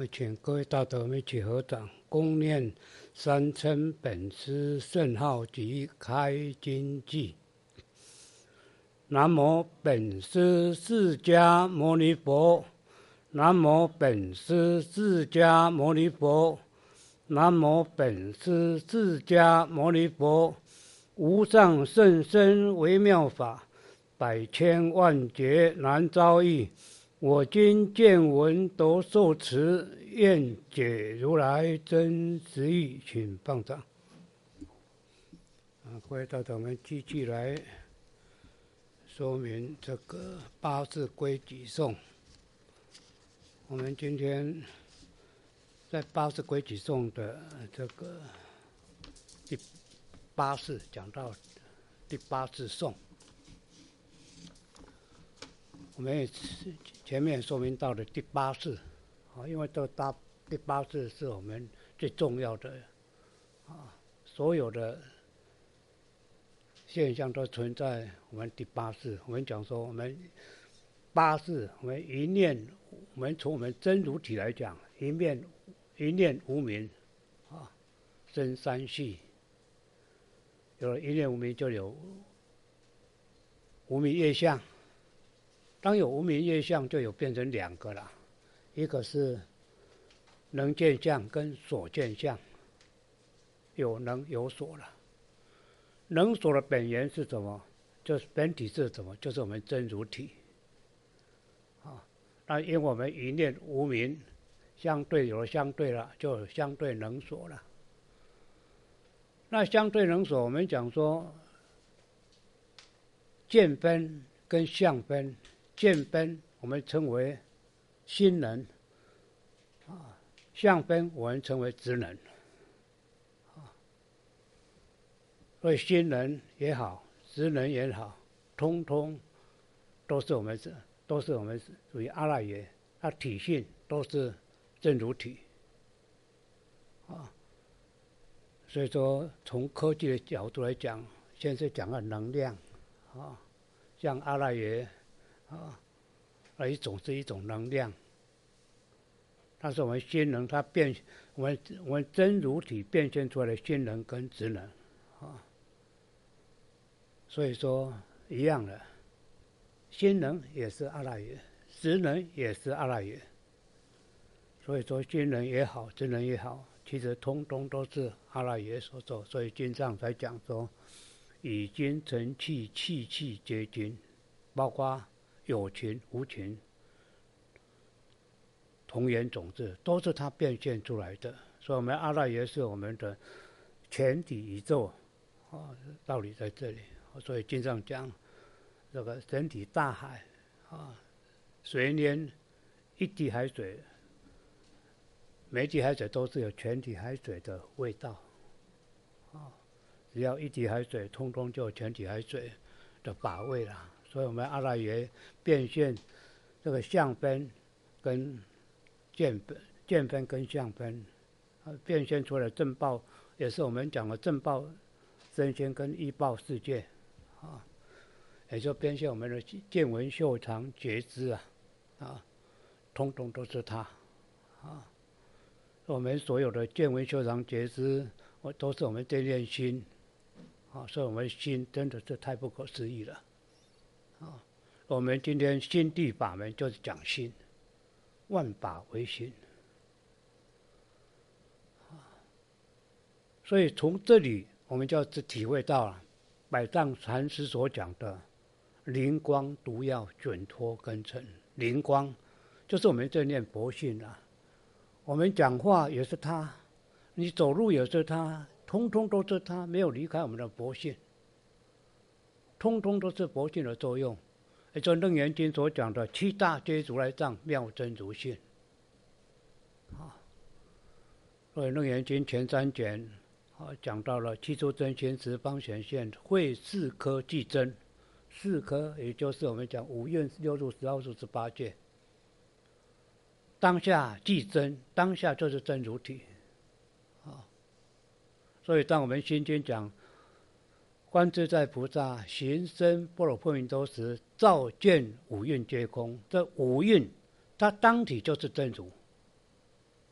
我请各位大德我们一起合掌，恭念三称本师圣号及开经偈。南无本师释迦牟尼佛，南无本师释迦牟尼佛，南无本师释迦牟尼佛。无上甚深微妙法，百千万劫难遭遇。我今见闻得受持，愿解如来真实义。请放掌。各位大德们继续来说明这个八字规矩颂。我们今天在八字规矩颂的这个第八世讲到第八字颂，我们也前面说明到的第八世，因为第八世是我们最重要的，所有的现象都存在我们第八世。我们讲说，我们八世，我们一念，我们从我们真如体来讲，一念无明，生三系。有了一念无明，就有无明业相。当有无明业相，就有变成两个了，一个是能见相跟所见相，有能有所了。能所的本源是什么？就是本体是什么？就是我们真如体。那因为我们一念无明，相对有了相对了，就有相对能所了。那相对能所，我们讲说见分跟相分。见分我们称为心能，相分我们称为职能。所以心能也好，职能也好，通通都是我们属于阿赖耶，它体性都是真如体。所以说从科技的角度来讲，现在讲的能量，像阿赖耶一种是一种能量，但是我们心能它我们真如体变现出来的心能跟职能，所以说一样的，心能也是阿赖耶，职能也是阿赖耶。所以说心能也好，职能也好，其实通通都是阿赖耶所做。所以经上才讲说，以精成气，气气皆精，包括有情无情，同源种子都是它变现出来的。所以我们阿赖耶是我们的全体宇宙，道理在这里。所以经上讲这个整体大海，水淹一滴海水，每一滴海水都是有全体海水的味道，只要一滴海水，通通就有全体海水的把味了。所以我们阿赖耶变现这个相分跟见分跟相分，变现出来的正报，也是我们讲的正报身心跟依报世界，也就变现我们的见闻嗅尝觉知通通都是它，我们所有的见闻嗅尝觉知，都是我们这念心，所以我们心真的是太不可思议了。我们今天心地法门就是讲心，万法唯心。所以从这里我们就体会到了百丈禅师所讲的灵光毒药准脱根尘。灵光就是我们这念佛性啊，我们讲话也是它，你走路也是它，通通都是它，没有离开我们的佛性，通通都是佛性的作用。也就《楞严经》所讲的七大皆如来藏，妙真如性。所以《楞严经》前三卷讲到了七出真心十方显现，会四科即真。四科也就是我们讲五蕴六入十二入十八界，当下即真，当下就是真如体。所以当我们心经讲观自在菩萨行深般若波罗蜜多时，照见五蕴皆空。这五蕴，它当体就是真如。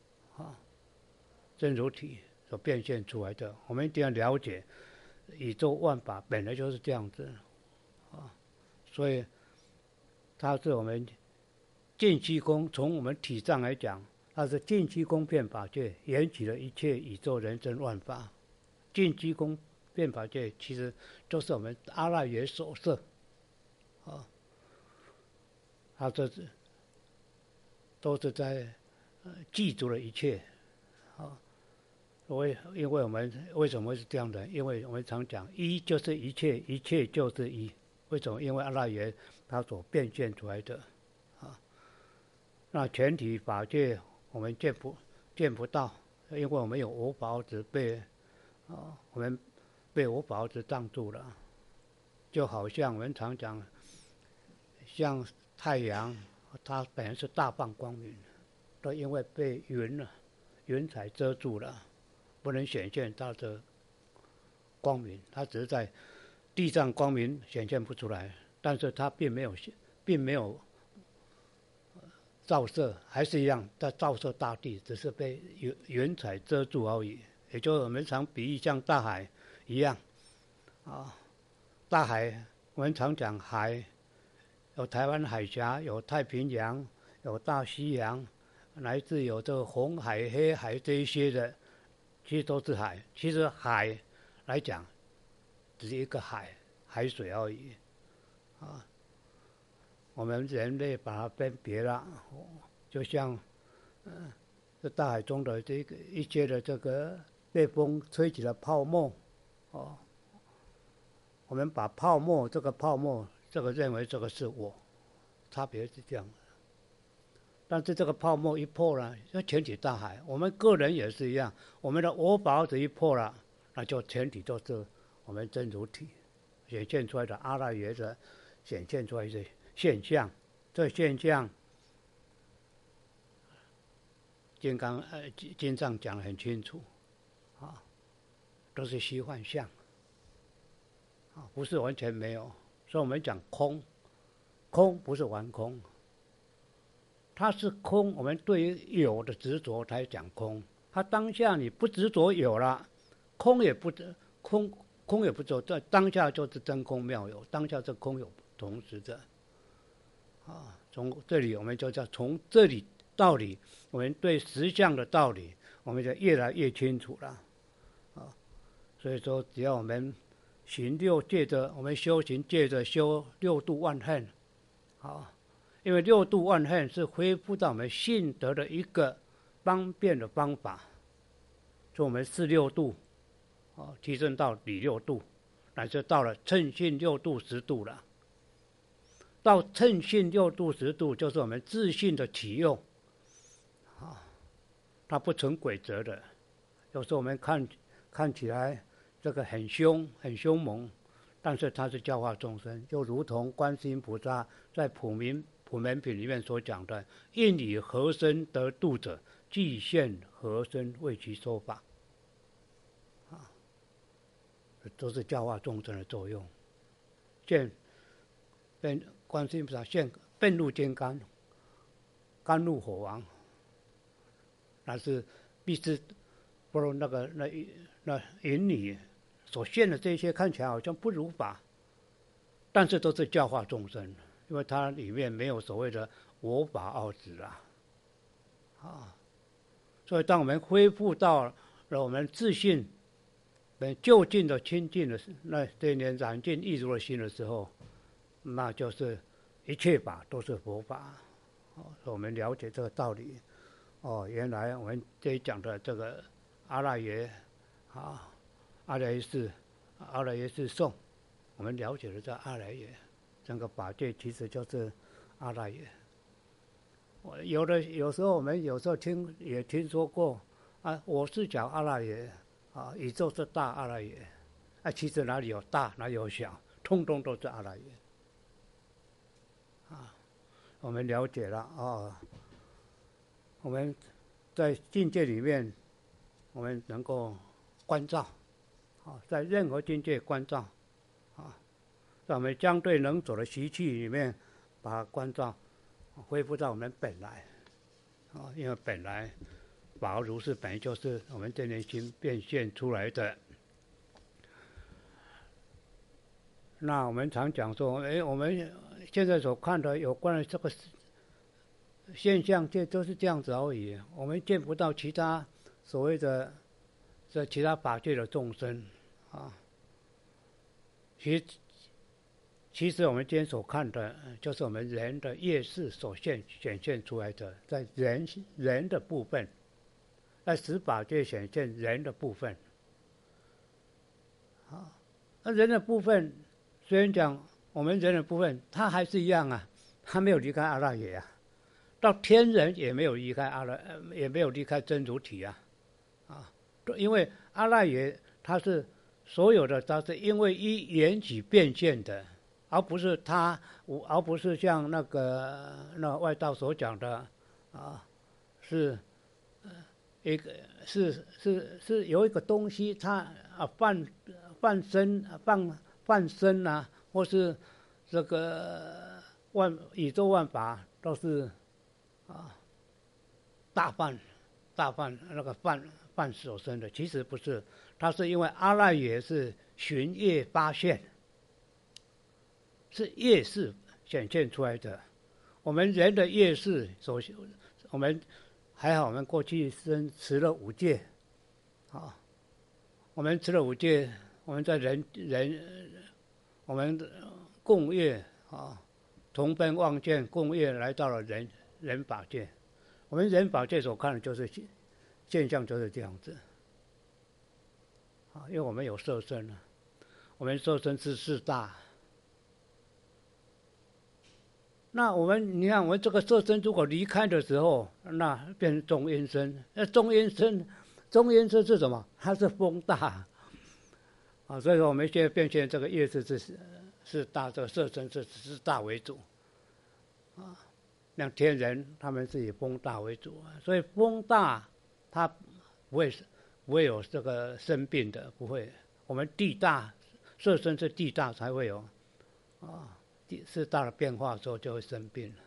真如体所变现出来的。我们一定要了解，宇宙万法本来就是这样子啊，所以它是我们净虚空，从我们体上来讲，它是净虚空变法界，缘起了一切宇宙人生万法。净虚空变法界其实就是我们阿赖耶所设啊，它这是都是在记住了一切啊。因为我们为什么会是这样的？因为我们常讲一就是一切，一切就是一。为什么？因为阿赖耶它所变现出来的啊。那全体法界我们见不到，因为我们有我法执被我们被我法执障住了。就好像我们常讲，像太阳，它本来是大放光明，都因为被云彩遮住了，不能显现它的光明。它只是在地上光明显现不出来，但是它并没有照射，还是一样在照射大地，只是被云彩遮住而已。也就是我们常比喻像大海一样啊，大海我们常讲海，有台湾海峡，有太平洋，有大西洋，乃至有这个红海、黑海这一些的，其实都是海。其实海来讲，只是一个海水而已啊。我们人类把它分别了，就像这大海中的这个一些的这个被风吹起的泡沫哦，我们把这个泡沫认为这个是我，差别是这样的。但是这个泡沫一破了，就全体大海。我们个人也是一样，我们的我法执一破了，那就全体都是我们真如体显现出来的阿赖耶的显现出来的现象。这现象，经上讲得很清楚，啊，都是虚幻相，啊，不是完全没有。所以我们讲空，空不是完空，它是空。我们对于有的执着才讲空，它当下你不执着有了，空也不执着，在当下就是真空妙有，当下这空有同时的。啊，从这里我们就叫从这里道理，我们对实相的道理，我们就越来越清楚了。啊，所以说只要我们借着我们修行，借着修六度万恨，啊，因为六度万恨是恢复到我们性德的一个方便的方法，所以我们是六度，啊，提升到理六度，乃至到了称性六度十度了。到称性六度十度，就是我们自性的体用，啊，它不成规则的。有时候我们看起来这个很凶猛，但是它是教化众生，就如同观世音菩萨在普门品里面所讲的：“应以何身得度者，具现何身为其说法。”啊，都是教化众生的作用。观世音菩萨现愤怒金刚，甘露火王，那是必是不如那引你所现的这些看起来好像不如法，但是都是教化众生，因为它里面没有所谓的我法二执啊。所以当我们恢复到了我们自信就近的清净的那这念染净亦如的心的时候，那就是一切法都是佛法。我们了解这个道理。原来我们这里讲的这个阿赖耶阿赖耶是颂，我们了解了这阿赖耶，整个法界其实就是阿赖耶。有时候我们也听说过啊，我是讲阿赖耶啊，宇宙是大阿赖耶啊，其实哪里有大，哪里有小，通通都是阿赖耶。我们了解了我们在境界里面，我们能够关照在任何境界关照在我们相对能走的习气里面，把它关照恢复到我们本来因为本来法如是，本来就是我们这念心变现出来的。那我们常讲说，我们现在所看的有关的这个现象，这都是这样子而已。我们见不到其他所谓的这其他法界的众生啊。其实我们今天所看的，就是我们人的业识所显现出来的，在人的部分，在十法界显现人的部分。啊，那人的部分，虽然讲我们人的部分，他还是一样啊，他没有离开阿赖耶啊，到天人也没有离开也没有离开真如体啊，因为阿赖耶它是所有的，它是因为依缘起变现的。而不是像那外道所讲的是有一个东西，它泛身啊，或是这个宇宙万法都是大泛那个泛所生的，其实不是，它是因为阿赖耶是寻业发现。是业识显现出来的，我们人的业识我们还好，我们过去生持了五戒，我们持了五戒，我们在我们共业同奔望见共业来到了人法界，我们人法界所看的就是现象，就是这样子，因为我们有色身啊，我们色身是四大。那你看，我们这个色身如果离开的时候，那变成中阴身。那中阴身是什么？它是风大所以说我们现在变现这个业识是大，这个色身是大为主像天人他们是以风大为主所以风大它不会有这个生病的，不会。我们地大，色身是地大才会有是大的变化之后就会生病了。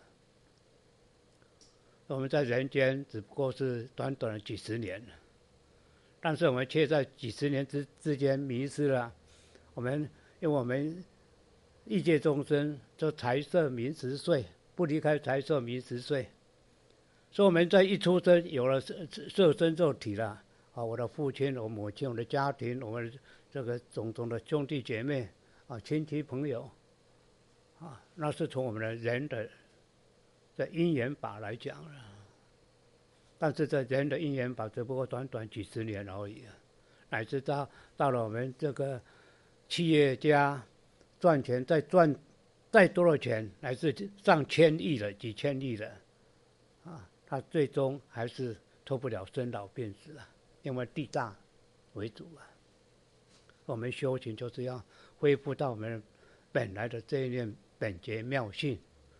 我们在人间只不过是短短的几十年，但是我们却在几十年之间迷失了。因为我们欲界众生就财色名食睡，不离开财色名食睡，所以我们在一出生有了色身肉体了我的父亲、我母亲、我的家庭、我们这个种种的兄弟姐妹亲戚朋友。那是从我们的人的因缘法来讲了，但是这人的因缘法只不过短短几十年而已乃至到了我们这个企业家赚钱，再多的钱，乃至上千亿了、几千亿了他最终还是脱不了生老病死因为地大为主我们修行就是要恢复到我们本来的这一念本觉妙性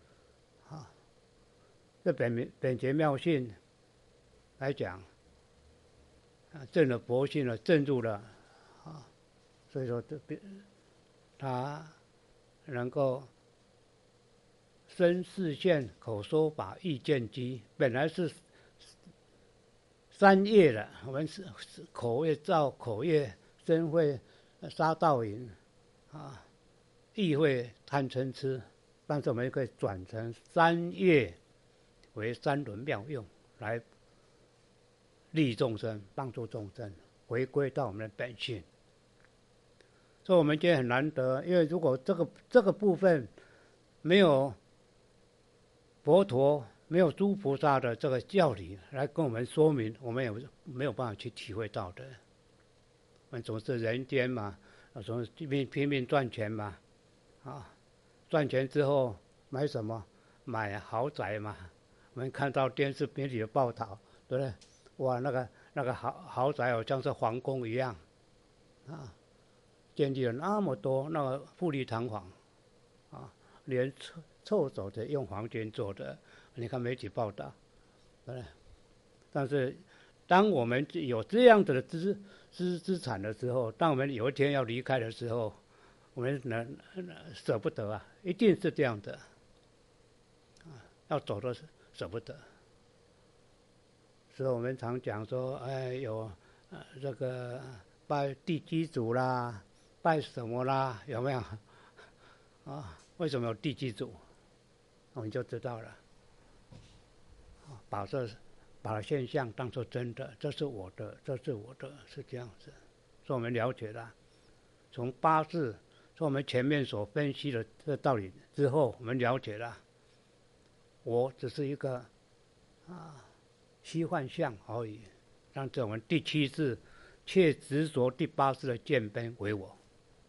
这本觉妙性来讲证了佛性了，证入了所以说他能够身视现口说法意见机，本来是三业了，我们是口业造口业，身会杀盗淫意会贪嗔痴，但是我们可以转成三业为三轮妙用，来利众生，帮助众生回归到我们的本性。所以我们今天很难得，因为如果这个部分没有佛陀、没有诸菩萨的这个教理来跟我们说明，我们也没有办法去体会到的。我们总是人间嘛，总是拼命赚钱嘛。赚钱之后买什么？买豪宅嘛。我们看到电视媒体的报道，对不对？哇，那个豪宅好像是皇宫一样，建立了那么多，那个富丽堂皇，连厕所都用黄金做的。你看媒体报道，对不对？但是当我们有这样子的资产的时候，当我们有一天要离开的时候，我们舍不得一定是这样的，要走的舍不得。 所以我们常讲说，有这个拜地基主啦，拜什么啦，有没有？啊，为什么有地基主？我们就知道了。把现象当作真的，这是我的，这是我的，是这样子。所以我们了解了，从八字，从我们前面所分析的这道理之后，我们了解了，我只是一个虚幻象而已。让这我们第七世却执着第八世的见边为我，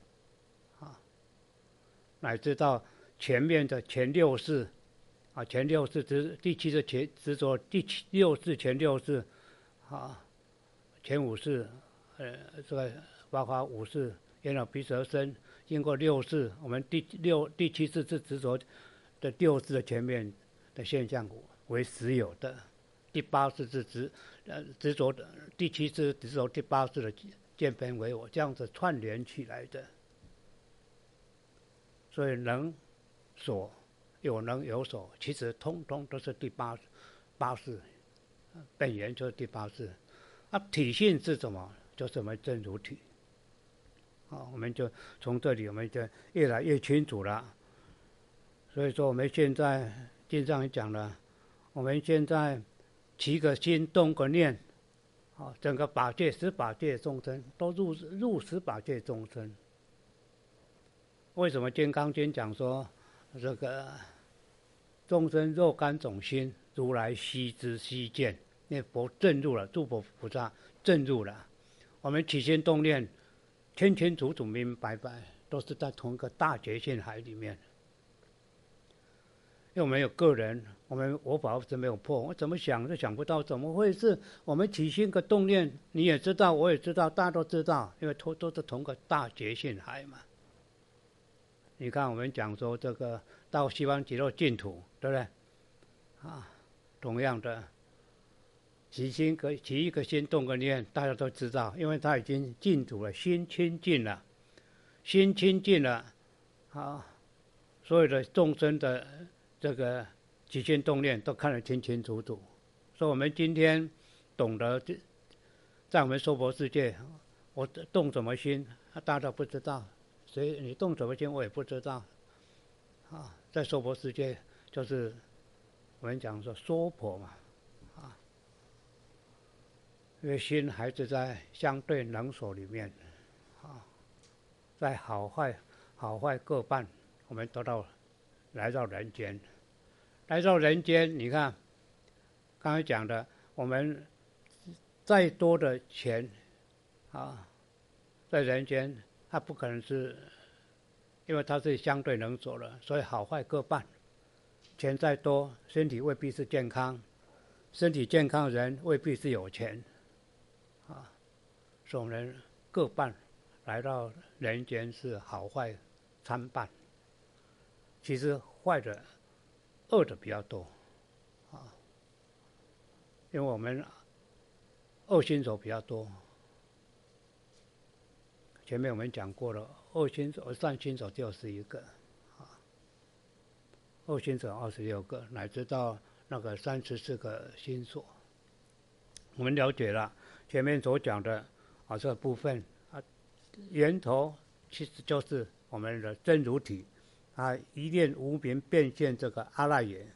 乃至到前面的前六世。前六世第七世执着第六世前六世，前五世，这个包括五世眼耳鼻舌身，经过六世，我们第七世是执着的六世的前面的现象为实有的，第八世是执着的，第七世执着第八世的见边为我，这样子串联起来的，所以能所。有能有所，其实通通都是第八世，本源就是第八世。体性是什么？就是我们真如体。我们就从这里我们就越来越清楚了。所以说我们现在经上讲了，我们现在起个心动个念，整个法界18界众生都入18界众生。为什么《金刚经》讲说？这个众生若干种心，如来悉知悉见。念佛证入了，诸佛菩萨证入了。我们起心动念，清清楚楚、明明白白，都是在同一个大觉性海里面。因为我们有个人，我法是没有破，我怎么想都想不到，怎么会是我们起心个动念？你也知道，我也知道，大家都知道，因为都是同个大觉性海嘛。你看，我们讲说这个到西方极乐净土，对不对？同样的，起一个心动个念，大家都知道，因为他已经净土了，心清净了，所有的众生的这个起心动念都看得清清楚楚。所以我们今天懂得，在我们娑婆世界，我动什么心，大家都不知道。所以你动什么心我也不知道，在娑婆世界就是我们讲说娑婆嘛，因为心还是在相对能所里面，在好坏各半，我们来到人间，你看刚才讲的，我们再多的钱在人间。它不可能是，因为它是相对能所了，所以好坏各半。钱再多，身体未必是健康；身体健康的人未必是有钱，所以我们各半来到人间是好坏参半。其实坏的、恶的比较多，因为我们恶心手比较多。前面我们讲过了，恶心手、善心手只有11个，恶心手26个，乃至到那个34个心所。我们了解了前面所讲的这个部分源头其实就是我们的真如体，一念无明变现这个阿赖耶。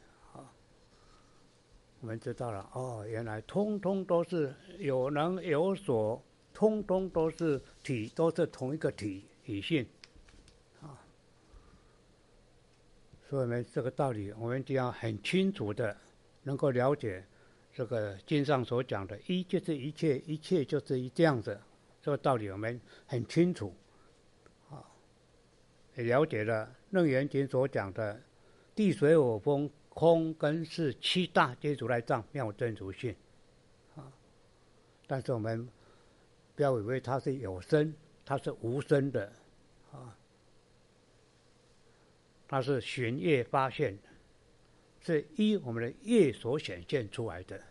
我们知道了，原来通通都是有能有所。通通都是体，都是同一个体性，所以我们这个道理，我们就要很清楚的能够了解这个经上所讲的，一就是一切，一切就是这样子，这个道理我们很清楚，也了解了楞严经所讲的地水火风空跟是7大皆如来藏妙真如性，但是我们不要以为它是有生，它是无生的，它是循业发现的，是依我们的业所显现出来的，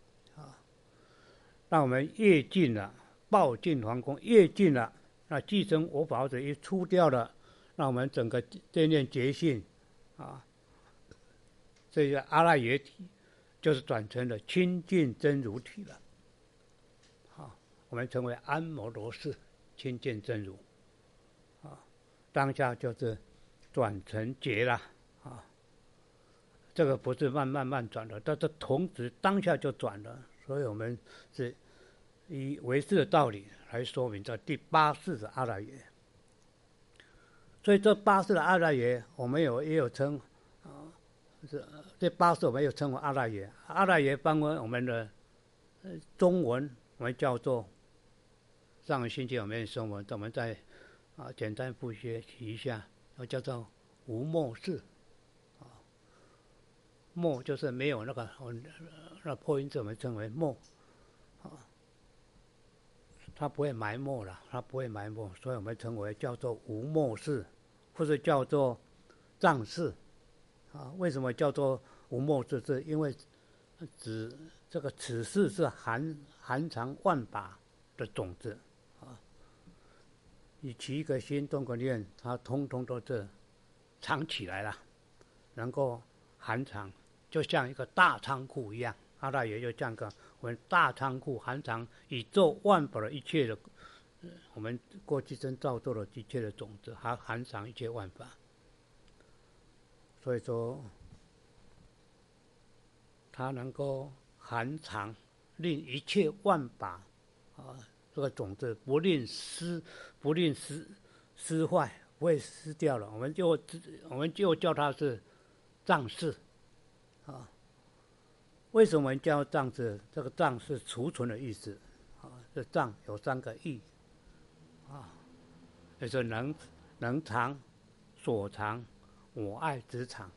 那我们业尽了，报尽皇宫，业尽了，那寄生我法者一出掉了，那我们整个这念觉性，这个阿赖耶体就是转成了清净真如体了。我们称为安摩罗氏清净真如。当下就是转成觉了。这个不是慢慢转的，但是同时当下就转了。所以我们是以唯识的道理来说明这第八世的阿赖耶。所以这八世的阿赖耶，我们也有称这八世我们有称为阿赖耶。阿赖耶翻为我们的中文，我们叫做上个星期我们也说我们再简单复习一下，叫做无末世。末就是没有那个破音字，我们称为末。它不会埋没了，它不会埋没，所以我们称为叫做无末世，或者叫做藏世。为什么叫做无末世？是因为指这个此世是含藏万法的种子。你起一个心动个念，它通通都是藏起来了，能够含藏，就像一个大仓库一样。阿赖耶就这样个我们大仓库，含藏宇宙万法的一切的，我们过去生造作的一切的种子，还含藏一切万法。所以说，它能够含藏，令一切万法这个种子不令失坏，不会失掉了。我们就叫它是藏世。为什么叫藏世？这个藏是储存的意思。这藏有3个意。就是能藏、所藏、我爱执藏。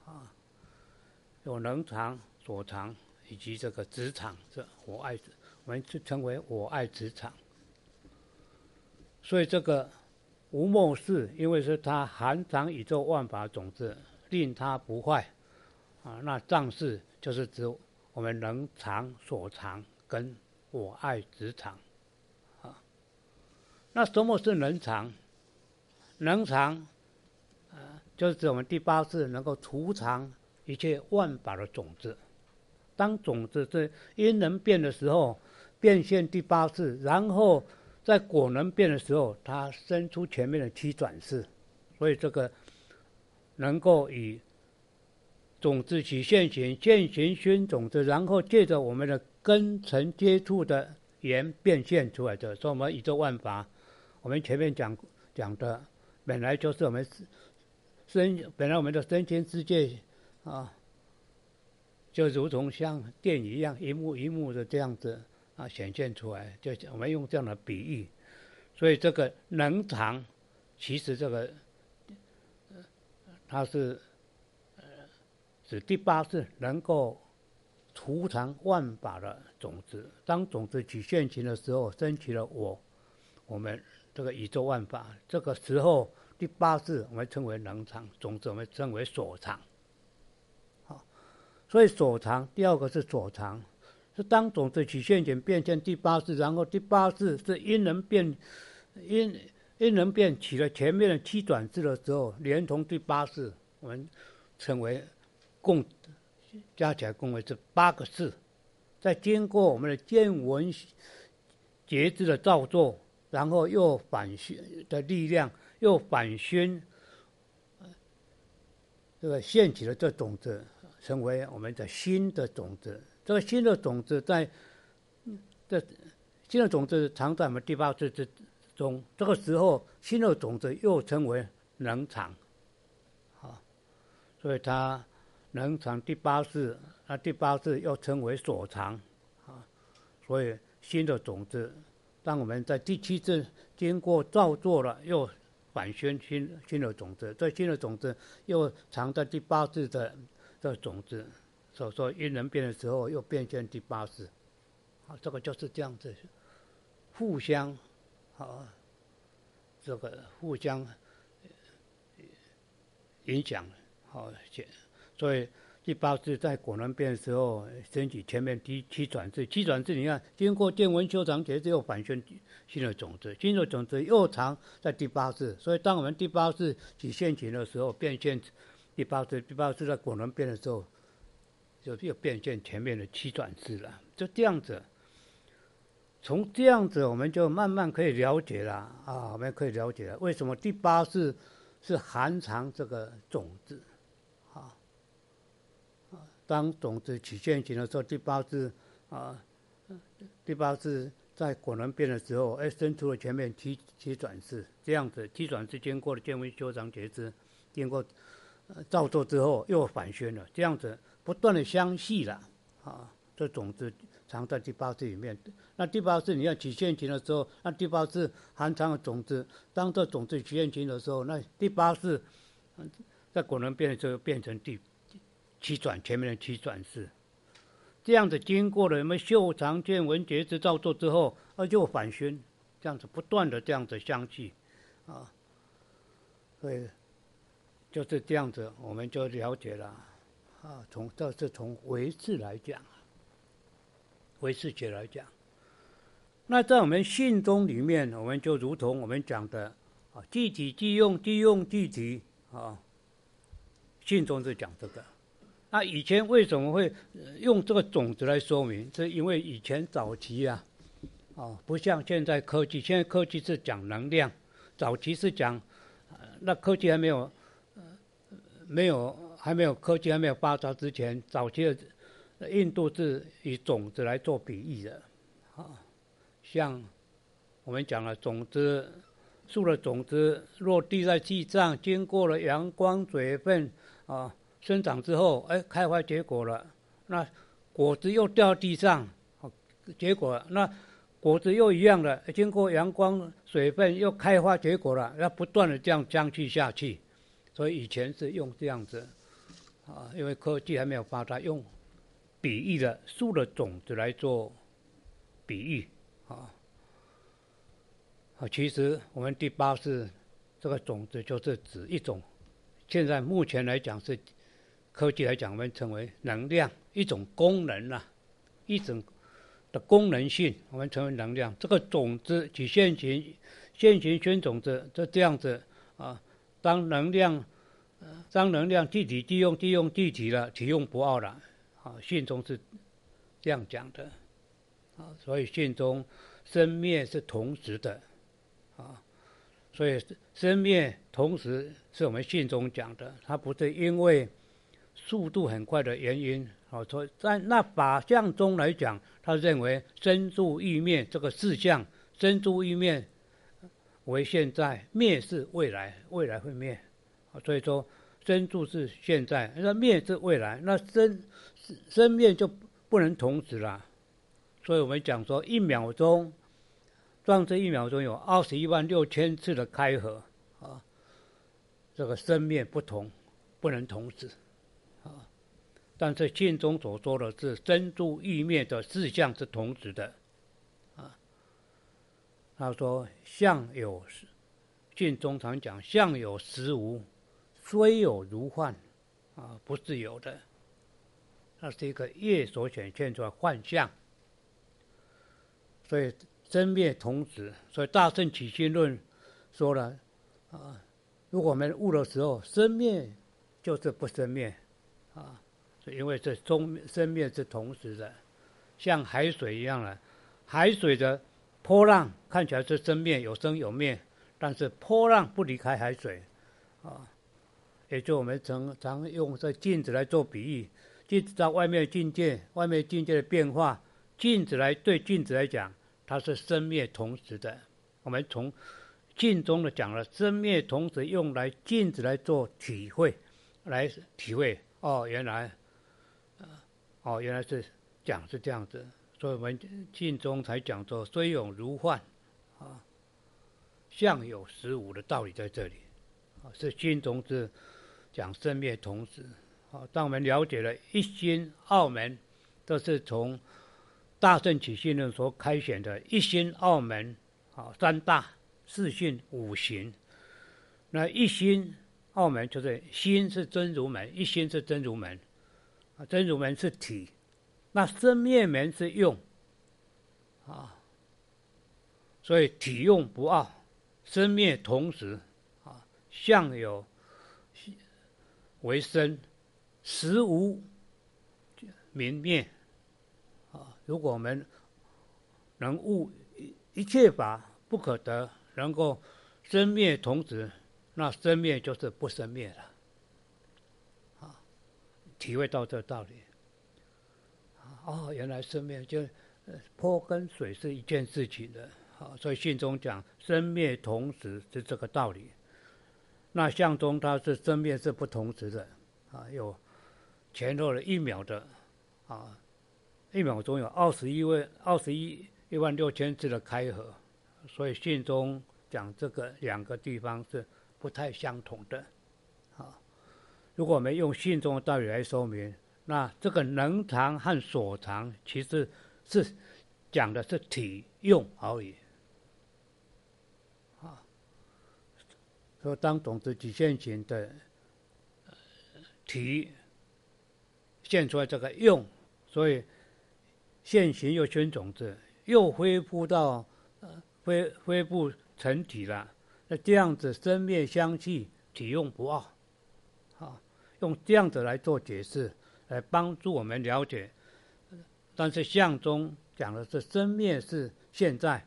有能藏、所藏以及这个执藏，这我爱，我们就称为我爱执藏。所以这个无末世，因为是它含藏宇宙万法种子，令它不坏。那藏世就是指我们能藏、所藏跟我爱执藏。那什么是能藏？能藏，就是指我们第8世能够储藏一切万法的种子。当种子是因能变的时候，变现第8世，然后在果能变的时候，它生出前面的7转世。所以这个能够以种子起现行，现行熏种子，然后借着我们的根尘接触的缘变现出来的。所以我们宇宙万法，我们前面讲的本来就是我们本来我们的身心世界就如同像电影一样，一幕一幕的这样子显现出来。就我们用这样的比喻，所以这个能藏，其实这个它是指第8世能够储藏万法的种子。当种子起现行的时候，升起了我们这个宇宙万法。这个时候第8世我们称为能藏，种子我们称为所藏。所以所藏，第2个是所藏，是当种子起现行变现第8世，然后第8世是因能变起了前面的7转世的时候，连同第8世，我们称为共加起来共为是8个世。再经过我们的见闻觉知的造作，然后又反熏的力量，又反熏这个现起的这种子，成为我们的新的种子。这个新的种子新的种子藏在我们第8世之中。这个时候，新的种子又称为能藏。所以它能藏第8世，那第8世又称为所藏。所以新的种子，当我们在第7世经过造作了，又反熏新的种子。这新的种子又藏在第8世的这种子，所以说因人变的时候又变现第8世。这个就是这样子，互相这个互相影响。所以第8世在果能变的时候，升起前面7转世。7转世你看，经过见闻修藏觉知，又反熏新的种子，新的种子又藏在第8世。所以当我们第8世起现行的时候，变现第8世。第8世在果能变的时候， 就又变现前面的七转世了。就这样子，从这样子我们就慢慢可以了解了啊，我们可以了解了为什么第八世是含藏这个种子啊。当种子起现行的时候，第八世在果能变的时候，生出了前面七转世，这样子七转世经过了见闻修长觉知，经过造作之后又反宣了，这样子不断的相续了啊。这种子藏在第八世里面，那第八世你要起现行的时候，那第八世含藏的种子，当这种子起现行的时候，那第八世在果能变的时候变成前面的七转世，这样子经过了我们修长见闻觉知造作之后，就反宣，这样子不断的这样子相续啊，所以就是这样子，我们就了解了啊。这是从唯识来讲，唯识学来讲，那在我们信中里面，我们就如同我们讲的啊，具体即用，即用具体啊，信中是讲这个。那以前为什么会用这个种子来说明？是因为以前早期不像现在科技，现在科技是讲能量，早期是讲，那科技还没有科技还没有发达之前，早期的印度是以种子来做比喻的，像我们讲了种子，树的种子落地在地上，经过了阳光、水分生长之后，开花结果了，那果子又掉地上，结果那果子又一样的，经过阳光、水分又开花结果了，要不断的这样将去下去。所以以前是用这样子因为科技还没有发达，用比喻的树的种子来做比喻其实我们第八世这个种子就是指一种，现在目前来讲是科技来讲，我们称为能量，一种功能一种的功能性，我们称为能量。这个种子起现行宣种子，就这样子当能量具体即用，即用具体了，体用不二了信中是这样讲的所以信中生灭是同时的所以生灭同时是我们信中讲的，它不是因为速度很快的原因所以在那法相中来讲，他认为生住异灭这个事项，生住异灭为现在，灭是未来，未来会灭所以说生住是现在，那灭是未来，那生灭就不能同时了。所以我们讲说1秒钟，壮志1秒钟有216000次的开合这个生灭不同，不能同时但是信中所说的是生住异灭的事项是同时的他说相有，信中常讲相有实无，虽有如幻不是有的，那是一个业所显现出来幻象。所以生灭同时，所以大乘起信论说了如果我们悟的时候，生灭就是不生灭因为这生灭是同时的，像海水一样的，海水的波浪看起来是生灭，有生有灭，但是波浪不离开海水也就我们常用这镜子来做比喻，镜子在外面的境界，外面境界的变化，对镜子来讲，它是生灭同时的。我们从镜中的讲了生灭同时，用来镜子来做体会，原来是讲是这样子，所以我们镜中才讲说虽有如幻相有实无的道理在这里是镜中是讲生灭同时当我们了解了一心澳门，这是从大乘起信论所开显的一心澳门三大四训五行。那一心澳门就是心是真如门，一心是真如门真如门是体，那生灭门是用所以体用不二，生灭同时相有为生，实无明灭如果我们能悟一切法不可得，能够生灭同质，那生灭就是不生灭了体会到这道理原来生灭就坡跟水是一件事情的所以信中讲生灭同时是这个道理。那相中它是生灭是不同时的有前后的1秒的1秒钟有216000次的开合，所以信中讲这个2个地方是不太相同的如果我们用信中的道理来说明，那这个能常和所常其实是讲的是体用而已所以当种子起现行的体现出来这个用，所以现行又生种子，又恢复到恢复成体了。那这样子生灭相继，体用不二用这样子来做解释，来帮助我们了解。但是相中讲的是生灭是现在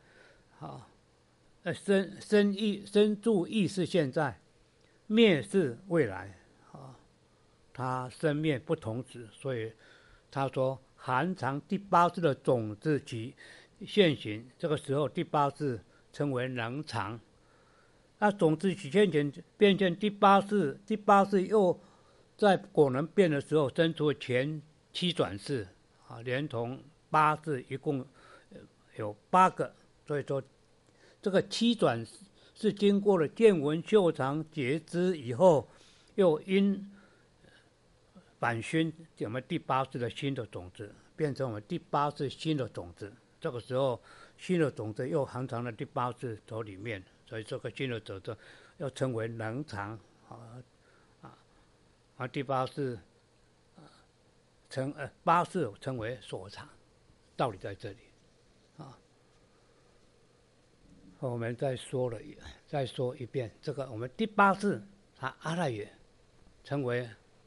生住意是现在，灭是未来它生灭不同时，所以他说含藏第8识的种子及现行，这个时候第8识称为能藏。那种子起现行变现第8识，第8识又在果能变的时候生出前7转世连同8识一共有8个，所以说这个7转是经过了见闻嗅尝觉知以后，又因反熏我们第8识的新的种子，变成我们第8识新的种子。这个时候新的种子又含藏了第8识头里面，所以这个新的种子又称为能藏第8识8识称为所藏，道理在这里我们再说一遍，这个我们第8识阿赖耶称为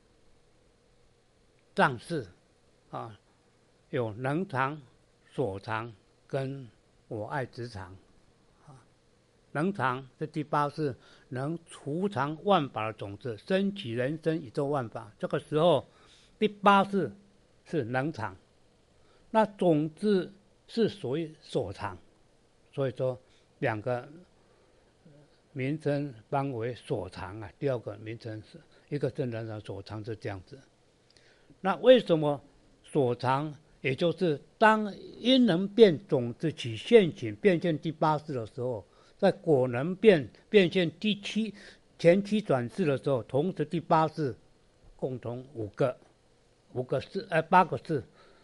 藏识有能藏、所藏跟我爱执藏能藏是第8识，能储藏万法的种子，升起人生宇宙万法。这个时候第8识是能藏，那种子是属于所藏，所以说2个名称分为所藏第2个名称是一个是能藏，所藏是这样子。那为什么所藏，也就是当因能变种子起现行变现第8识的时候，在果能变现前7转世的时候，同时第8识共同8个世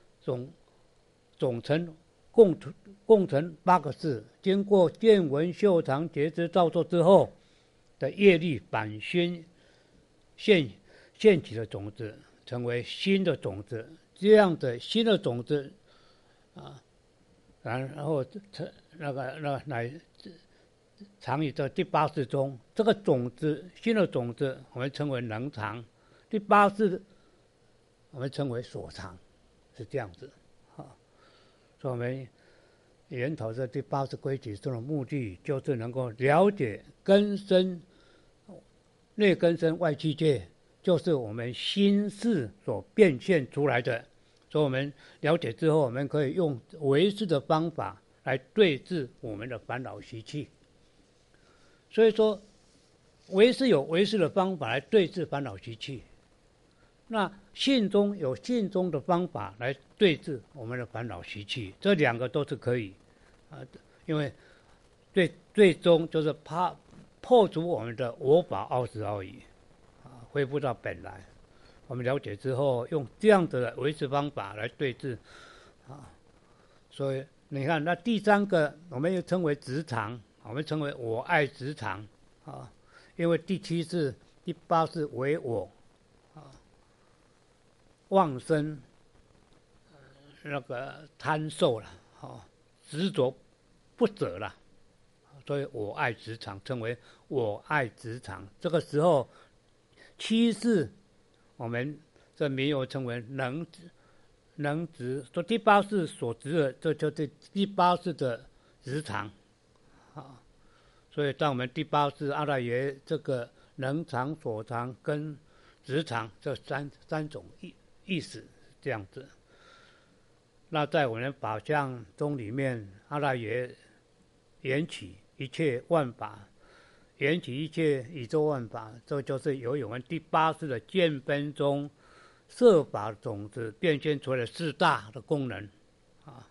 总成共成8个世，经过见闻嗅尝觉知造作之后的业力反熏现起的种子，成为新的种子。这样的新的种子然后来藏于这第8识中，这个种子新的种子我们称为能藏，第8识我们称为所藏，是这样子所以我们研讨这第8识规矩中的目的，就是能够了解根身内根身外气界，就是我们心识所变现出来的。所以我们了解之后，我们可以用唯识的方法来对治我们的烦恼习气。所以说唯识有唯识的方法来对治烦恼习气，那信中有信中的方法来对治我们的烦恼习气，这2个都是可以因为最终就是破除我们的我法傲执而已恢复到本来。我们了解之后，用这样的唯识方法来对治所以你看，那第3个我们又称为执常，我们称为我爱执常因为第7识、第8识为我妄生那个贪受了执着不舍了，所以我爱执常称为我爱执常。这个时候7识我们这名有称为能执，说第八识所执的，这就是第八识的执常，啊，所以当我们第八识阿赖耶这个能常、所常跟执常这三种意思这样子。那在我们法相中里面，阿赖耶缘起一切万法，缘起一切宇宙万法，这就是由我们第八识的见分中色法种子变现出来的四大的功能啊。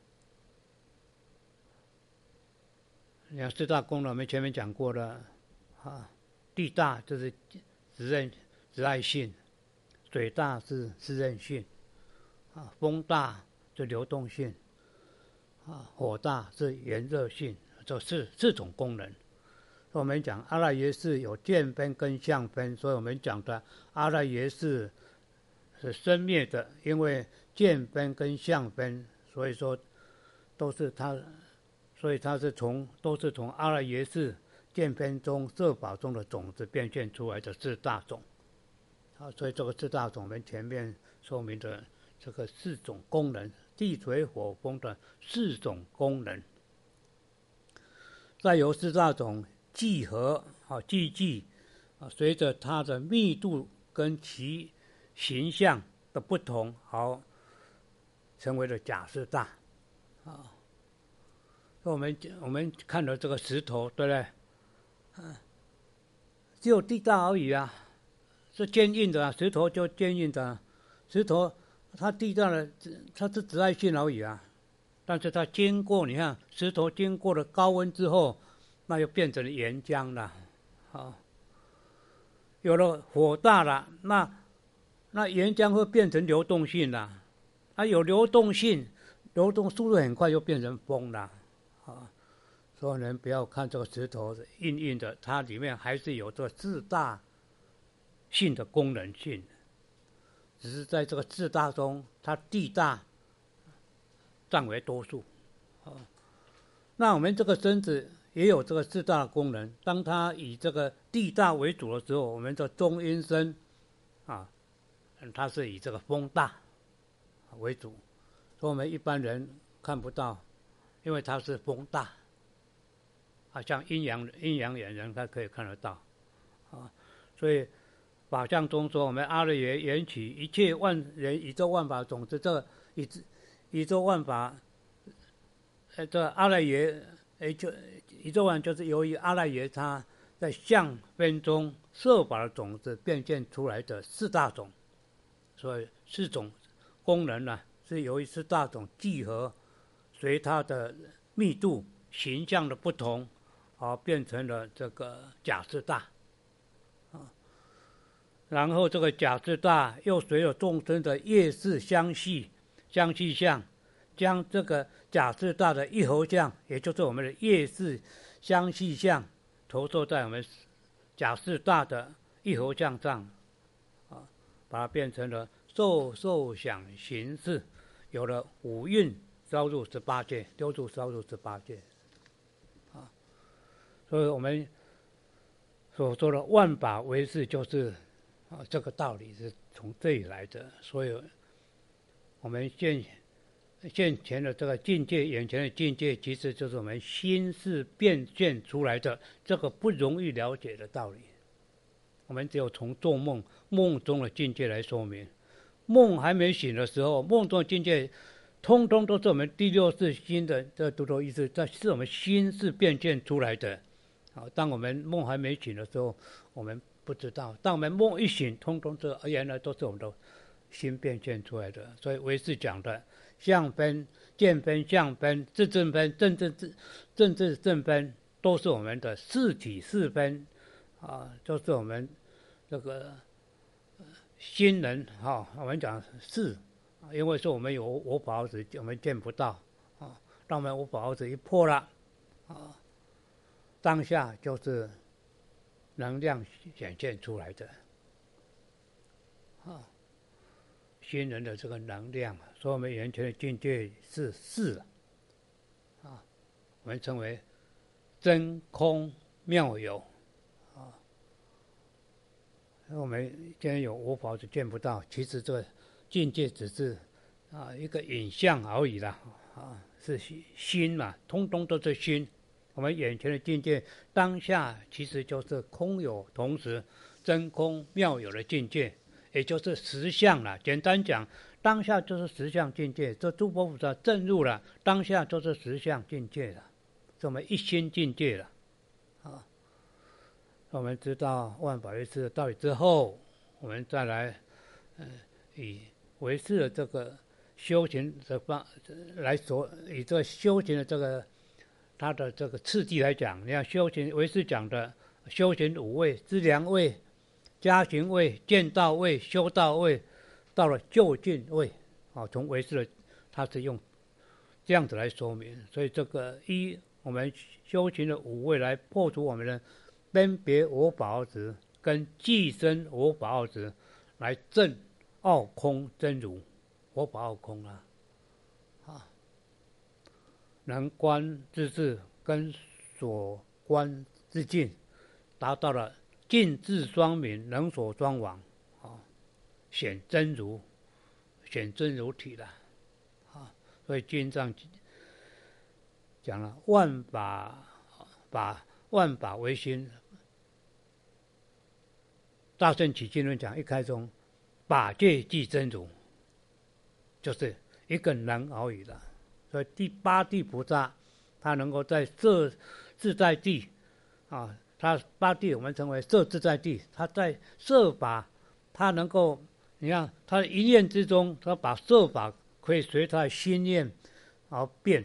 你看四大功能，我们前面讲过了啊。地大就是执爱性，水大是湿韧性啊，风大是流动性啊，火大是炎热性，这四种功能。我们讲阿赖耶识有见分跟相分，所以我们讲的阿赖耶识是生灭的，因为见分跟相分，所以说都是它，所以它是都是从阿赖耶识见分中色法中的种子变现出来的四大种。啊，所以这个四大种我们前面说明的这个四种功能，地水火风的四种功能，再由四大种聚合啊聚集啊，随着它的密度跟其形象的不同，好成为了假四大啊。我们看到这个石头，对不对？只有地大而已啊，是坚硬的啊，石头就坚硬的啊，石头它地大的它是紫外线而已啊，但是它经过你看石头经过了高温之后，那又变成了岩浆了，啊，有了火大了，那岩浆会变成流动性了，它有流动性，流动速度很快，又变成风了，啊。所以人不要看这个石头硬硬的，它里面还是有这四大性的功能性，只是在这个四大中，它地大占为多数。那我们这个身子也有这个四大的功能，当它以这个地大为主的时候，我们的中阴身啊，它是以这个风大为主，所以我们一般人看不到，因为它是风大。啊，像阴阳眼人他可以看得到，啊，所以法相中说，我们阿赖耶缘起一切宇宙万法种子，这个宇宙万法，这阿赖耶，就宇宙万就是由于阿赖耶它在相分中色法的种子变现出来的四大种，所以四种功能呢，是由于四大种聚合，随它的密度、形象的不同。变成了这个假四大，然后这个假四大又随着众生的业识相续相，将这个假四大的一合相，也就是我们的业识相续相，投射在我们假四大的一合相上，把它变成了受想行识，有了五蕴烧入18界，丢入烧入18界。所以我们所说的万法唯识，就是这个道理是从这里来的。所以我们现前的这个境界，眼前的境界，其实就是我们心识变现出来的这个不容易了解的道理。我们只有从做梦中的境界来说明。梦还没醒的时候，梦中的境界通通都是我们第六识心的这独头意识，这是我们心识变现出来的。当我们梦还没醒的时候，我们不知道；当我们夢一醒，通通是原来都是我们的心变现出来的。所以唯识讲的相分、见分、相分、自证分、正智正分，都是我们的四体四分都是我们这个心人我们讲是，因为说我们有我法子，我们见不到当我们我法子一破了当下就是能量显现出来的心人的这个能量，所以我们眼前的境界是事我们称为真空妙有我们今天有我法是见不到，其实这个境界只是一个影像而已啦，是心嘛，通通都是心。我们眼前的境界，当下其实就是空有同时，真空妙有的境界，也就是实相了。简单讲，当下就是实相境界。这诸佛菩萨证入了，当下就是实相境界了，是我们一心境界了。我们知道万法唯识的道理之后，我们再来，以唯识的这个修行的方来说，以这个修行的这个它的这个次第来讲，你看修行唯识讲的修行五位：知量位、加行位、见道位、修道位，到了究竟位。从唯识的它是用这样子来说明，所以这个我们修行的五位来破除我们的分别我法二执跟寄生我法二执，来证奥空真如，我法奥空能观之智跟所观之境，达到了尽智双明，能所双往，显真如体了。所以经上讲了万法唯心。大乘起经论讲一开宗，法界即真如，就是一个能而已了。所以第八地菩萨，他能够在摄自在地他八地我们称为摄自在地，他在摄法，他能够，你看他一念之中，他把摄法可以随他的心念而变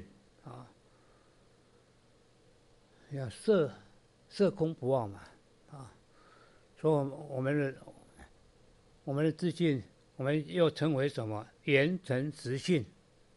你看色空不二嘛所以我们的自信，我们又称为什么？圆成实性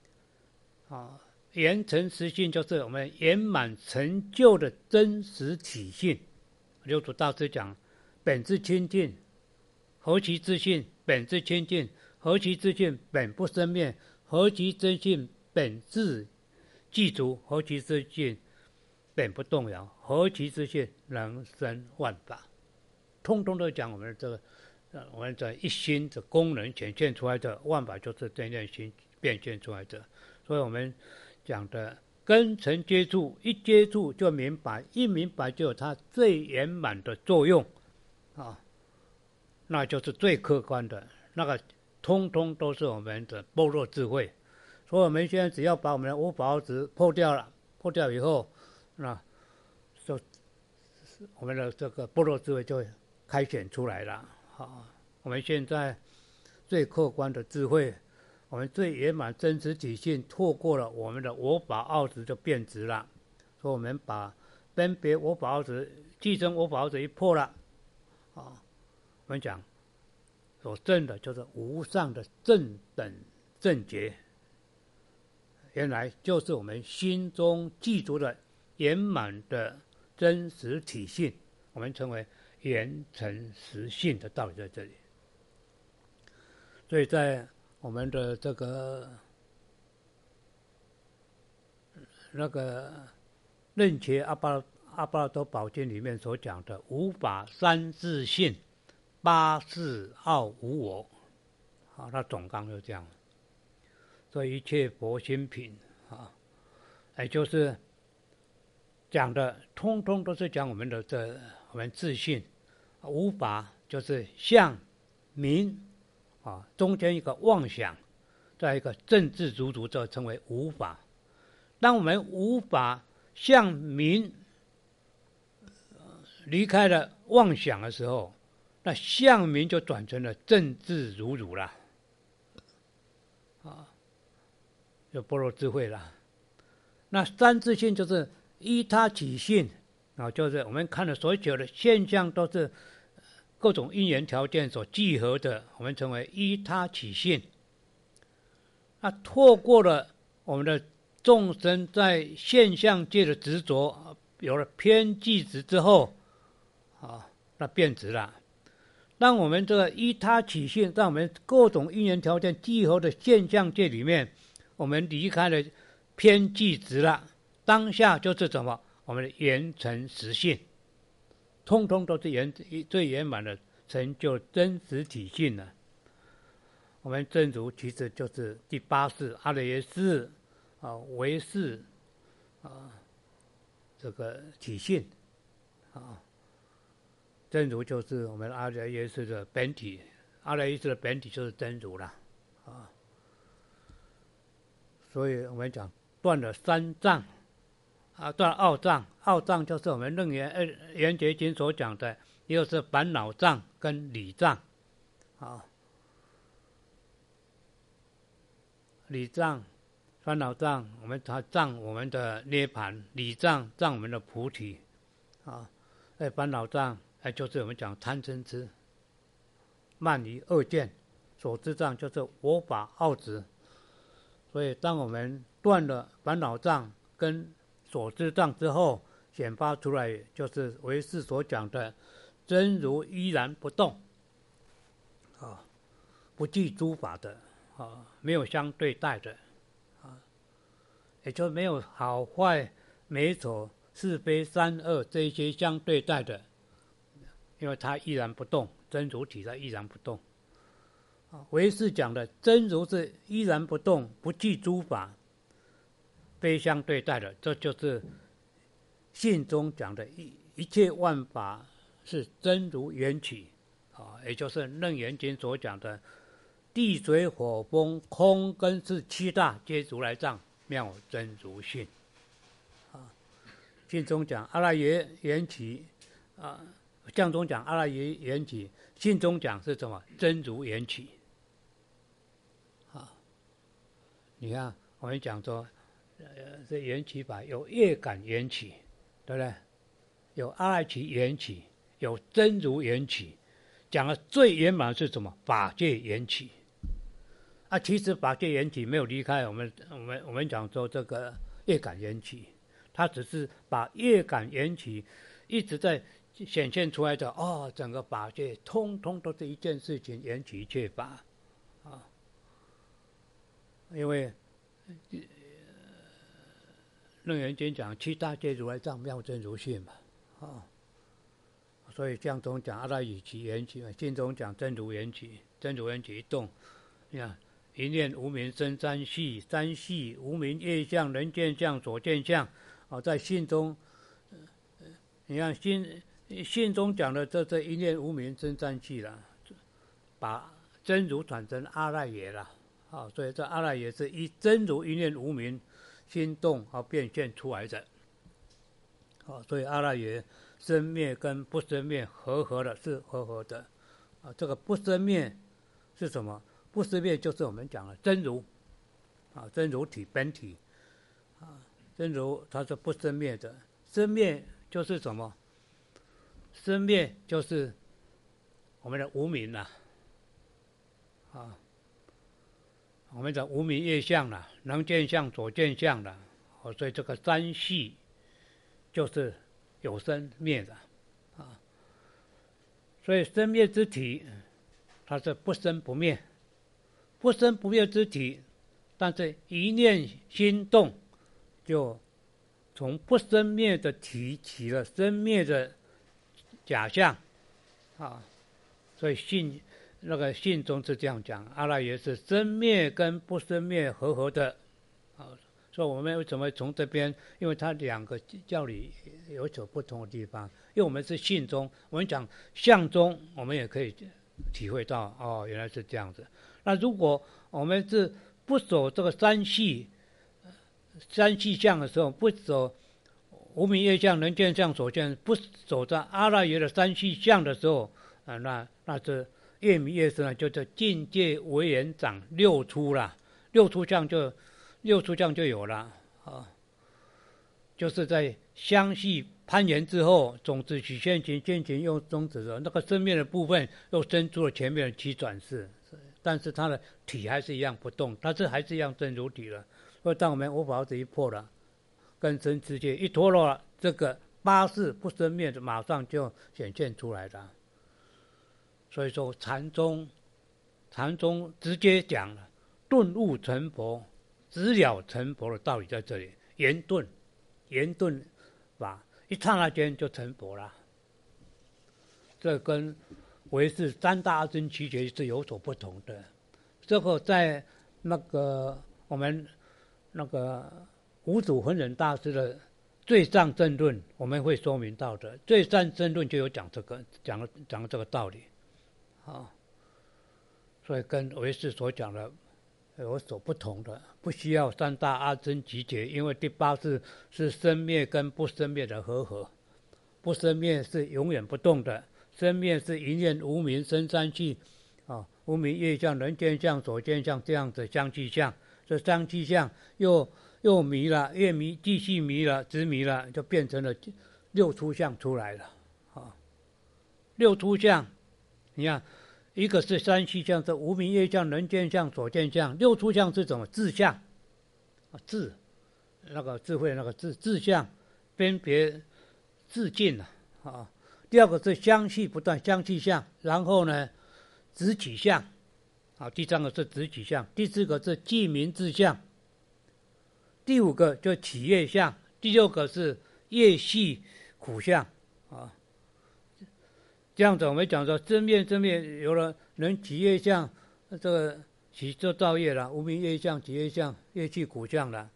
圆成实性就是我们圆满成就的真实体性。六祖大师讲，本自清净，何其自信？本自清净，何其自信？本不生灭，何其真性？本自具足，何其自信？本不动摇，何其自信？能生万法。通通都讲我们这一心的功能显现出来的，万法就是这念心变现出来的。所以我们讲的根尘接触，一接触就明白，一明白就有它最圆满的作用那就是最客观的，那个通通都是我们的般若智慧。所以我们现在只要把我们的无法二执破掉了，破掉以后，那就我们的这个般若智慧就开显出来了我们现在最客观的智慧，我们最圆满真实体性，透过了我们的我法二执就变质了。所以我们把分别我法二执、寄生我法二执一破了我们讲所证的就是无上的正等正觉，原来就是我们心中具足的圆满的真实体性，我们称为圆成实性的道理在这里。所以在我们的这个那个楞伽阿巴拉多宝经里面所讲的无法三自性，八事奥无我它总纲就这样。所以一切佛心品也就是讲的通通都是讲我们自信。无法就是相名中间一个妄想，再一个正智如如，这称为无法。当我们无法相名离开了妄想的时候，那相名就转成了正智如如了就般若智慧了。那三自性就是依他起性就是我们看的所有的现象都是各种因缘条件所聚合的，我们称为依他起性。那透过了我们的众生在现象界的执着，有了偏计执之后那变质了。当我们这个依他起性，在我们各种因缘条件聚合的现象界里面，我们离开了偏计执了，当下就是什么？我们的圆成实性，通通都是最圆满的成就真实体性了。 我们真如其实就是第八世阿赖耶识唯识这个体性真如就是我们阿赖耶识的本体，阿赖耶识的本体就是真如了所以我们讲断了三障断了奥障，奥障就是我们楞严觉经所讲的，又是烦恼障跟理障理障、烦恼障，它障我们的涅盘；理障障我们的菩提烦恼障就是我们讲贪嗔痴、慢疑、恶见；所知障就是我法傲执。所以，当我们断了烦恼障跟所知障之后，显发出来就是唯识所讲的真如依然不动不计诸法的没有相对待的也就没有好坏美丑是非善恶这一些相对待的，因为它依然不动，真如体在依然不动唯识讲的真如是依然不动，不计诸法，非相对待的，这就是信中讲的一切万法是真如缘起也就是楞严经所讲的地水火风空跟是七大皆如来藏妙真如性信中讲阿赖耶缘起相中讲阿赖耶缘起，信中讲是什么？真如缘起你看我们讲说这缘起法有业感缘起，对不对？有阿赖耶缘起，有真如缘起，讲的最圆满是什么？法界缘起其实法界缘起没有离开我们讲说这个业感缘起，它只是把业感缘起一直在显现出来的整个法界通通都是一件事情，缘起一切法因为楞严经讲七大皆如来藏妙真如性嘛所以相中讲阿赖耶缘起嘛，信中讲真如缘起，真如缘起一动，你看一念无明生三系，三系无明业相、人见相、所见相在信中你看信中讲的这一念无明生三系了，把真如转成阿赖耶了所以这阿赖耶是以真如一念无明心动变现出来的所以阿赖耶生灭跟不生灭合的是合的这个不生灭是什么？不生灭就是我们讲的真如真如体本体真如它是不生灭的，生灭就是什么？生灭就是我们的无明我们的无明业相能见相、所见相所以这个三系就是有生灭的所以生灭之体它是不生不灭，不生不灭之体，但是一念心动就从不生灭的体起了生灭的假象所以信中是这样讲，阿赖耶是生灭跟不生灭合的所以我们为什么从这边？因为它两个教理有所不同的地方。因为我们是信中，我们讲相中，我们也可以体会到原来是这样子。那如果我们是不守这个三系相的时候，不守无明业相、人见相、所见，不守着阿赖耶的三系相的时候那这越迷越深了，就叫境界为缘长六出了，六出相就有了就是在相续攀缘之后，种子起现行，现行又终止了，那个生灭的部分又生出了前面的七转世，但是它的体还是一样不动，它是还是一样真如体了。所以当我们无法子一破了，根生之界一脱落了，这个八识不生灭的马上就显现出来了。所以说禅宗直接讲了顿悟成佛，直了成佛的道理在这里，圆顿法一刹那间就成佛了。这跟唯识三大阿僧祇劫是有所不同的。 这个在那个我们那个五祖弘忍大师的最上正论，我们会说明到的。最上正论就有讲这个，讲这个道理，啊，所以跟唯识所讲的有所不同的，不需要三大阿僧集结，因为第八识是生灭跟不生灭的和合，不生灭是永远不动的，生灭是一念无明生三气，无明业相、人见相、所见相这样的相继相，这相继相又迷了，越迷继续迷了，执迷了，就变成了六出相出来了，六出相，你看。一个是三细相，是无明业相、人见相、所见相。六出相是什么？智相，智，那个智慧那个智相，分别自尽了第二个是相续不断，相续相，然后呢，执取相，第三个是执取相，第四个是记名自相，第五个就起业相，第六个是业系苦相这样子我们讲说生灭有了能起业相，这个起就造业了，无明业相、起业相、业气苦相了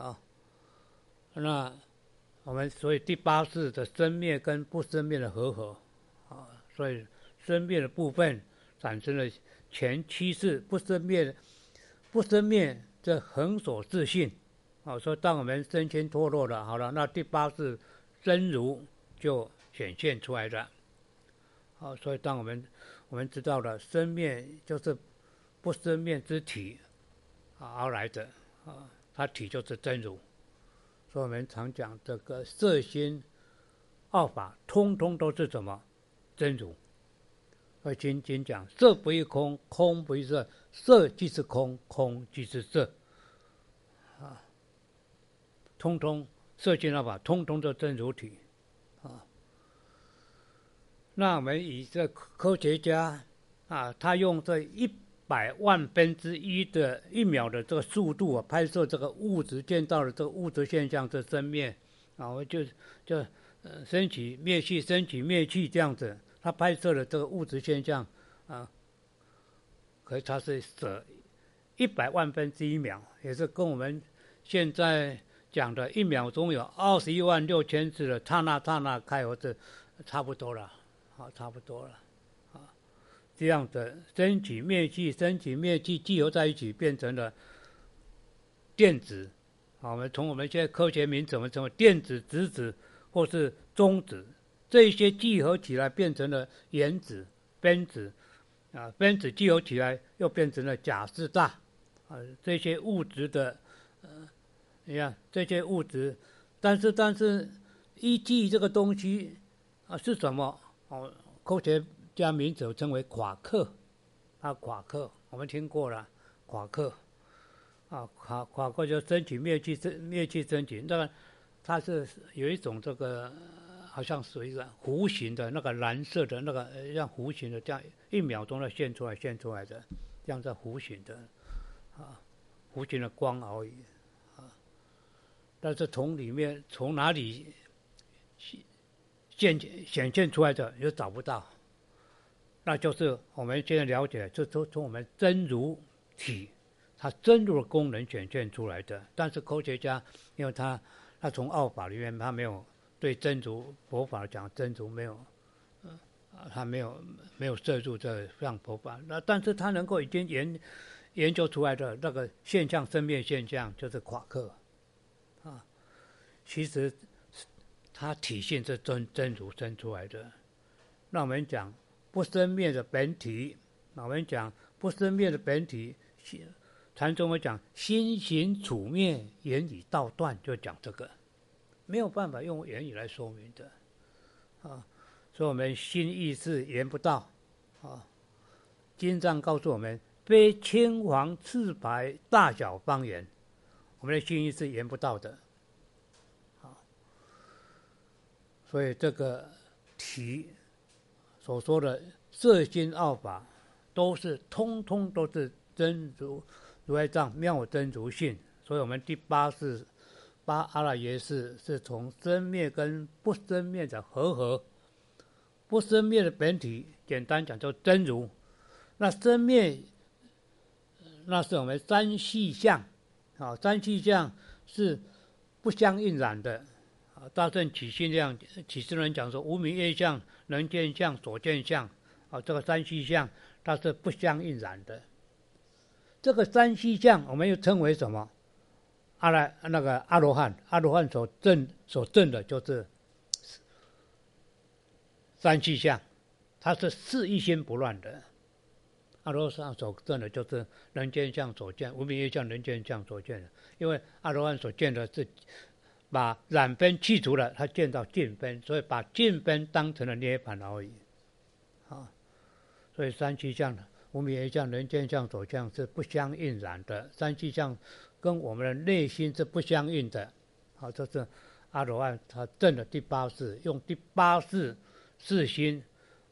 那我们所以第八识的生灭跟不生灭的和合所以生灭的部分产生了前七识，不生灭这恒所自性所以当我们身心脱落了，好了，那第八识真如就显现出来了所以当我们知道了生灭就是不生灭之体而来的它体就是真如，所以我们常讲这个色心二法通通都是什么？真如。所以经讲色不异空，空不异色，色即是空，空即是色通通色心二法通通都真如体那我们以这科学家他用这100万分之一的1秒的这个速度拍摄这个物质见到的这个物质现象的生灭就升起灭去升起灭去这样子，他拍摄的这个物质现象可是它是100万分之一秒，也是跟我们现在讲的1秒钟有216000次的刹那开合是差不多了差不多了这样的升起灭去升起灭去聚合在一起变成了电子我们从我们现在科学名词我们称为电子、质子或是中子，这一些聚合起来变成了原子、分子分子聚合起来又变成了甲士大这些物质的你看这些物质，但是依据这个东西是什么科学家名词称为夸克夸克我们听过了夸克夸克就升起灭去升起，那个它是有一种这个好像是一个弧形的那个蓝色的那个像弧形的这样1秒钟的现出来的这样是弧形的弧形的光而已但是从里面从哪里显现出来的又找不到，那就是我们现在了解就从我们真如体它真如的功能显现出来的。但是科学家因为他从奥法里面他没有对真如佛法讲真如没有他没有摄入这像佛法，那但是他能够已经研究出来的那个现象生灭现象就是夸克其实它体现是真如生出来的。那我们讲不生灭的本体，我们讲不生灭的本体，禅宗我讲心行处灭，言语道断，就讲这个，没有办法用言语来说明的所以我们心意识言不到经上告诉我们，非青黄赤白大小方言，我们的心意是言不到的所以这个题所说的色心二法通通都是真如来藏妙真如性。所以我们第八识八阿赖耶识是从生灭跟不生灭的和合，不生灭的本体简单讲就真如，那生灭那是我们三细相，三细相是不相应染的。大乘起信量，起信论讲说无明业相、能见相、所见相，这个三细相它是不相应染的。这个三细相我们又称为什么？阿罗汉，阿罗汉所证的就是三细相，它是四一心不乱的。阿罗汉所证的就是能见相所见，无明业相、能见相所见的。因为阿罗汉所见的是把染分去除了，他见到净分，所以把净分当成了涅槃而已。所以三细相、无明业相、能见相所见是不相应染的。三细相跟我们的内心是不相应的。这是阿罗汉他证的第八识，用第八识识心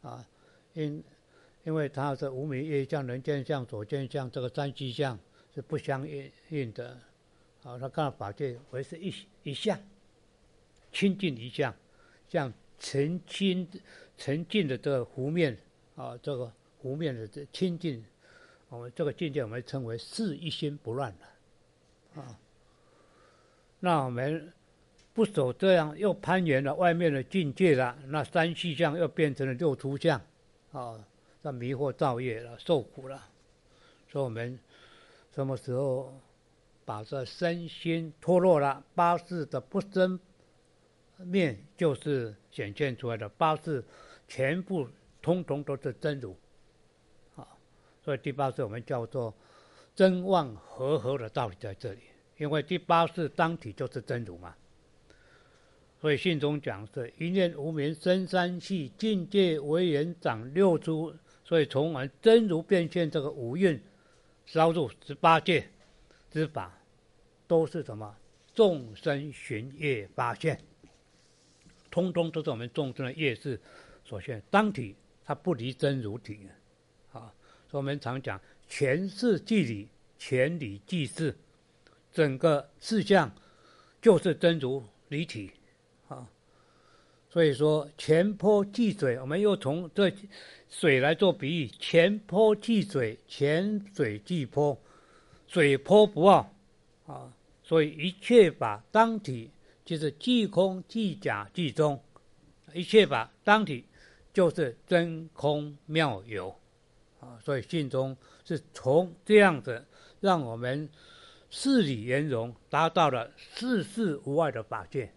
因为他是无明业相、能见相、所见相，这个三细相是不相应的。他看到法界为是一相，清净一相，像澄净的这个湖面这个湖面的清净，我们这个境界我们称为四一心不乱的。那我们不守这样，又攀缘了外面的境界了，那三细相又变成了六出相，那迷惑造业了，受苦了。所以我们什么时候把这身心脱落了，八识的不生面就是显现出来的，八识全部通通都是真如。所以第八识我们叫做真妄合合的道理在这里，因为第八识当体就是真如嘛。所以信中讲是一念无明生三系，境界为缘长六出。所以从我们真如变现这个五蕴烧入18界之法，都是什么？众生寻业发现，通通都是我们众生的业事所现。当体它不离真如体。所以我们常讲前事即理，前理即事，整个事项就是真如离体。所以说前坡即水，我们又从这水来做比喻，前坡即水，前水即坡，水坡不二所以一切法当体就是即空即假即中，一切法当体就是真空妙有所以信中是从这样子让我们事理圆融，达到了事事无碍的法界。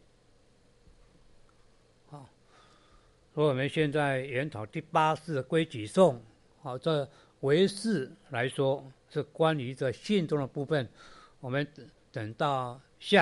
所以我们现在研讨第八识的归己颂，这唯识来说是关于这信中的部分。我们等到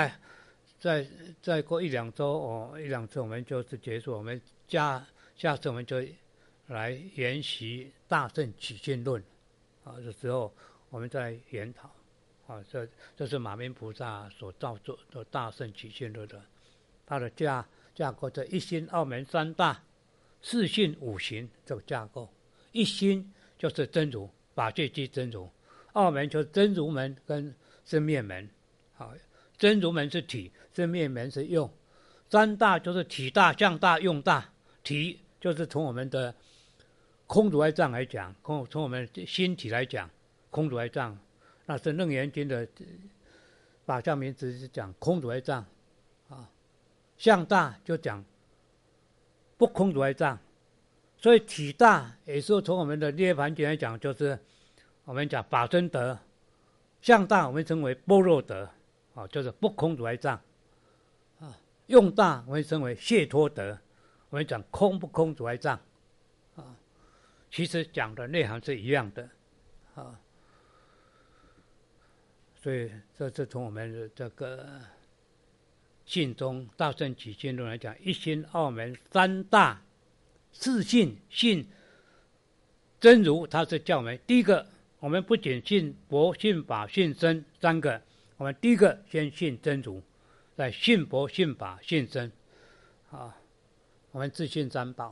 再过一两周我们就是结束。我们下次我们就来研习大乘起信论的时候，我们再研讨这是马明菩萨所造作的大乘起信论的，它的架构这一心二门三大四性五行这个架构。一心就是真如，法界即真如；二门就是真如门跟生灭门，真如门是体，生灭门是用。三大就是体大、相大、用大。体就是从我们的空如来藏来讲，从我们心体来讲，空如来藏，那是楞严经的法相名词是讲空如来藏相大就讲不空如来藏。所以体大也是从我们的涅槃经来讲，就是我们讲法身德；相大我们称为般若德就是不空如来藏用大我们称为解脱德，我们讲空不空如来藏其实讲的内涵是一样的所以这是从我们的这个信中大乘起信论来讲，一心二门三大四性真如，它是叫我们第一个，我们不仅信佛、信法、信僧三个，我们第一个先信真如，再信佛、信法、信僧我们自信三宝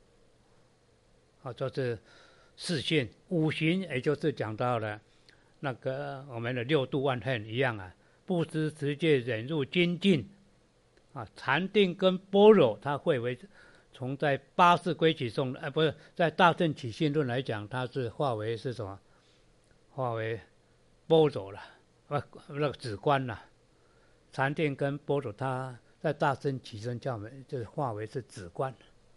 这是四性。五行也就是讲到了那个我们的六度万恨一样布施、持戒、忍辱、精进禅定跟般若，它会为从在八识归己颂不是在大乘起信论来讲，它是化为是什么？化为般若了，那个止观了。禅定跟般若，它在大乘起身教门就是化为是止观，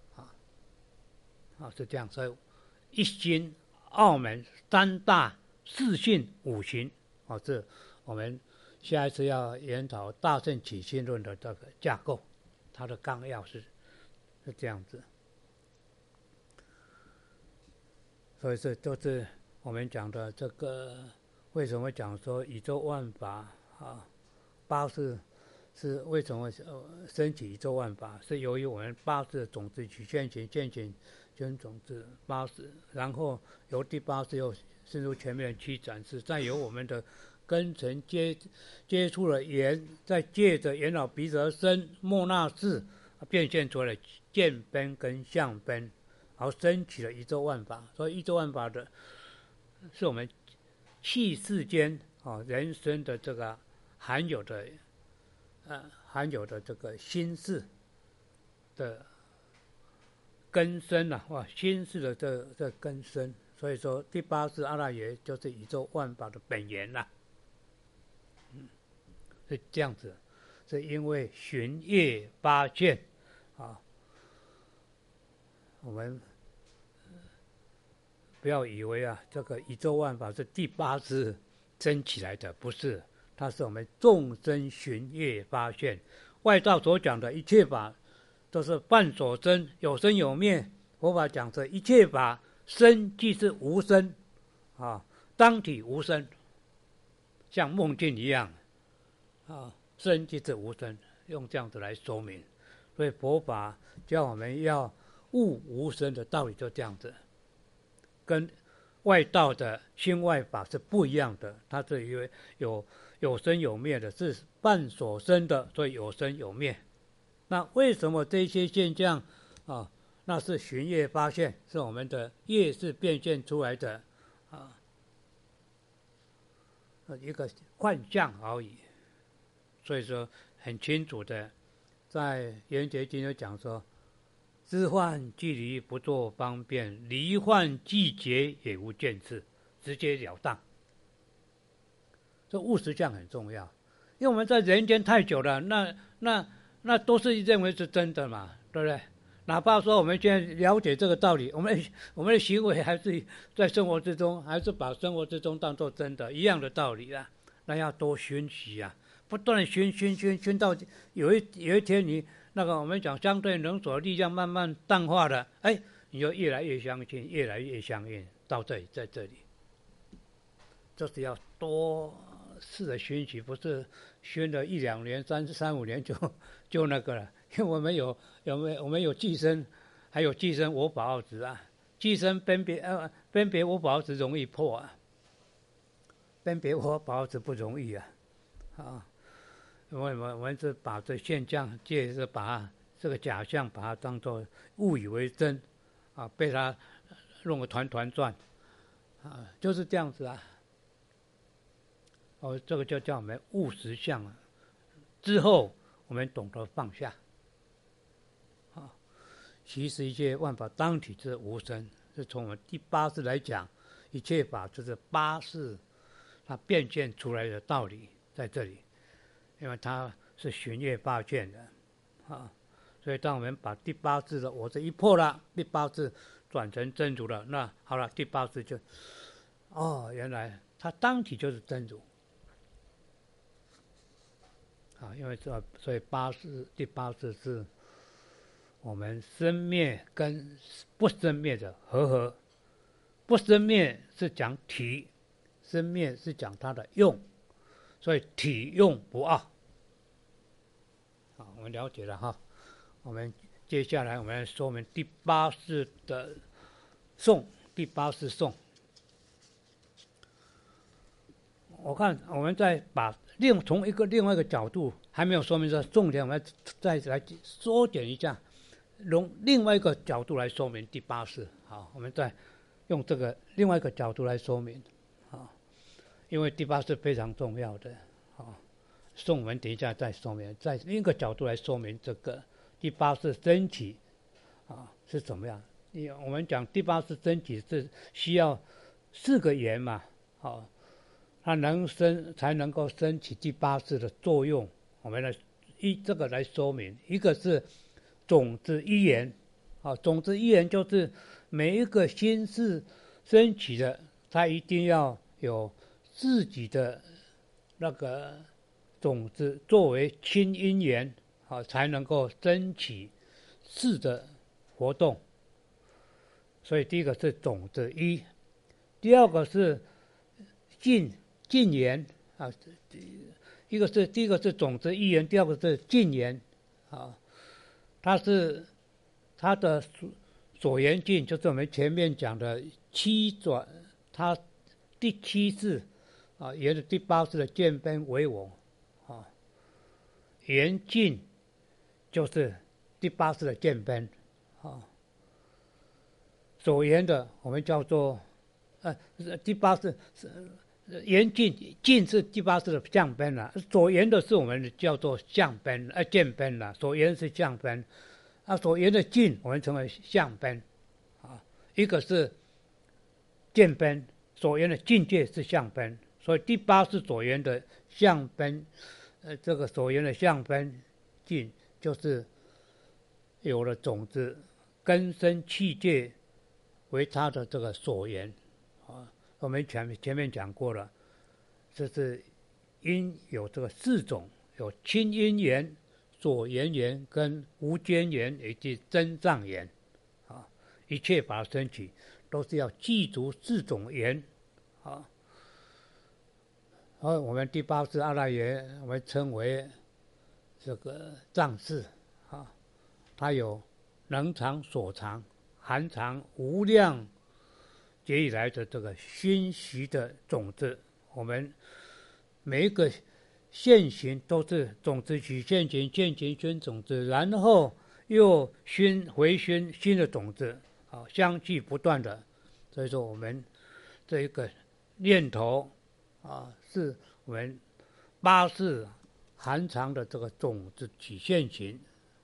是这样。所以一心、二门、三大、四性、五行，这我们下一次要研讨大乘起心论的这个架构，它的纲要是这样子。所以这就是我们讲的这个，为什么讲说宇宙万法八字是为什么升起宇宙万法，是由于我们八字的种子取现行，现行跟种子八字，然后由第八字又深入前面去展示，再由我们的根尘接触了缘，再借着缘老彼此而生莫那识，变现出了见分跟相分，然后升起了宇宙万法。所以宇宙万法的是我们气世间人生的这个含有的这个心事的根深心事的这根深。所以说第八识阿赖耶就是宇宙万法的本源啦。是这样子，是因为寻业发现我们不要以为这个宇宙万法是第八识生起来的，不是，它是我们众生寻业发现。外道所讲的一切法都是幻所生，有生有灭。佛法讲的一切法生即是无生当体无生，像梦境一样生即是无生，用这样子来说明。所以佛法教我们要悟无生的道理，就这样子，跟外道的心外法是不一样的。它是因为有生有灭的，是伴所生的，所以有生有灭。那为什么这些现象那是寻业发现，是我们的业是变现出来的一个幻象而已。所以说很清楚的，在圆觉经就讲说，知幻即离不作方便，离幻即结也无见次，直截了当。这务实相很重要，因为我们在人间太久了，那都是认为是真的嘛，对不对？哪怕说我们现在了解这个道理，我们的行为还是在生活之中，还是把生活之中当作真的，一样的道理那要多熏习不断熏到有一天你那个我们讲相对能所力量慢慢淡化了，你就越来越相信，越来越相应，到这里，在这里，就是要多次的熏习，不是熏了1、2年、3、5年就那个了。因为我们有寄生，还有寄生我法二执寄生分别我法二执容易破分别我法二执不容易因为我们是把这现象借着把这个假象把它当作误以为真被它弄个团团转就是这样子这个就叫我们悟实相之后我们懂得放下其实一切万法当体之无生，是从我们第八识来讲，一切法就是八识它变现出来的道理在这里，因为它是寻业发现的所以当我们把第八识的我这一破了，第八识转成真如了，那好了，第八识就原来它当体就是真如因为所以第八识是我们生灭跟不生灭的合，不生灭是讲体，生灭是讲它的用，所以体用不二。我们了解了我们接下来我们来说明第八识的颂，第八识颂。我看我们再把从另外一个角度还没有说明的重点，我们再来缩减一下。用另外一个角度来说明第八识，我们再用这个另外一个角度来说明，因为第八识非常重要的，我们等一下再说明，在另一个角度来说明这个第八识升起，是怎么样？我们讲第八识升起是需要4个缘嘛， 它才能够升起第八识的作用。我们来这个来说明，一个是种子一言，种子一言就是每一个心识升起的，它一定要有自己的那个种子作为亲因缘，才能够升起识的活动。所以第一个是种子一，第二个是近缘第一个是种子一缘，第二个是近缘它的所缘境，就是我们前面讲的它第七识也是第八识的见分为我缘境就是第八识的见分所缘的我们叫做第八识缘境是第八识的相分了，所缘的是我们叫做相分见分了，所缘是相分所缘的境我们称为相分一个是见分，所缘的境界是相分，所以第八识所缘的相分这个所缘的相分境就是有了种子根生器界为它的这个所缘我们前面讲过了，这是因有这个四种，有亲因缘、所缘缘跟无间缘以及增上缘一切把它升起都是要记住四种缘我们第八识阿赖耶我们称为这个藏识它有能藏所藏含藏无量劫以来的这个熏习的种子，我们每一个现行都是种子起现行，现行熏种子，然后又回熏新的种子相继不断的。所以说我们这一个念头是我们八识含藏的这个种子起现行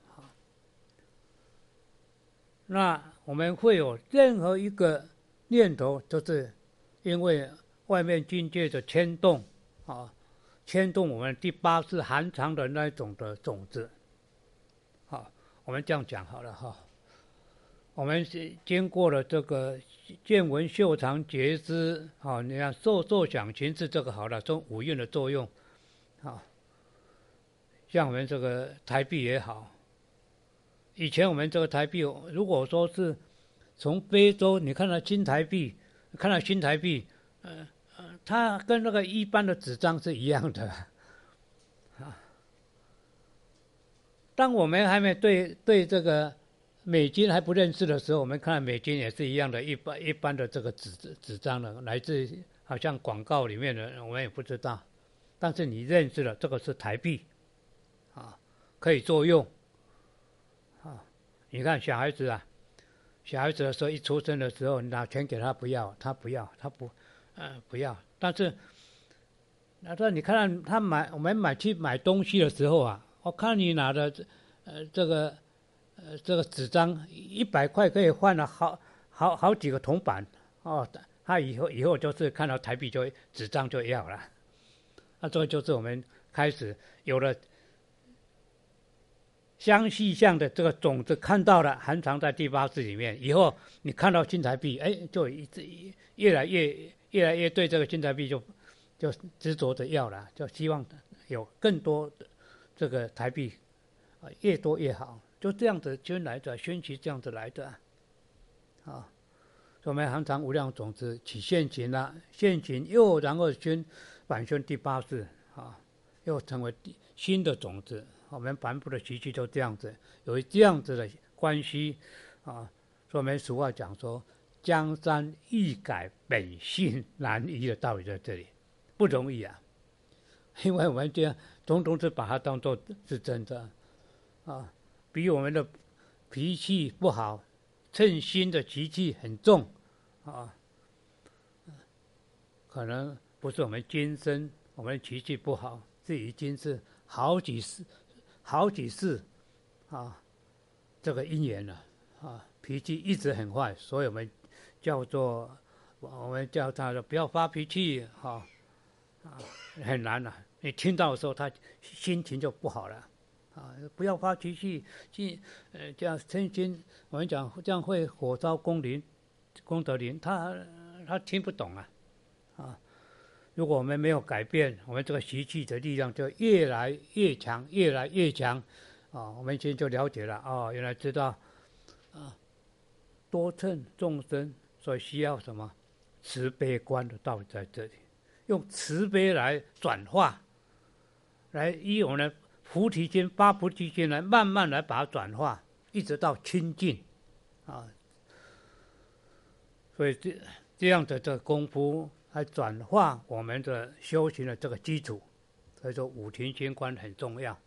那我们会有任何一个念头，就是因为外面境界的牵动牵动我们第八识含藏的那种的种子我们这样讲好了我们经过了这个见闻嗅尝觉知你看受想行识这个好了，这五蕴的作用像我们这个台币也好，以前我们这个台币如果说是从非洲你看到新台币它跟那个一般的纸张是一样的当我们还没对这个美金还不认识的时候，我们看美金也是一样的一般的这个纸张的，来自好像广告里面的我们也不知道，但是你认识了这个是台币可以作用你看小孩子的时候一出生的时候拿钱给他不要，他不要但是你看我们去买东西的时候我看你拿的这个纸张100块可以换了好几个铜板他以后就是看到台币纸张就要了这个就是我们开始有了相续相的这个种子看到了含藏在第八识里面，以后你看到新台币就越来越对这个新台币就执着的要了，就希望有更多的这个台币越多越好，就这样子熏来的，熏习这样子来的我们含藏无量种子起现行了，现行又然后反熏第八识又成为新的种子。我们凡夫的习气就这样子，有这样子的关系所以我们俗话讲说，江山易改，本性难移的道理在这里，不容易因为我们这样统统是把它当作是真的比我们的脾气不好，称心的习气很重可能不是我们今生我们脾气不好，是已经是好几世这个因缘了脾气一直很坏，所以我们叫他不要发脾气很难了。你听到的时候，他心情就不好了。不要发脾气，这样身心，我们讲这样会火烧功德林，他听不懂啊。如果我们没有改变，我们这个习气的力量就越来越强，越来越强。我们今天就了解了原来知道多称众生，所以需要什么慈悲观的道理在这里，用慈悲来转化，来以我们的菩提心发菩提心来慢慢来把它转化，一直到清净所以这样的这个功夫来转化我们的修行的这个基础，所以说五停心观很重要。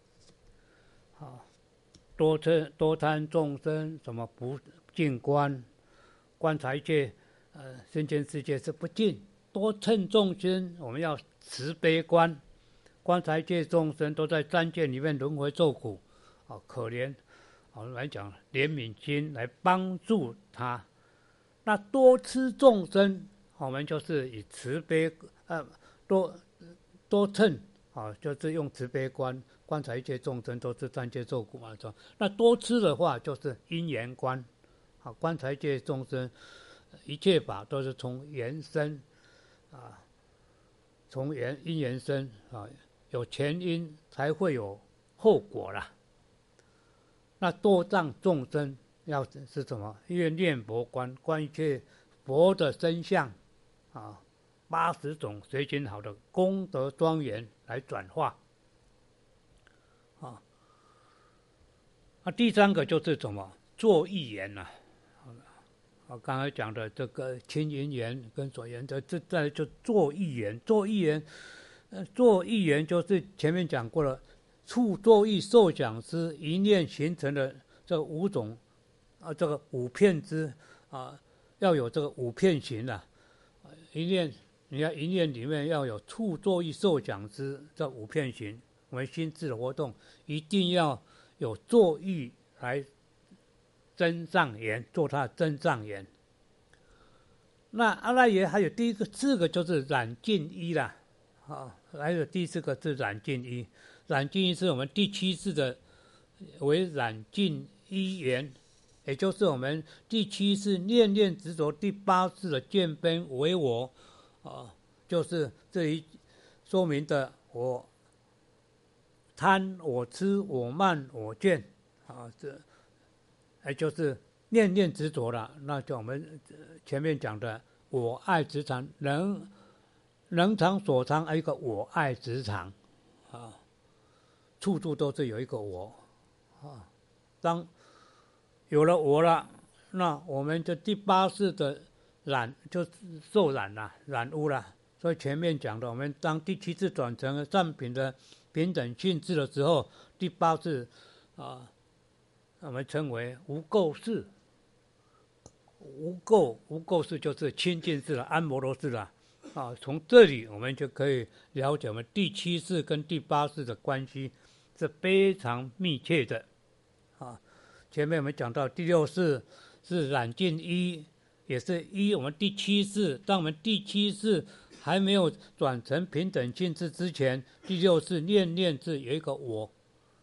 多贪众生什么不净观，观察一切身间世界是不净。多称众生，我们要慈悲观，观察一切众生都在三界里面轮回受苦可怜，我们来讲怜悯心来帮助他。那多吃众生，我们就是以慈悲多称就是用慈悲观观察一切众生都是三界受苦嘛。那多吃的话就是因缘观，观察一切众生，一切法都是从缘生从因缘生有前因才会有后果啦。那多障众生要是什么？因为念佛观，观一切佛的真相80种随行好的功德庄严来转化第三个就是什么？做义言刚才讲的这个亲因缘跟所缘的，再来就做义言。做义言就是前面讲过了，处作意受想思一念形成的这5种这个5片支要有这个5片形一念，你看一念里面要有处作意受想思这5片形，我们心智的活动一定要有作意来增上缘，做它的增上缘。那阿赖耶还有第4个就是染净一啦还有第4个是染净一。染净一是我们第7世的为染净一缘，也就是我们第7世念念执着第8世的见分为我就是这里说明的我贪我痴我慢我见这就是念念执着了。那就我们前面讲的我爱执常，能常所常，还有一个我爱执常处处都是有一个我当有了我了，那我们的第8世的染就受染了，染污了。所以前面讲的，我们当第7世转成善品的平等性质的时候，第8世我们称为无垢世。无垢世就是清净世了，安摩罗世了从这里我们就可以了解我们第7世跟第8世的关系是非常密切的前面我们讲到第6世是染净一，也是我们第7世，当我们第7世还没有转成平等性质之前，第6世念念是有一个我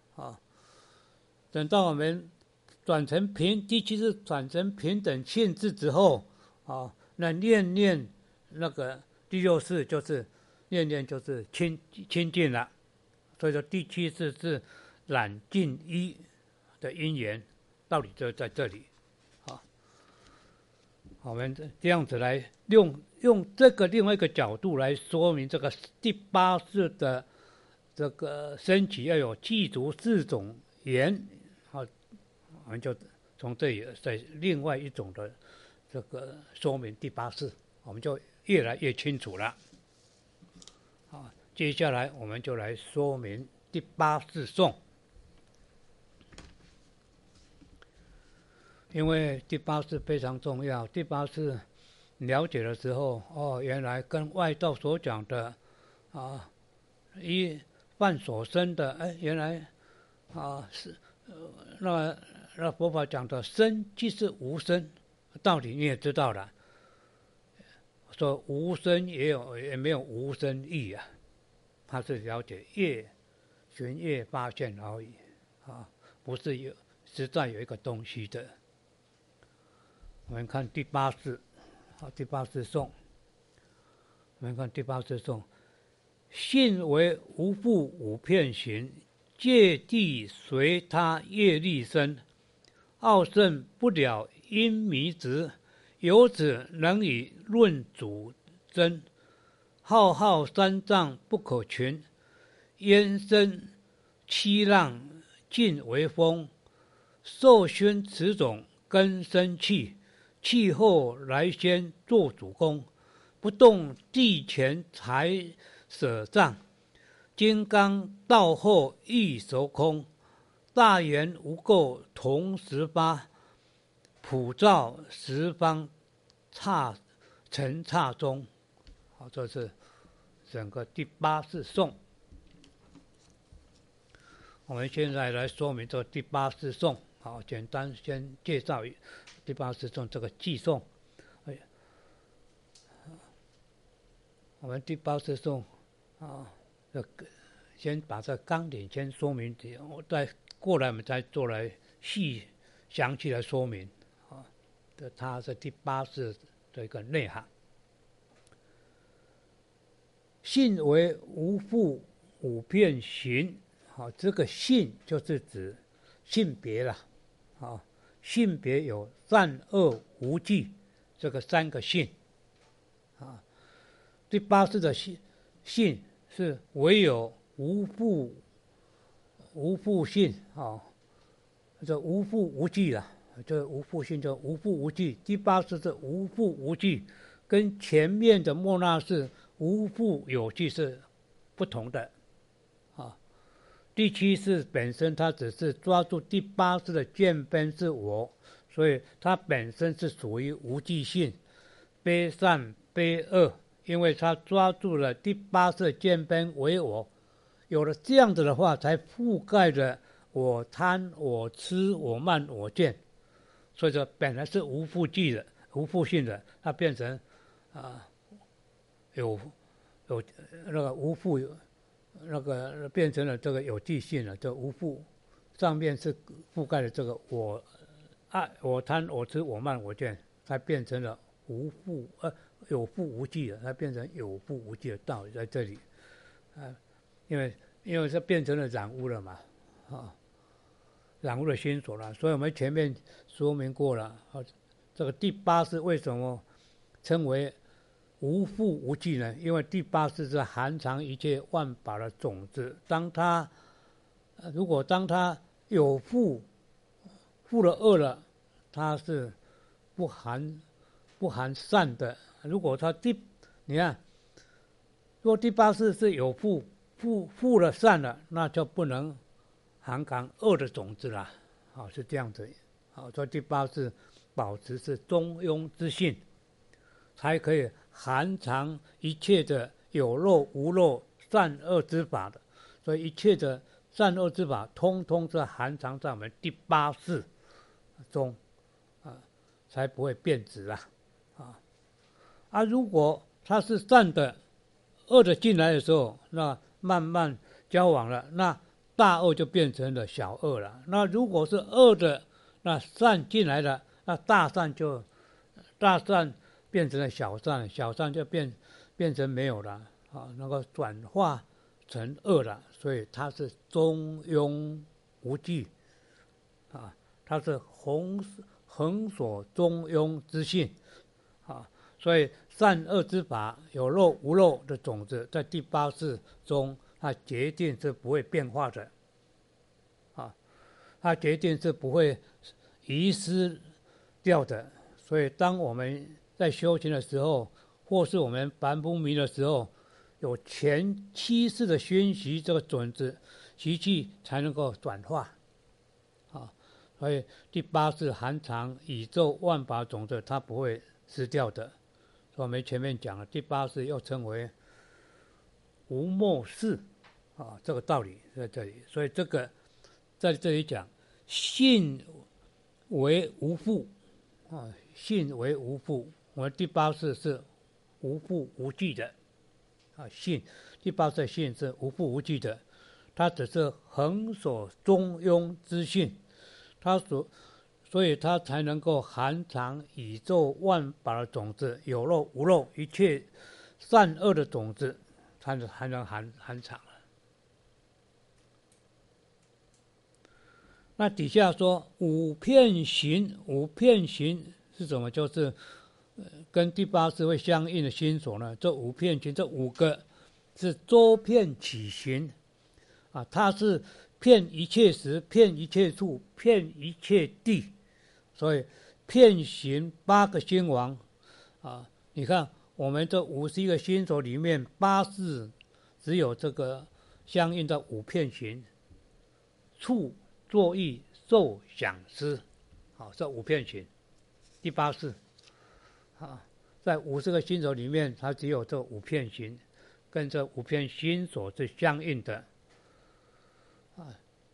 等到我们第7世转成平等性质之后那念念那个第6世就是念念就是清净了。所以说第7世是染净一的因缘，道理就在这里我们这样子来用这个另外一个角度来说明这个第8世的这个升起要有具足4种缘我们就从这里在另外一种的这个说明第8世，我们就越来越清楚了接下来我们就来说明第8世颂。因为第8世非常重要，第8世了解的时候原来跟外道所讲的一犯所生的原来是那佛法讲的生即是无生，道理你也知道了，说无生也没有无生义他是了解寻业发现而已啊，不是实在有一个东西的。我们看第八世，第八世颂，我们看第八世颂，信为无复无片行，芥蒂随他业力生，傲圣不了因迷执，由此能以论主真。浩浩三藏不可群，焉生七浪尽为风。受熏此种根生气，气后来先做主公。不动地前才舍障，金刚道后亦熟空。大圆无垢同时发，普照十方尘刹中。好，这是整个第八世颂。我们现在来说明这第八世颂。好，简单先介绍第八世颂这个偈颂。我们第八世颂先把这纲领先说明，我再过来我们再做来详细来说明它是第八世的一个内涵。信为无复无片行，这个信就是指性别了，性别有善恶无记这个三个性，第八世的性是唯有无复性这无复无记了，这无复性就无复无记。第八世是无复无记，跟前面的末那识无复有记是不同的第七世本身它只是抓住第八世的见分是我，所以它本身是属于无记性，非善非恶，因为它抓住了第八世见分为我，有了这样子的话，才覆盖了我贪我痴我慢我见，所以说本来是无复记的无复性的，它变成有那个无复那个变成了这个有记性了，这无复上面是覆盖了这个我我贪我痴我慢我见，它变成了无复有复无记了，它变成有复无记的道理在这里因为这变成了染污了嘛染污了心所了，所以我们前面说明过了这个第八识为什么称为无复无记呢？因为第八识是含藏一切万法的种子，如果当它有复了恶了，它是不含善的。如果它你看，如果第八识是有复了善了，那就不能含恶的种子了是这样子所以第八识保持是中庸之性，才可以含藏一切的有漏无漏善恶之法的，所以一切的善恶之法通通是含藏在我们第八识中才不会变质如果它是善的，恶的进来的时候，那慢慢交往了，那大恶就变成了小恶了。那如果是恶的，那善进来了，那大善变成了小善，小善就变成没有了那个转化成恶了，所以它是中庸无忌它是恒所中庸之性所以善恶之法有漏无漏的种子在第八识中，它决定是不会变化的它决定是不会遗失掉的。所以当我们在修行的时候，或是我们凡夫迷的时候，有前七世的熏习这个种子习气才能够转化所以第八识含藏宇宙万法种子，它不会失掉的。所以我们前面讲了，第八识又称为无末识这个道理在这里。所以这个在这里讲信为无复信为无复，我们第八识是无复无记的信。 第八世性是无父无际的，它只是恒所中庸之性，所以它才能够含藏宇宙万法的种子，有漏无漏，一切善恶的种子，它才能含藏。那底下说五遍行，五遍行是什么？就是跟第八识会相应的心所呢。这五遍行，这五个是周遍起行啊，它是遍一切时，遍一切处，遍一切地，所以遍行8个心王啊。你看我们这51个心所里面，8识只有这个相应的五遍行，处作意受想思，好，这五遍行，第八识，啊，在50个心所里面，它只有这五遍行，跟这五遍心所是相应的，啊。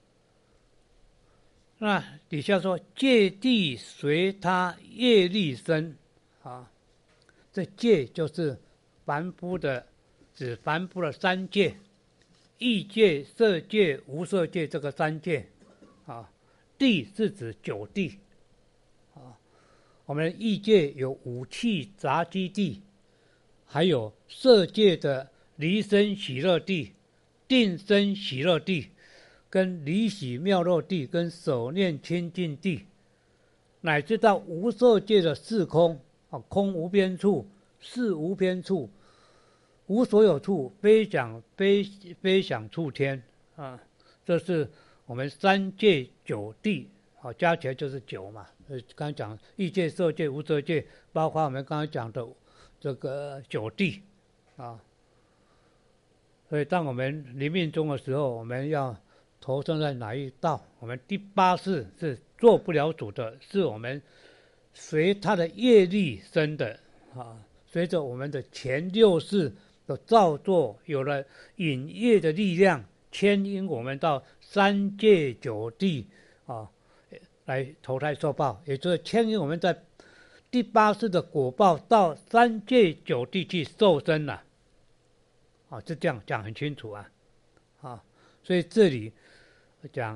那底下说戒地随他业力生，啊，这戒就是凡夫的，指凡夫的三界，意界、色界、无色界这个三界，啊。地是指9地，啊，我们意界有五气杂居地，还有色界的离生喜乐地、定生喜乐地，跟离喜妙乐地，跟守念清净地，乃至到无色界的四空，啊，空无边处，事无边处，无所有处，非想处天，啊，这是我们三界9地，好，加起来就是9嘛。刚才讲意界、色界、无色界，包括我们刚才讲的这个9地，啊。所以当我们临命终的时候，我们要投生在哪一道？我们第八识是做不了主的，是我们随他的业力生的，啊，随着我们的前6识的造作，有了引业的力量，牵引我们到三界9地，啊，来投胎受报，也就是牵引我们在第八识的果报到三界9地去受生了，啊，是这样讲很清楚啊，啊，所以这里讲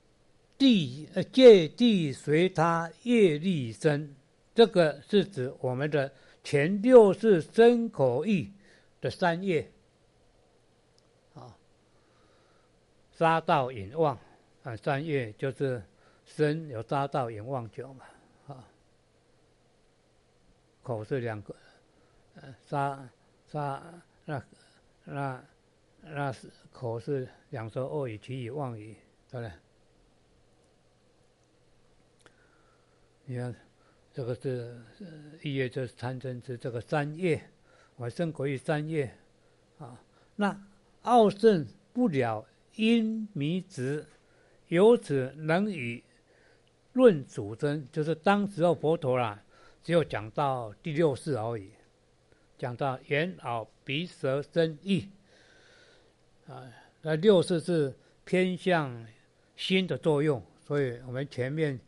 戒地随他业力生，这个是指我们的前6识身口意的3业，啊，杀盗淫妄啊，3业就是身有杀盗淫妄9嘛，啊，口是2个，杀那口是2舌恶语、绮语、妄语，对不对？你看，这个是一业，就是贪嗔痴，这个3业，我身口意3业，啊，那傲胜不了因迷执，由此能以论主真，就是当时候佛陀啦，只有讲到第6识而已，讲到眼耳鼻舌身意，啊，那6识是偏向心的作用，所以我们前面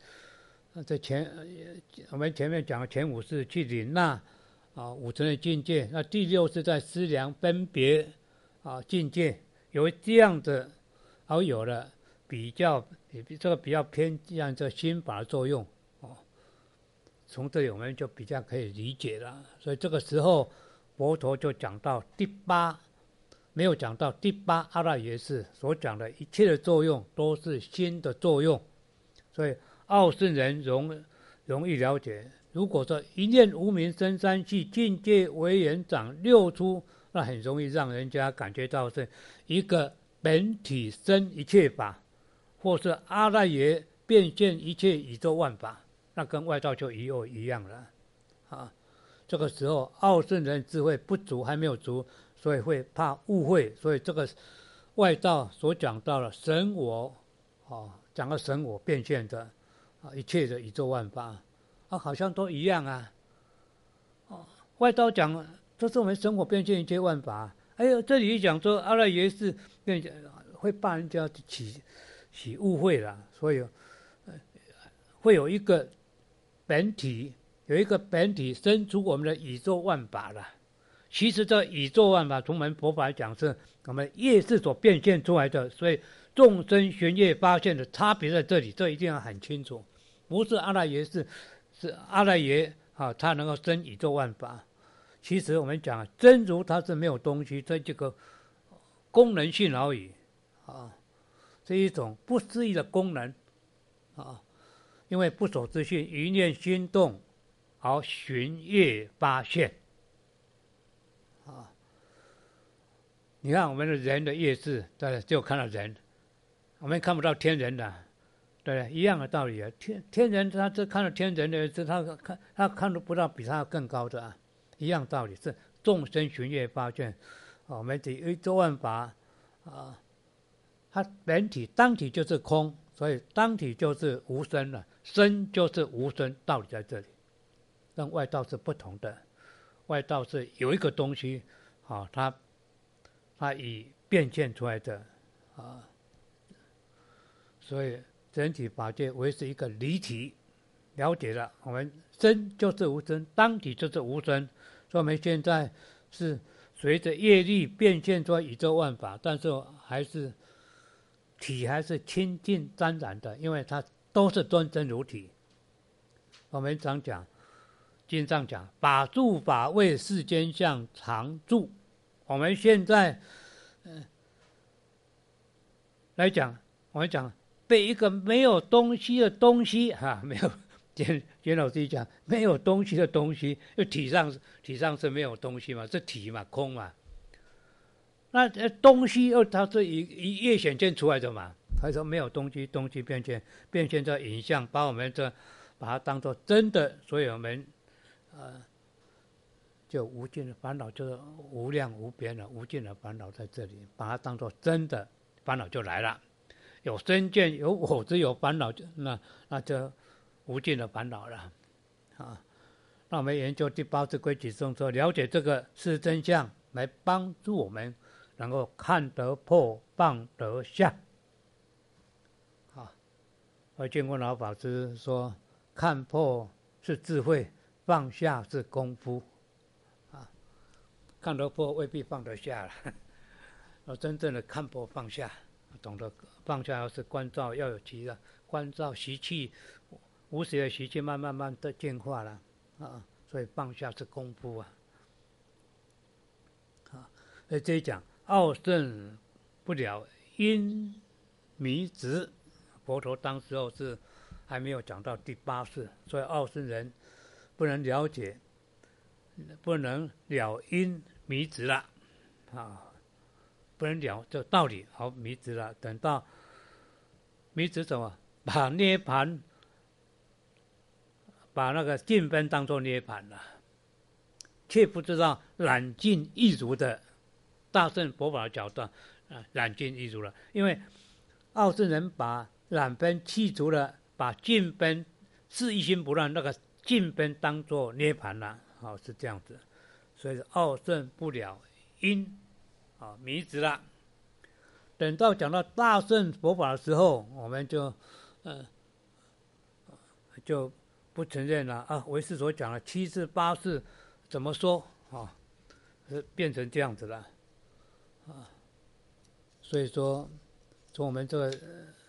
讲的前5识去领纳啊5层的境界，那第6识在思量分别啊境界，有这样的，而有了这个比较偏向这心法的作用，哦，从这里我们就比较可以理解了。所以这个时候佛陀就讲到第8，没有讲到第8阿赖耶识所讲的一切的作用都是心的作用，所以傲圣人容易了解。如果说一念无明生三系，境界为缘长6出，那很容易让人家感觉到是一个本体生一切法，或是阿赖耶变现一切宇宙万法，那跟外道就一样了，啊，这个时候傲圣人智慧不足，还没有足，所以会怕误会，所以这个外道所讲到了神我，啊，讲到神我变现的啊一切的宇宙万法，啊，好像都一样啊，哦，外道讲这是我们神我变现一切万法，哎呦，这里一讲说阿赖耶识变现，会把人家起误会了，所以会有一个本体，生出我们的宇宙万法了， 其实这宇宙万法，从我们佛法来讲，是我们业识所变现出来的，所以众生寻业发现的差别在这里，这一定要很清楚。不是阿赖耶是阿赖耶啊，他能够生宇宙万法。其实我们讲真如它是没有东西，这个功能性而已啊，是一种不思议的功能啊。因为不守之性，一念心动而寻业发现啊。你看我们的人的业识，对，就看到人，我们看不到天人的，对，一样的道理啊。天人他只看到天人的业识，他看不到比他更高的啊，一样道理是众生寻业发现。我们的宇宙万法啊，它本体当体就是空，所以当体就是无生了，生就是无生，道理在这里，跟外道是不同的。外道是有一个东西啊，它以变现出来的啊，所以整体法界为是一个离体。了解了，我们生就是无生，当体就是无生，所以我们现在是随着业力变现出宇宙万法，但是还是体还是清净沾染的，因为它都是端真如体。我们常讲经上讲法住法为世间相常住，我们现在来讲，我们讲被一个没有东西的东西没有简老师讲没有东西的东西，就体上是没有东西嘛，是体嘛，空嘛。那东西它是一夜显现出来的嘛，他说没有东西，东西变现这影像，把我们把它当作真的，所以我们就无尽的烦恼，就是无量无边的无尽的烦恼在这里，把它当作真的，烦恼就来了。有身见有我执有烦恼，那就无尽的烦恼了啊。那我们研究第八次规矩中说，了解这个是真相，来帮助我们能够看得破，放得下。而建国老法师说，看破是智慧，放下是功夫啊。看得破未必放得下了，要真正的看破放下，懂得放下，要是关照，要有其的关照习气，无始的习气慢慢的进化了啊。所以放下是功夫啊。所以这一讲傲圣不了因迷执，佛陀当时候是还没有讲到第八世，所以傲圣人不能了解，不能了因迷执了啊，不能了这道理，好迷执了。等到迷执什么，把涅盘，把那个净分当作涅盘了，却不知道染净易如的大乘佛法的角度染净易如了。因为傲圣人把染分去除了，把净分是一心不乱那个净分当作涅盘了，是这样子。所以傲圣不了因迷执了。等到讲到大乘佛法的时候，我们就不承认了啊。唯识所讲的七世八世怎么说变成这样子了啊。所以说从我们这个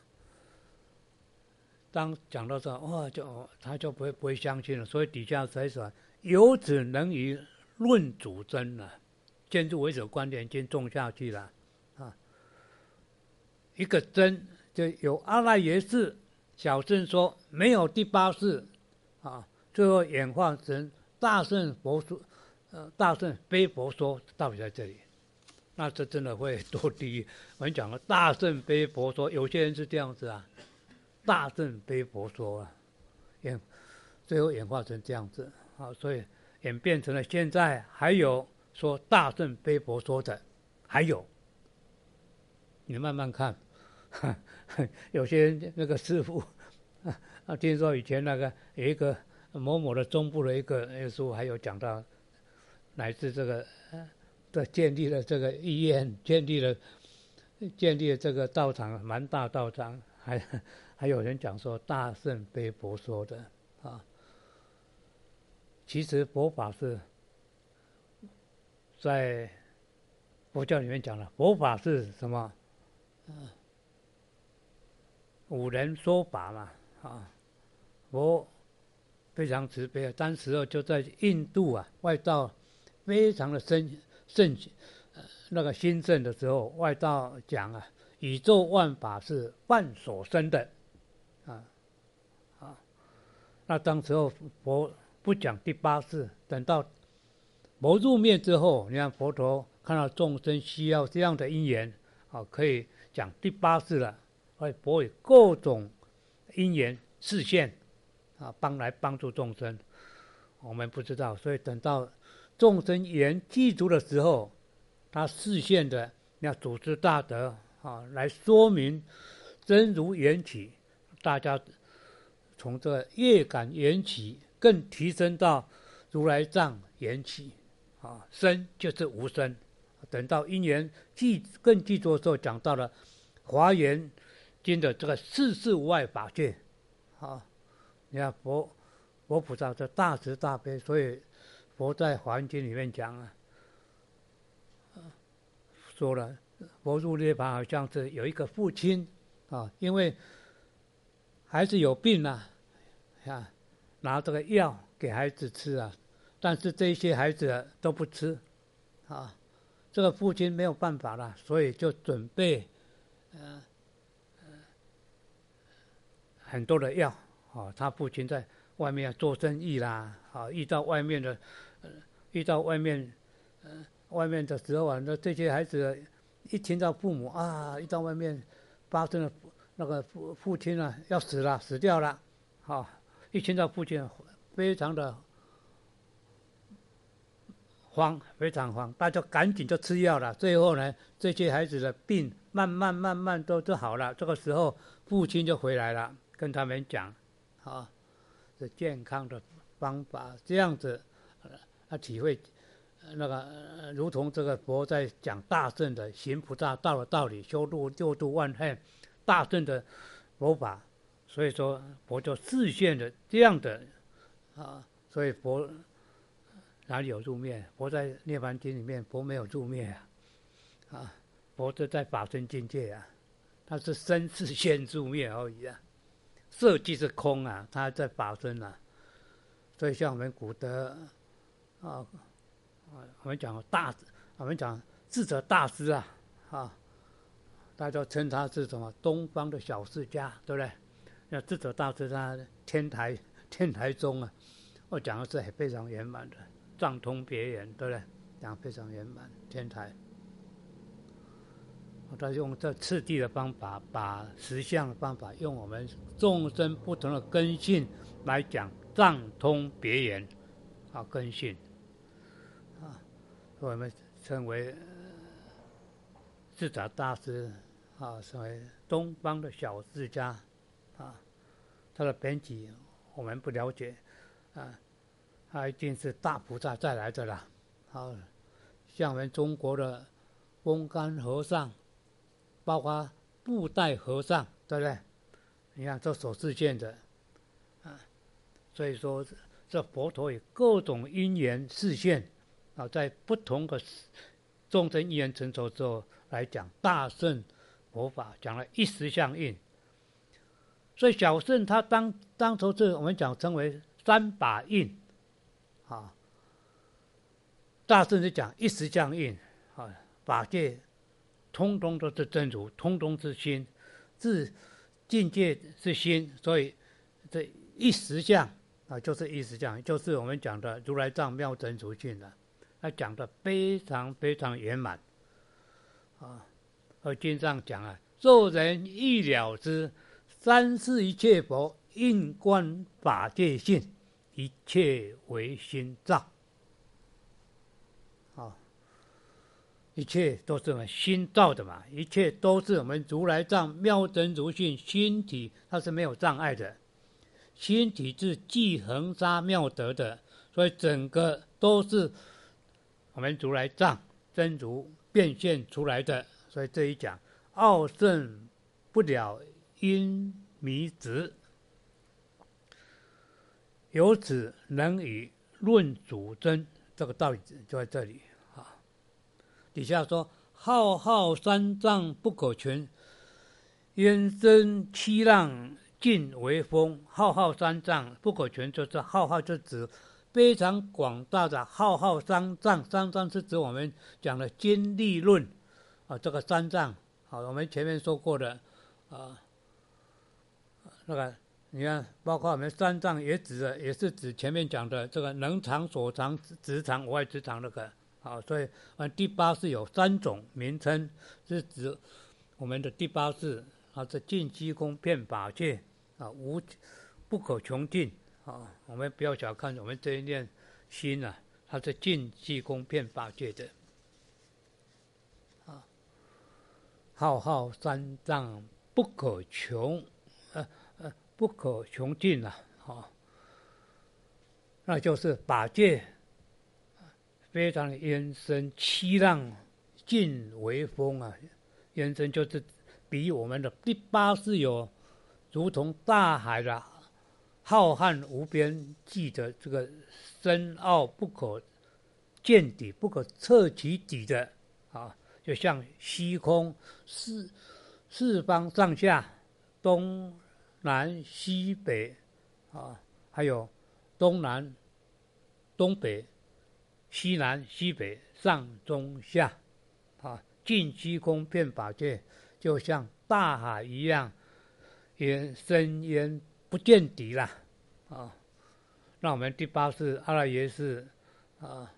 当讲到这他就不会相信了。所以底下才说由此能于论主真了，建筑唯识观点已经种下去了啊。一个真就有阿赖耶识，小乘说没有第八世啊，最后演化成大乘佛说，大乘非佛说，道理在这里。那这真的会堕地狱。我们讲了大乘非佛说，有些人是这样子啊，大乘非佛说啊，最后演化成这样子啊，所以演变成了现在还有说大乘非佛说的，还有，你慢慢看。有些人那个师父听说以前那个有一个某某的中部的一个师父，还有讲到乃至这个建立了这个医院，建立了这个道场，蛮大道场，还有人讲说大乘非佛说的啊。其实佛法在佛教里面讲了，佛法是什么？五人说法嘛，佛非常慈悲，当时就在印度外道非常的那个兴盛的时候，外道讲宇宙万法是梵所生的，那当时候佛不讲第八世，等到佛入灭之后，你看佛陀看到众生需要这样的因缘，可以讲第八世了，所以佛以各种因缘示现，帮助众生。我们不知道，所以等到众生缘具足的时候，他示现的要组织大德来说明真如缘起，大家从这业感缘起更提升到如来藏缘起，生就是无生。等到因缘更具足的时候，讲到了华严经的这个世事无碍法界，你看佛菩萨这大慈大悲，所以佛在华严经里面讲说了，佛入涅槃好像是有一个父亲因为孩子有病拿这个药给孩子吃但是这些孩子都不吃这个父亲没有办法了，所以就准备很多的药他父亲在外面做生意啦遇到外面的时候那这些孩子一听到父母一到外面发生了那个父亲要死掉了一听到父亲非常的慌，非常慌，大家赶紧就吃药了。最后呢，这些孩子的病慢慢都好了。这个时候，父亲就回来了，跟他们讲，是健康的方法，这样子，他体会那个，如同这个佛在讲大圣的行菩萨道的道理，修六度万恨，大圣的佛法，所以说佛就示现了这样的所以佛。哪里有入灭？佛在《涅槃经》里面，佛没有入灭佛是在法身境界他是生是现入灭而已色即是空他在法身所以像我们古德我们讲智者大师大家称他是什么东方的小释迦，对不对？那智者大师他天台宗我讲的是非常圆满的。藏通别圆，对不对？讲非常圆满，天台。他用这次第的方法，把实相的方法，用我们众生不同的根性来讲藏通别圆根性所以我们称为智者大师称为东方的小释迦他的本体我们不了解他一定是大菩萨再来的啦。像我们中国的风干和尚，包括布袋和尚，对不对？你看这所示现的所以说这佛陀以各种因缘示现在不同的众生因缘成熟之后来讲大乘佛法，讲了一时相应。所以小乘他当初是我们称为三把印大乘是讲一时相应法界通通都是真如，通通是心，是境界是心，所以这一时相就是一时相，就是我们讲的如来藏妙真如性他讲的非常非常圆满而经上讲若人欲了知三世一切佛应观法界性，一切为心造一切都是我们心造的嘛，一切都是我们如来藏妙真如性心体，它是没有障碍的，心体是具恒沙妙德的，所以整个都是我们如来藏真如变现出来的。所以这一讲傲圣不了因迷执，由此能以论主真，这个道理就在这里底下说浩浩三藏不可全，渊深七浪尽为风。浩浩三藏不可全，就是浩浩就指非常广大的浩浩三藏，三藏是指我们讲的经历论啊，这个三藏好，我们前面说过的啊，那个你看，包括我们三藏也是指前面讲的这个能藏、所藏、直藏、无碍之藏那个。好，所以第八识有3种名称，是指我们的第八识啊，是尽虚空遍法界啊，无不可穷尽啊。我们不要小看我们这一念心啊，它是尽虚空遍法界的啊。浩浩三藏不可穷，不可穷尽啊，那就是法界非常的渊深，七浪尽为风啊。渊深就是比我们的第八识有如同大海的浩瀚无边际的这个深奥不可见底、不可测其底的啊，就像虚空四方上下、东南西北啊，还有东南、东北、西南、西北、上中下啊，尽虚空遍法界，就像大海一样，也深渊不见底了啊。那我们第八识阿赖耶识啊，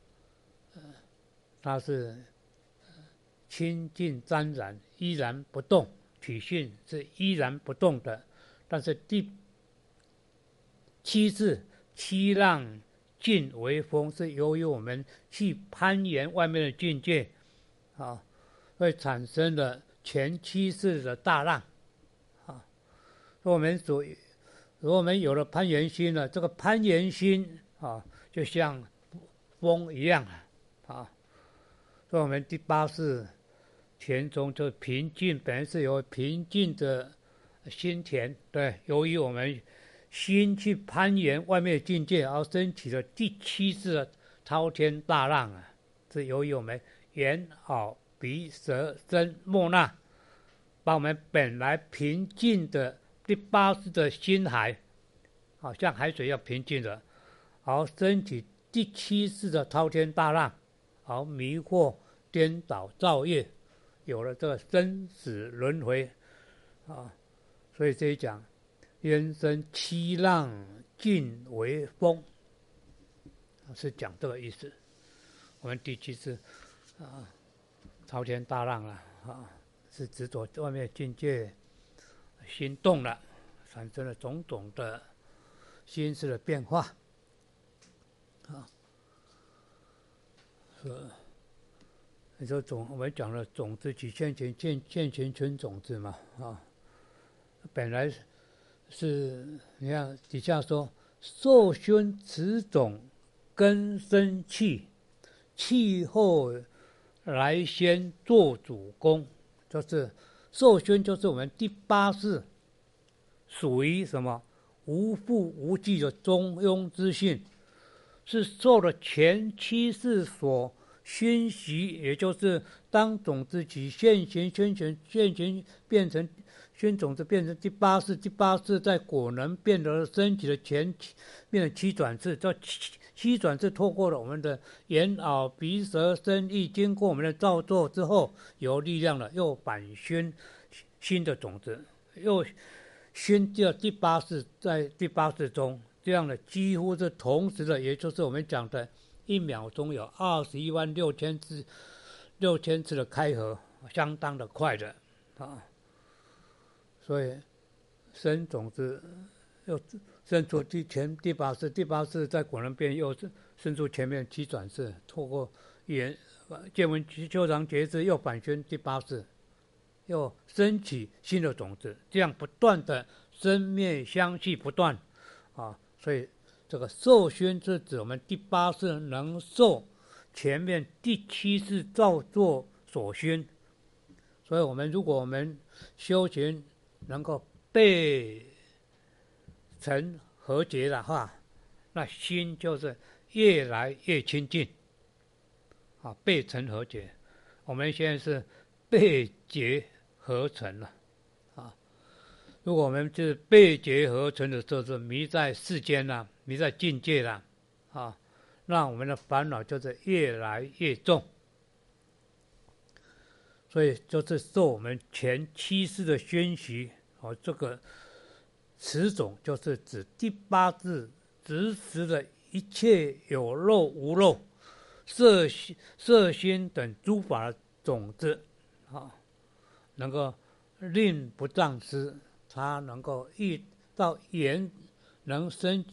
它是清净沾染，依然不动，体性是依然不动的。但是第七识七浪尽为风，是由于我们去攀岩外面的境界啊，会产生了前七识的大浪啊。我们有了攀岩心了，这个攀岩心啊，就像风一样啊。所以我们第八识田中就平静，本来是有平静的心田，对，由于我们心去攀岩外面的境界，而升起了第七识的滔天大浪啊，是由于我们眼、耳、鼻、舌、身、莫那，把我们本来平静的第八识的心海，好像海水要平静的，而升起第七识的滔天大浪，而迷惑、颠倒、造业，有了这个生死轮回啊。所以这一讲渊深七浪尽为风，是讲这个意思。我们第七识啊，滔天大浪啊，是执着外面的境界，心动了，产生了种种的心识的变化啊。你说我们讲了种子起现前存种子嘛啊，本来是你看底下说受熏此种根生气，气后来先做主公，就是受熏，就是我们第八识属于什么无父无继的中庸之性，是受了前七识所熏习，也就是当种子起现行变成熏种子变成第八识，第八识在果能变得升起的前变成七转次，这七转次透过了我们的眼、耳、鼻、舌、身、意，经过我们的造作之后，有力量了，又反熏新的种子，又熏掉第八识，在第八识中，这样的几乎是同时的，也就是我们讲的1秒钟有216000次的开合，相当的快的啊。所以生种子又生出第八识，第八识在果能变又生出前面七转识，透过眼见闻修常觉知，又反熏第八识，又升起新的种子，这样不断的生灭相续不断啊。所以这个受熏是指我们第八识能受前面第七识造作所熏。所以如果我们修行能够背成和解的话，那心就是越来越清净啊，背成和解。 我们现在是被结合成了啊。如果我们就是被结合成的时候，是迷在世间了，迷在境界了啊，那我们的烦恼就是越来越重。所以就是受我们前7世的熏习，这个此种就是指第8字执实的一切有漏无漏、色心等诸法的种子，能够令不障失，它能够遇到缘，能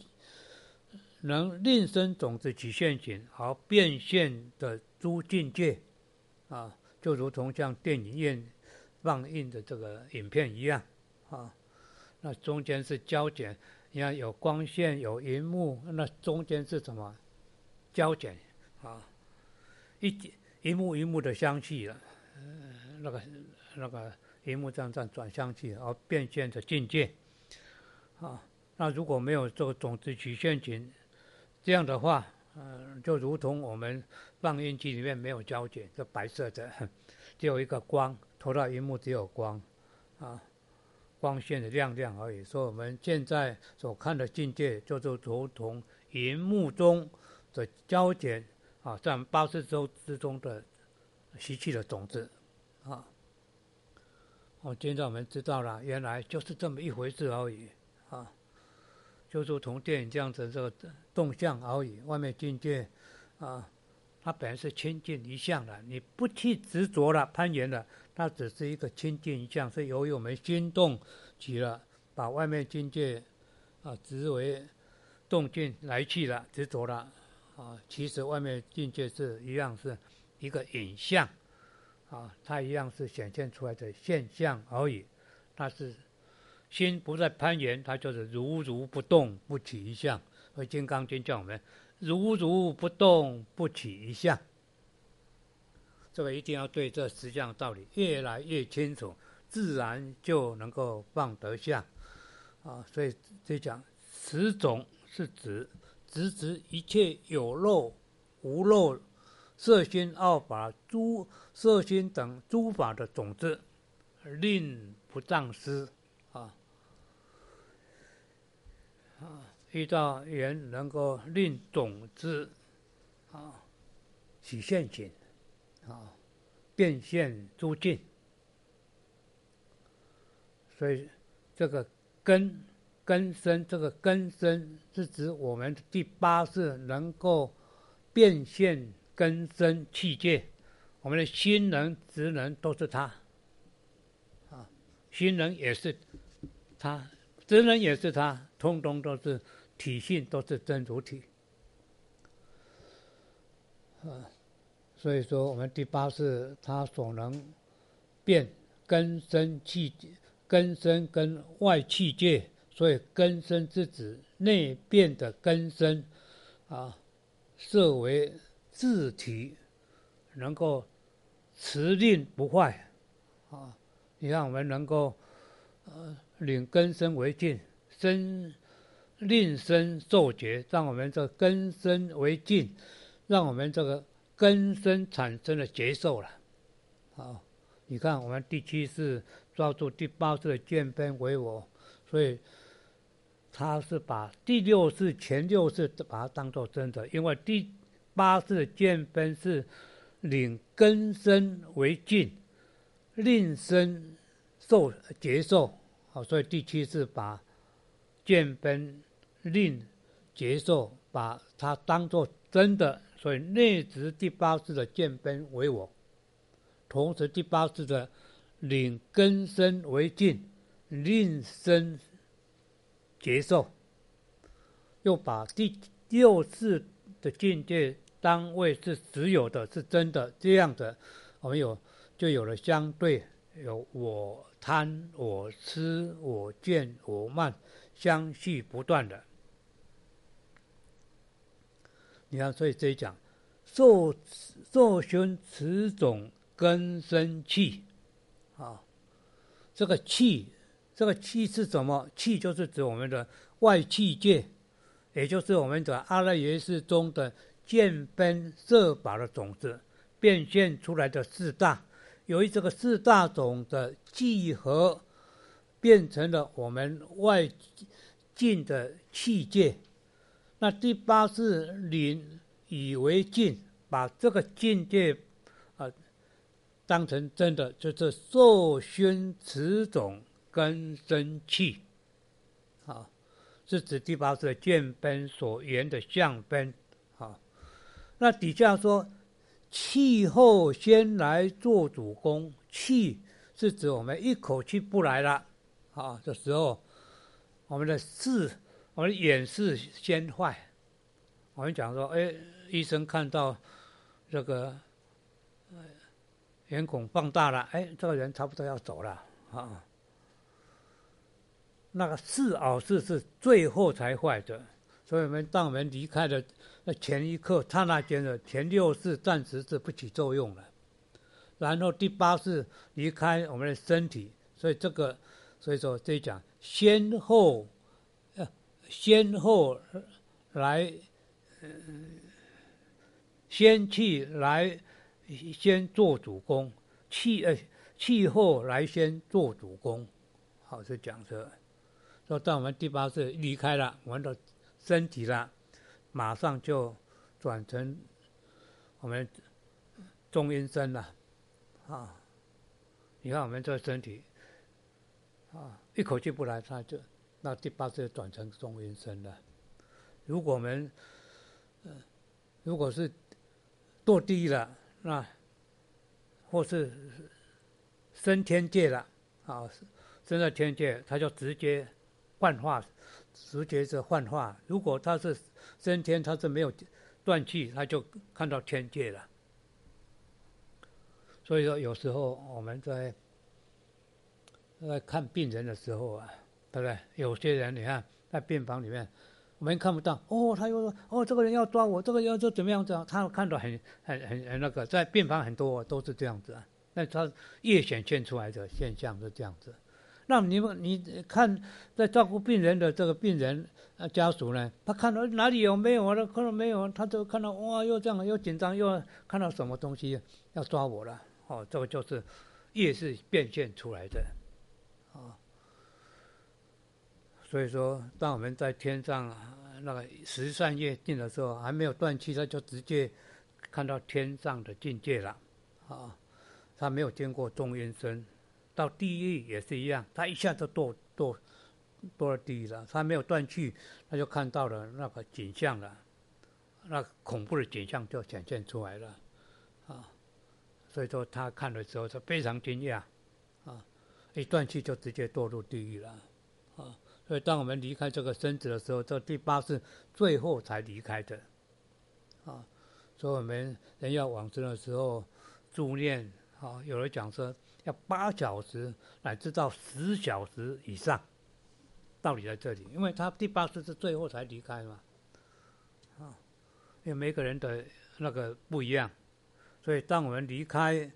令生种子起现行，而变现的诸境界啊。就如同像电影院放映的这个影片一样啊，那中间是胶卷，你看有光线有荧幕，那中间是什么？胶卷啊，一幕的相续了，那个荧幕这样转相续，而变现的境界啊。那如果没有这个种子起现行，这样的话，就如同我们放映机里面没有胶卷，就白色的，只有一个光，投到荧幕只有光，光线的亮而已。所以我们现在所看的境界，就是如同荧幕中的胶卷在80洲之中的习气的种子现在我们知道了，原来就是这么一回事而已就如同电影这样子这个动向而已。外面境界它本来是清净一项的，你不去执着了攀岩了，它只是一个清净一项，是由于我们心动起了，把外面境界执为动静来去了，执着了其实外面境界是一样，是一个影像它一样是显现出来的现象而已。它是心不再攀岩，它就是如不动不起一相。所以《金刚经》叫我们如不动不起一相，这个一定要对这实相道理越来越清楚，自然就能够放得下所以这讲此种是指一切有漏无漏、色心二法、诸色心等诸法的种子，令不障失遇到缘能够令种子起现行变现诸境。所以这个根身，这个根身是指我们第8世能够变现根身器界，我们的心能职能都是它心能也是它，职能也是它，通通都是体性，都是真如体所以说我们第8世它所能变根身器界，根身跟外器界，所以根身之子内变的根身设为自体，能够持令不坏你看我们能够领根身为净，令身受觉，让我们这个根身为净，让我们这个根身产生了觉受了你看我们第7世抓住第8世的见分为我，所以他是把第6世前6世把它当作真的，因为第8世的见分是领根身为净，令身受觉受所以第7世把见分令觉受把它当作真的，所以内执第8世的见分为我，同时第8世的领根身为净，令身觉受，又把第6世的境界当为是实有的，是真的，这样的我们就有了相对，有我贪我痴我见我慢相续不断的。你看，所以这一讲受熏此种根身器这个气是什么？气就是指我们的外气界，也就是我们的阿赖耶识中的见分色法的种子。 变现出来的四大，由于这个四大种的聚合，变成了我们外境的器界。那第八是领以为境，把这个境界当成真的，就是受熏此种根生气，是指第八是见分所言的相分。那底下说气后先来做主功，气是指我们一口气不来了的时候，我们的眼视先坏。我们讲说，医生看到这个眼孔放大了，这个人差不多要走了那个视耳视是最后才坏的，所以当我们离开的那前一刻刹那间的前六识暂时是不起作用了，然后第八是离开我们的身体，所以说这一讲先后来先气来先做主功，气后来先做主功，是讲这。说到我们第八是离开了我们的身体了，马上就转成我们中阴身了你看我们这个身体一口气不来，那第八是转成中阴身了。如果我们如果是堕地狱了，那或是升天界了升到天界，他就直接幻化，直接是幻化。如果他是升天，他是没有断气，他就看到天界了。所以说，有时候我们在看病人的时候对不对？有些人你看在病房里面，我们看不到他又说这个人要抓我，这个要怎么样子他看到很那个，在病房很多都是这样子那他越显现出来的现象是这样子。那你看在照顾病人的这个病人家属呢，他看到哪里有没有看到没有，他就看到又这样又紧张，又看到什么东西要抓我了这个就是业是变现出来的所以说当我们在天上那个十善业尽的时候，还没有断气，他就直接看到天上的境界了他没有经过中阴身。到地狱也是一样，他一下就堕了地狱了，他没有断气，他就看到了那个景象了，那恐怖的景象就显现出来了所以说他看的时候是非常惊讶一断气就直接堕入地狱了所以当我们离开这个身子的时候，这第八是最后才离开的所以我们人要往生的时候助念有人讲说要8小时乃至到10小时以上，道理在这里，因为他第八是最后才离开嘛因为每个人的那个不一样，所以当我们离开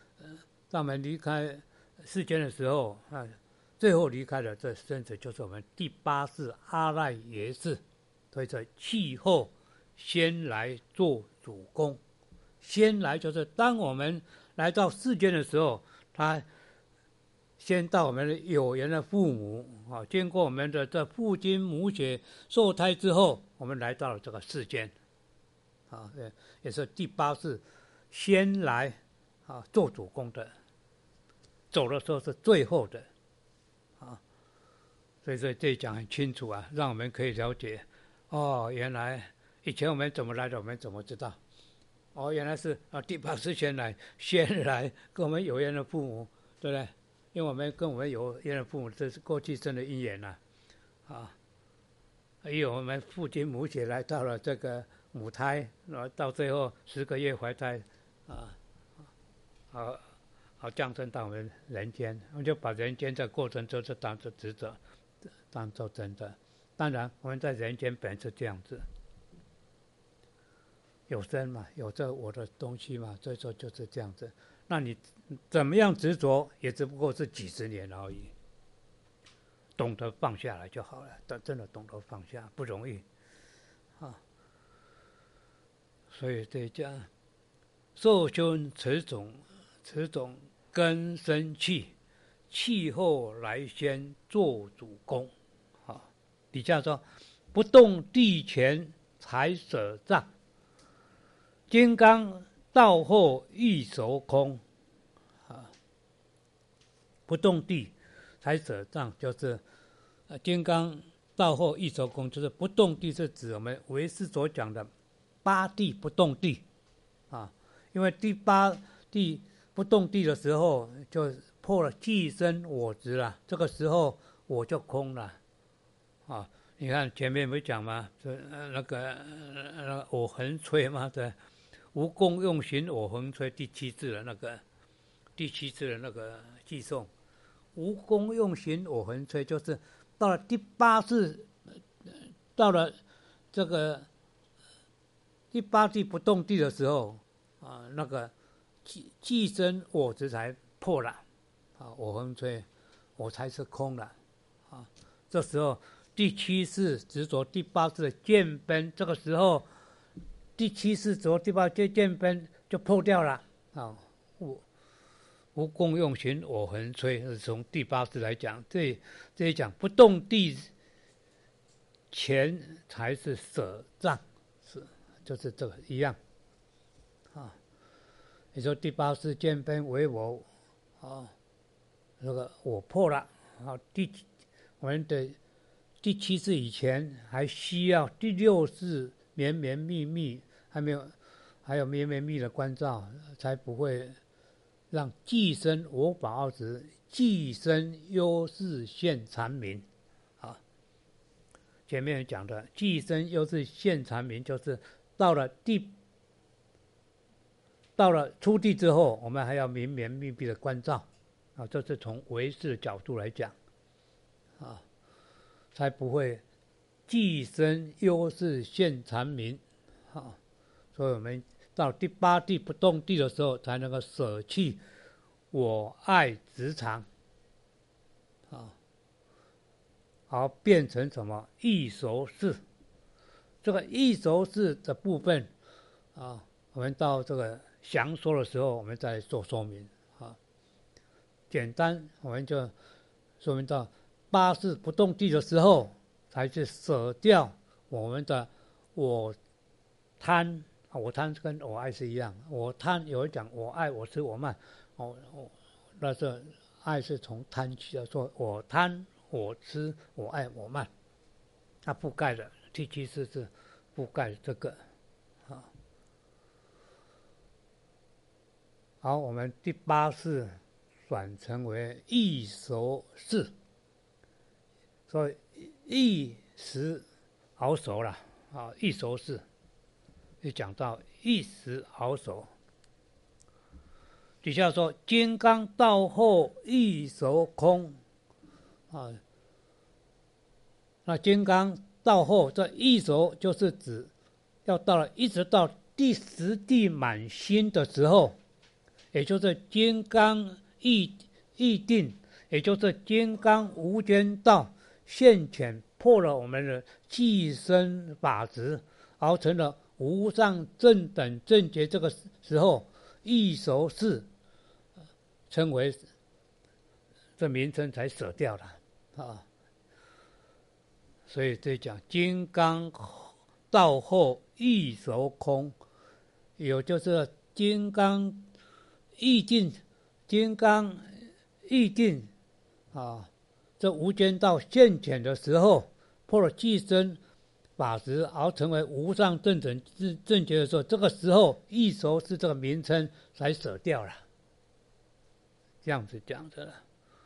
世间的时候最后离开的这身子就是我们第八世阿赖耶识，所以这气后先来做主功。先来就是当我们来到世间的时候，他先到我们的有缘的父母经过我们的这父精母血受胎之后，我们来到了这个世间也是第八世先来做主功的，走的时候是最后的所以说这一讲很清楚让我们可以了解原来以前我们怎么来的，我们怎么知道原来是第八世先来跟我们有缘的父母，对不对？因为我们跟我们有缘的父母，这是过去生的因缘还有我们父精母血来到了这个母胎，然后到最后10个月怀胎好降生到我们人间，我们就把人间这过程就是当作职责，当作真的。当然我们在人间本是这样子，有生嘛，有这我的东西嘛，所以说就是这样子。那你怎么样执着，也只不过是几十年而已。懂得放下来就好了，真的懂得放下不容易所以这一讲受修此种根生气，气后来先做主公。底下说不动地前才舍障，金刚到后亦熟空。不动地才舍障，就是金刚到后亦熟空，就是不动地是指我们唯识所讲的八地不动地因为第八地不动地的时候就破了既生我执了，这个时候我就空了你看前面没讲吗？那个我横吹嘛，对，无共用行我横吹第七次的那个寄送，无功用行我横吹，就是到了第八次，到了这个第八地不动地的时候那个既生我执才破了我横吹，我才是空了这时候第七世执着第八世的见分，这个时候第七世执着第八世见分就破掉了无共用行我横吹，是从第八世来讲，这一讲不动地前才是舍障，就是这个一样你说第八世见分为我那个我破了我们的第七世以前还需要第六世绵绵密密，还有绵绵密的关照，才不会让既生我法二执，既生优势现残明前面讲的既生优势现残明，就是到了初地之后，我们还要绵绵密密的关照这是从唯识的角度来讲才不会既生优势现残明所以我们到第八地不动地的时候，才能够舍弃我爱执常而变成什么异熟识。这个异熟识的部分我们到这个详说的时候，我们再做说明简单我们就说明到八识不动地的时候，才是舍掉我们的我贪我贪跟我爱是一样，我贪有人讲我爱我痴我慢那是爱是从贪起的，说我贪我痴我爱我慢，它覆盖了第七世是覆盖这个好，我们第八世转成为异熟识，所以异时熬熟了异熟识就讲到一时熬熟，底下说金刚到后异熟空那金刚到后这异熟就是指要到了一直到第十地满心的时候，也就是金刚意定，也就是金刚无间道现前破了我们的寄生法执，而成了无上正等正觉，这个时候异熟识称为这名称才舍掉了所以这讲金刚到后异熟空，有就是金刚意定这无间道现前的时候破了寄生法执而成为无上正等正觉的时候，这个时候异熟是这个名称才舍掉了，这样子讲的了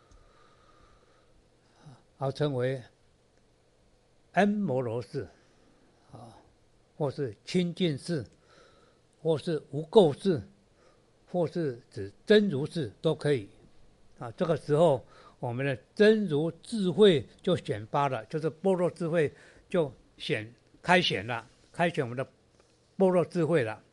而称为恩摩罗识或是清净识，或是无垢识，或是指真如识都可以这个时候我们的真如智慧就显发了，就是般若智慧就开显了，开显我们的般若智慧了。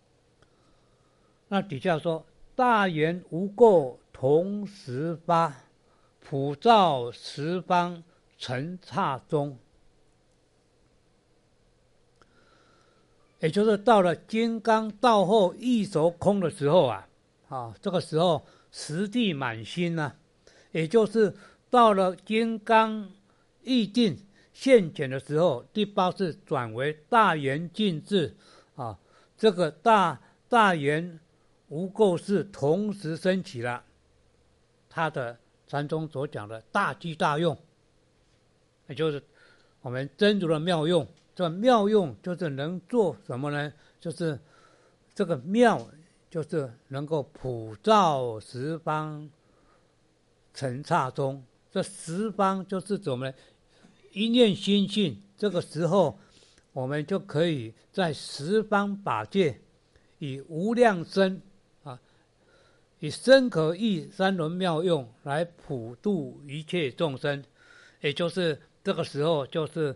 那底下说大圆无垢同时发，普照十方尘刹中。 也就是到了金刚道后异熟空的时候啊，这个时候实地满心啊，也就是到了金刚意境现前的时候，第八世转为大圆净智啊，这个大圆无垢是同时升起了他的禅宗所讲的大机大用，也就是我们真如的妙用。这个妙用就是能做什么呢？就是这个妙，就是能够普照十方尘刹中。这十方就是怎么呢？一念心性，这个时候我们就可以在十方法界，以无量身以身可意三轮妙用来普度一切众生，也就是这个时候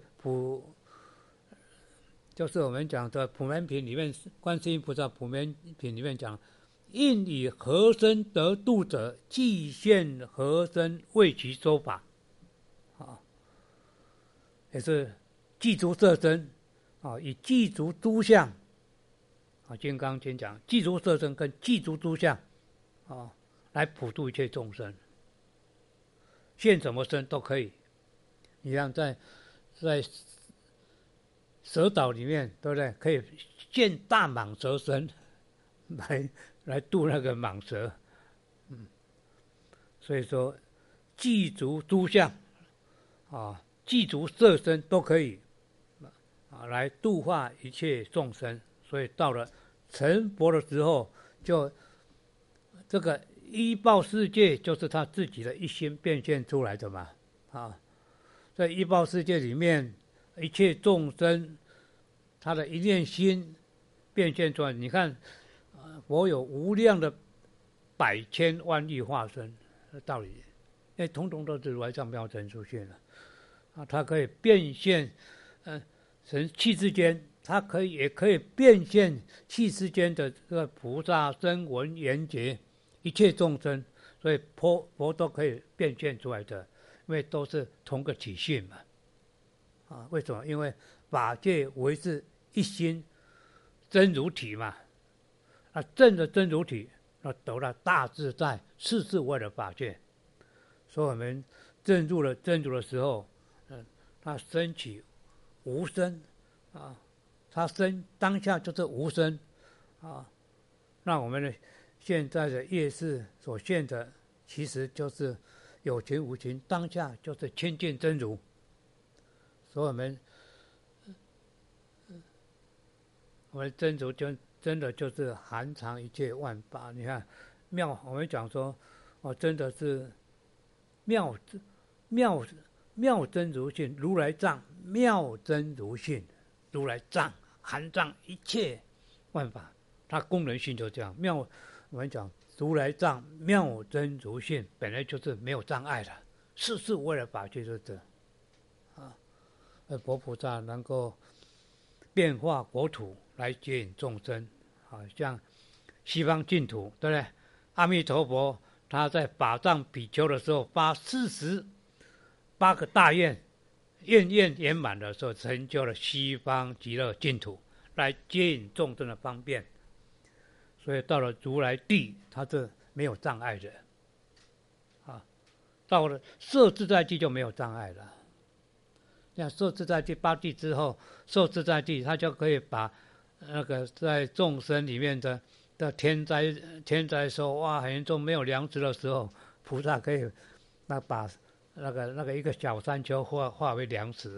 就是我们讲的普门品里面，观世音菩萨普门品里面讲，应以何身得度者，即现何身为其说法，也是具足色身，以具足诸相，金刚经讲具足色身跟具足诸相，来普度一切众生，现什么身都可以。你像在蛇岛里面，对不对？可以现大蟒蛇身来度那个蟒蛇，所以说具足诸相具足色身都可以来度化一切众生。所以到了成佛的时候，就这个依报世界就是他自己的一心变现出来的嘛在依报世界里面，一切众生他的一念心变现出来。你看佛有无量的百千万亿化身的道理，统统都是如来藏妙真出现了它可以变现神气之间，它也可以变现气之间的这个菩萨声闻缘觉一切众生，所以佛都可以变现出来的，因为都是同个体性嘛为什么？因为法界为是一心真如体嘛证的真如体，得了大自在，事事为了法界。所以我们证入了真如的时候，它升起无生它当下就是无生那我们的现在的业识所现的，其实就是有情无情，当下就是清净真如。所以我们真如真的就是含藏一切万法。你看妙，我们讲说真的是妙真如性，如来藏妙真如性，如来藏含藏一切万法，它功能性就这样妙。我们讲如来藏妙真如性，本来就是没有障碍的，事事为了法界，就是这佛菩萨能够变化国土来接引众生像西方净土，对不对？阿弥陀佛他在法藏比丘的时候发48个大愿，愿圆满的时候，成就了西方极乐净土，来接引众生的方便。所以到了如来地，它是没有障碍的到了摄自在地就没有障碍了。像摄自在地八地之后，摄自在地它就可以把那个在众生里面的天灾时候，哇，很严重，没有粮食的时候，菩萨可以把那个一个小山丘化为粮食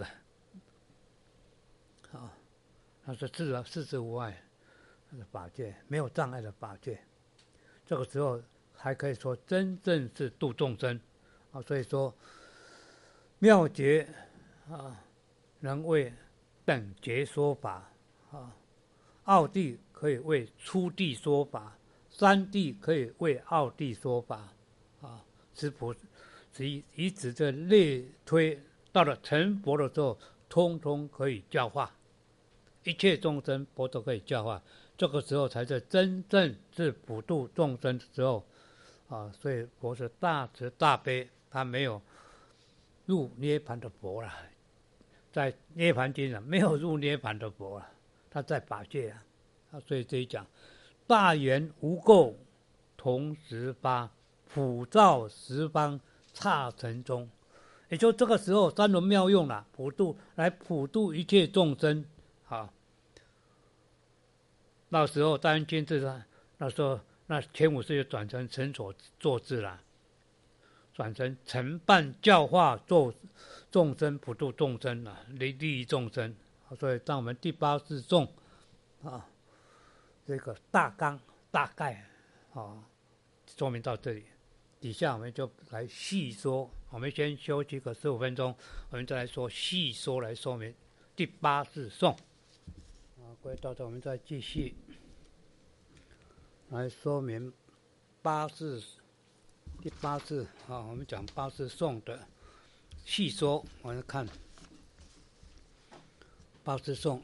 它是四之无碍的法界，没有障碍的法界。这个时候还可以说真正是度众生所以说妙觉能为等觉说法奥地可以为初地说法，三地可以为奥地说法以此这类推，到了成佛的时候，通通可以教化一切众生，佛都可以教化。这个时候才是真正是普度众生的时候所以佛是大慈大悲，他没有入涅槃的佛了，在涅槃经上没有入涅槃的佛了， 他在法界所以这一讲大圆无垢同时发，普照十方刹尘中。也就这个时候，三轮妙用了，普度一切众生。那时候大圆经智那时候那前五世就转成成所作智了，转成承办教化做众生，普度众生了，利益众生。所以当我们第八世颂这个大纲大概说明到这里，底下我们就来细说。我们先休息个15分钟，我们再来说细说来说明第八世颂。各位到这我们再继续来说明第八世我们讲八世颂的细说。我们看八世颂，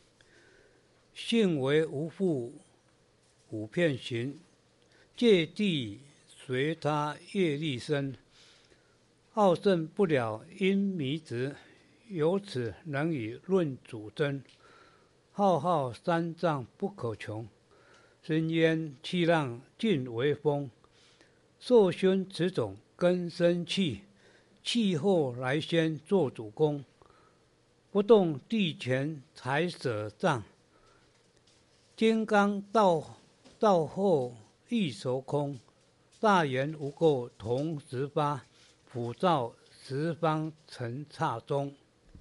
性为无复五遍行，界地随他业力生，好胜不了因迷执，由此能以论主真。浩浩三藏不可穷，深渊气浪尽为风。受熏此种根生气，气后来先做主公。不动地前才舍障，金刚到后亦熟空。大圆无垢同时发，普照十方尘刹中。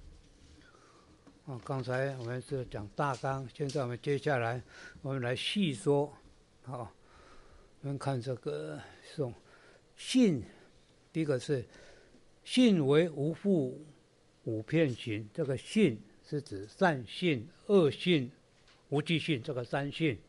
刚才我们是讲大纲，现在我们接下来我们来细说。我们看这个颂，性，第一个是性为无复五遍行。这个性是指善性、恶性、无记性，这个三性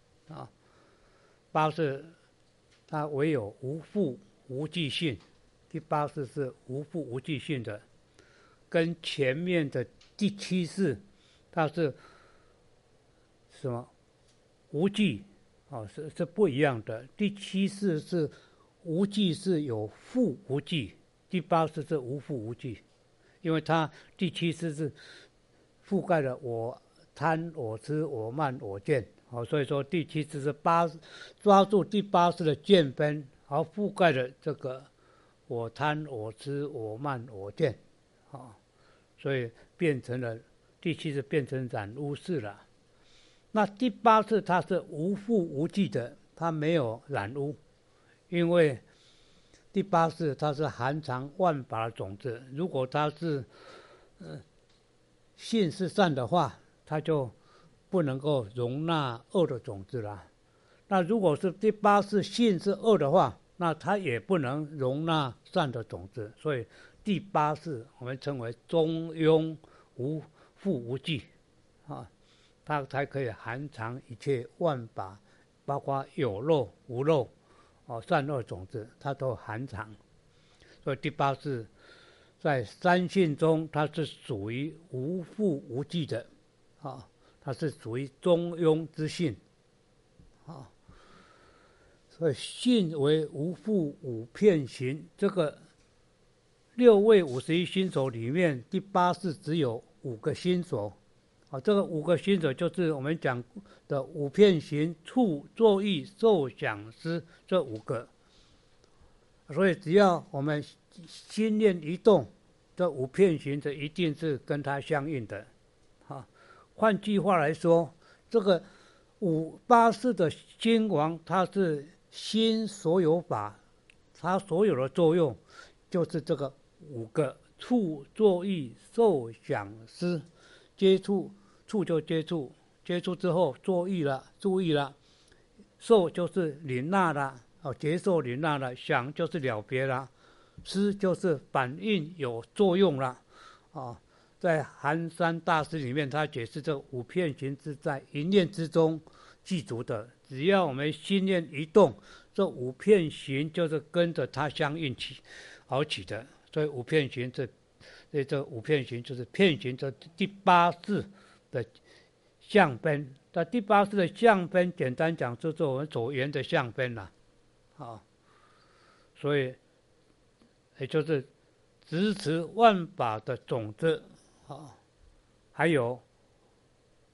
八是它唯有无复无记性，第八世是无复无记性的，跟前面的第七世它是什么无记是不一样的。第七世是无记，是有复无记，第八世是无复无记。因为它第七世是覆盖了我贪我痴我慢我见所以说第七世是抓住第八世的见分，而覆盖了这个我贪我痴我慢我见所以变成了第七世变成染污世了。那第八世它是无复无记的，它没有染污，因为第八世它是含藏万法的种子。如果它是性是善的话，它就不能够容纳恶的种子了。那如果是第八世性是恶的话，那它也不能容纳善的种子。所以第八世我们称为中庸无复无记它才可以含藏一切万法，包括有漏无漏善恶种子，它都含藏。所以第八世在三性中，它是属于无复无记的它是属于中庸之性所以性为无复五遍行。这个六位51心所里面，第八世只有5个心所这个5个心所就是我们讲的五遍行、处、作、意、受、想、思这5个。所以只要我们心念一动，这5遍行这一定是跟它相应的换句话来说，这个八世的心王，它是心所有法，它所有的作用就是这个5个处、作、意、受、想、思。接触就接触，接触之后作意了，注意了；受就是领纳了，接受领纳了；想就是了别了；思就是反应有作用了。在寒山大师里面，他解释这5遍行是在一念之中具足的。只要我们心念一动，这5遍行就是跟着它相应而起的。所以5遍行这5遍行就是遍行这第八世的相分。那第八世的相分，简单讲就是我们所缘的相分了所以也就是支持万法的种子还有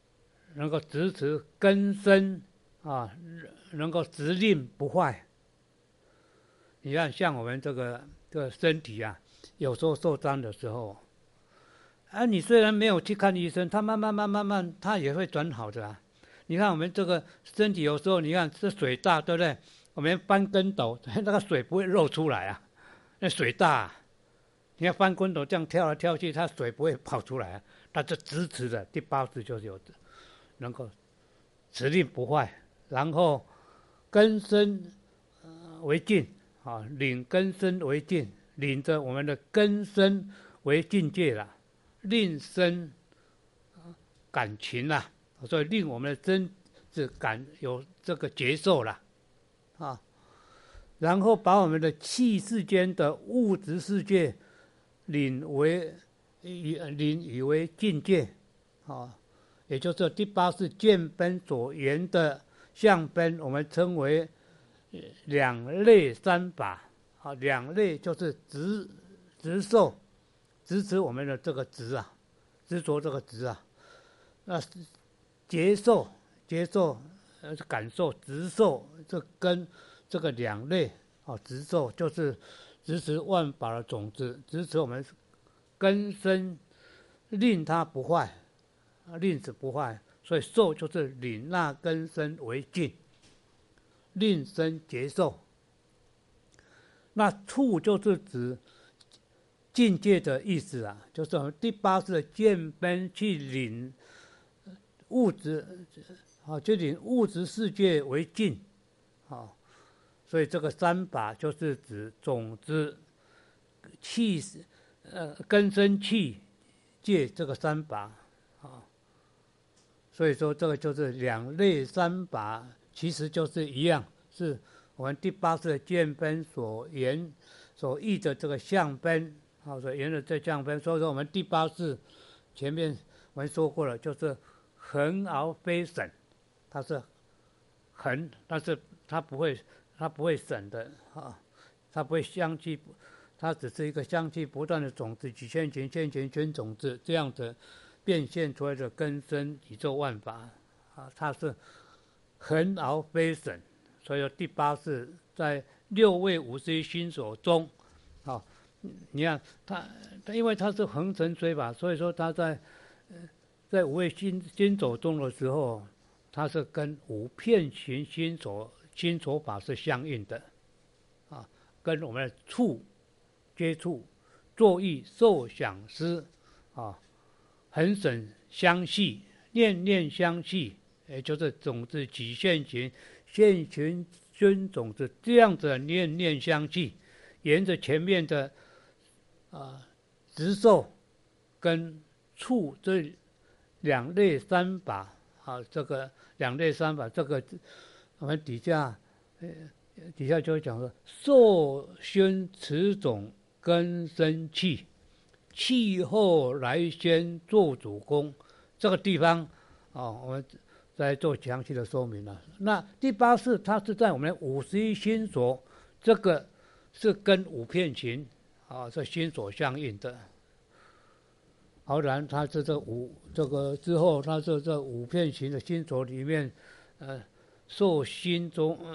能够直持根生啊，能够直令不坏。你看，像我们这个身体啊，有时候受伤的时候，你虽然没有去看医生，它慢慢，它也会转好的啊。你看我们这个身体有时候，你看这水大，对不对？我们翻跟斗，那个水不会漏出来啊，那水大啊。你要翻跟斗这样跳来跳去，它水不会跑出来啊，它是直持的。第八字就是有能够持令不坏，然后根生为境啊，领根生为境，领着我们的根生为境界了，令生感情啦，所以令我们的身子感有这个接受了啊，然后把我们的气世间的物质世界领以为境界啊，也就是第八是见分所言的相分，我们称为两类三法啊。两类就是执受，执持我们的这个执啊，执着这个执啊。那接受感受，执受这跟这个两类啊，执受就是支持万法的种子，支持我们根生，令它不坏，令子不坏，所以受就是领那根生为境，令生接受。那处就是指境界的意思啊，就是我们第八识的见分去领物质啊，就领物质世界为境啊。所以这个三法就是指种子、气、根生气界这个三法啊。所以说这个就是两类三法，其实就是一样，是我们第八识的见分所译的这个相分啊，所言的这相分。所以说我们第八识前面我们说过了，就是恒而非省，它是恒，但是它不会省的啊，它不会相继，它只是一个相继不断的种子，几千群、千群全种子这样的变现出来的根生宇宙万法啊，它是恒而非省。所以第八是在六位51心所中啊，你看它因为它是恒成随法，所以说它在五位心所中的时候，它是跟五遍行心所法是相应的啊，跟我们的触、接触、作意、受、想、思啊，恒审相系，念念相系，也就是种子起现行，现行均种子这样子的念念相系，沿着前面的执受跟触这两类三法啊，这个两类三法，这个我们底下就会讲说，受宣此种根生气，气后来先做主功。这个地方我们再做详细的说明了。那第八识它是在我们51心所，这个是跟五遍行这心所相应的。好，然它是这个之后，它是这五遍行的心所里面，受心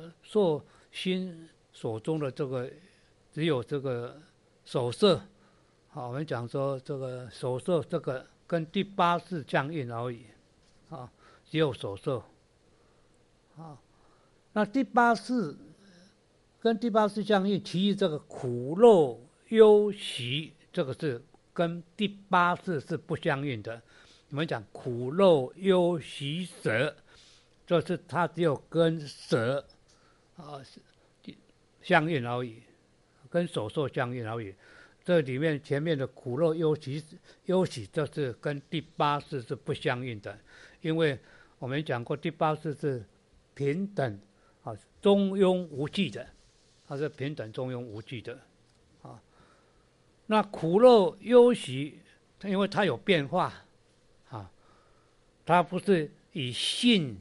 所中的这个只有这个手色，我们讲说这个手色这个跟第八识相应而已，只有手色，那第八识跟第八识相应，其余这个苦乐忧喜这个是跟第八识是不相应的。我们讲苦乐忧喜舍，就是它只有跟舍相应而已，跟手受相应而已。这里面前面的苦乐忧喜，这是跟第八识是不相应的，因为我们讲过第八识是平等中庸无忌的，它是平等中庸无忌的那苦乐忧喜，因为它有变化它不是以性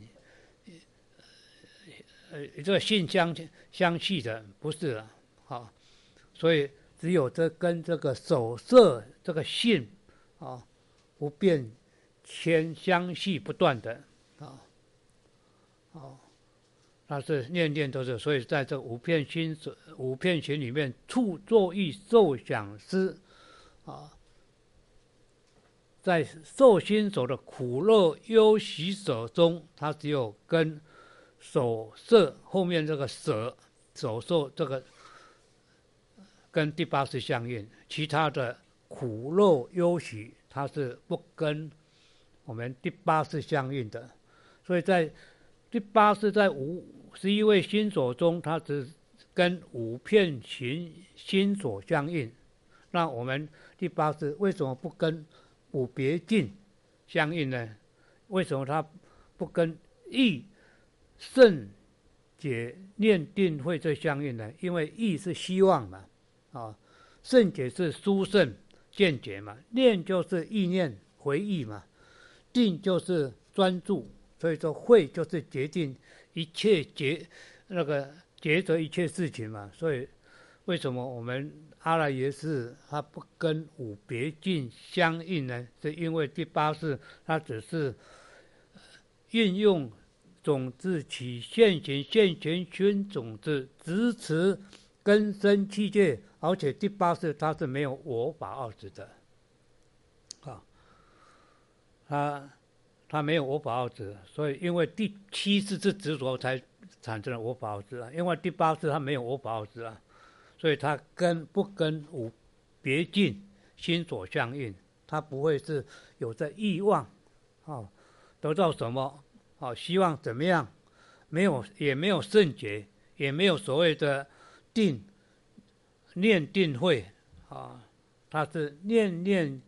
这个性相系的，不是所以只有这跟这个手色这个性不变相系不断的啊，哦，它是念念都是，所以在这五片行里面，处作意受想思啊，在受心所的苦乐忧喜舍中，它只有跟手色后面这个舍手受这个跟第八识相应，其他的苦乐忧喜它是不跟我们第八识相应的，所以在第八识在11位心所中，它只跟五片心所相应。那我们第八识为什么不跟五别境相应呢？为什么它不跟意胜解念定慧这相应呢？因为意是希望嘛，啊，胜解是殊胜见解嘛，念就是意念回忆嘛，定就是专注，所以说慧就是决定一切抉择一切事情嘛。所以为什么我们阿赖耶识它不跟五别境相应呢？是因为第八识它只是运用种子起现前熏种子支持根生器界，而且第八识它是没有我法二执的啊，它没有我法二执，所以因为第七识是执着才产生了我法二执啊，因为第八识它没有我法二执啊，所以它不跟五别境心所相应，它不会是有着欲望得到什么希望怎么样，也没有圣洁，也没有所谓的念定慧它是念念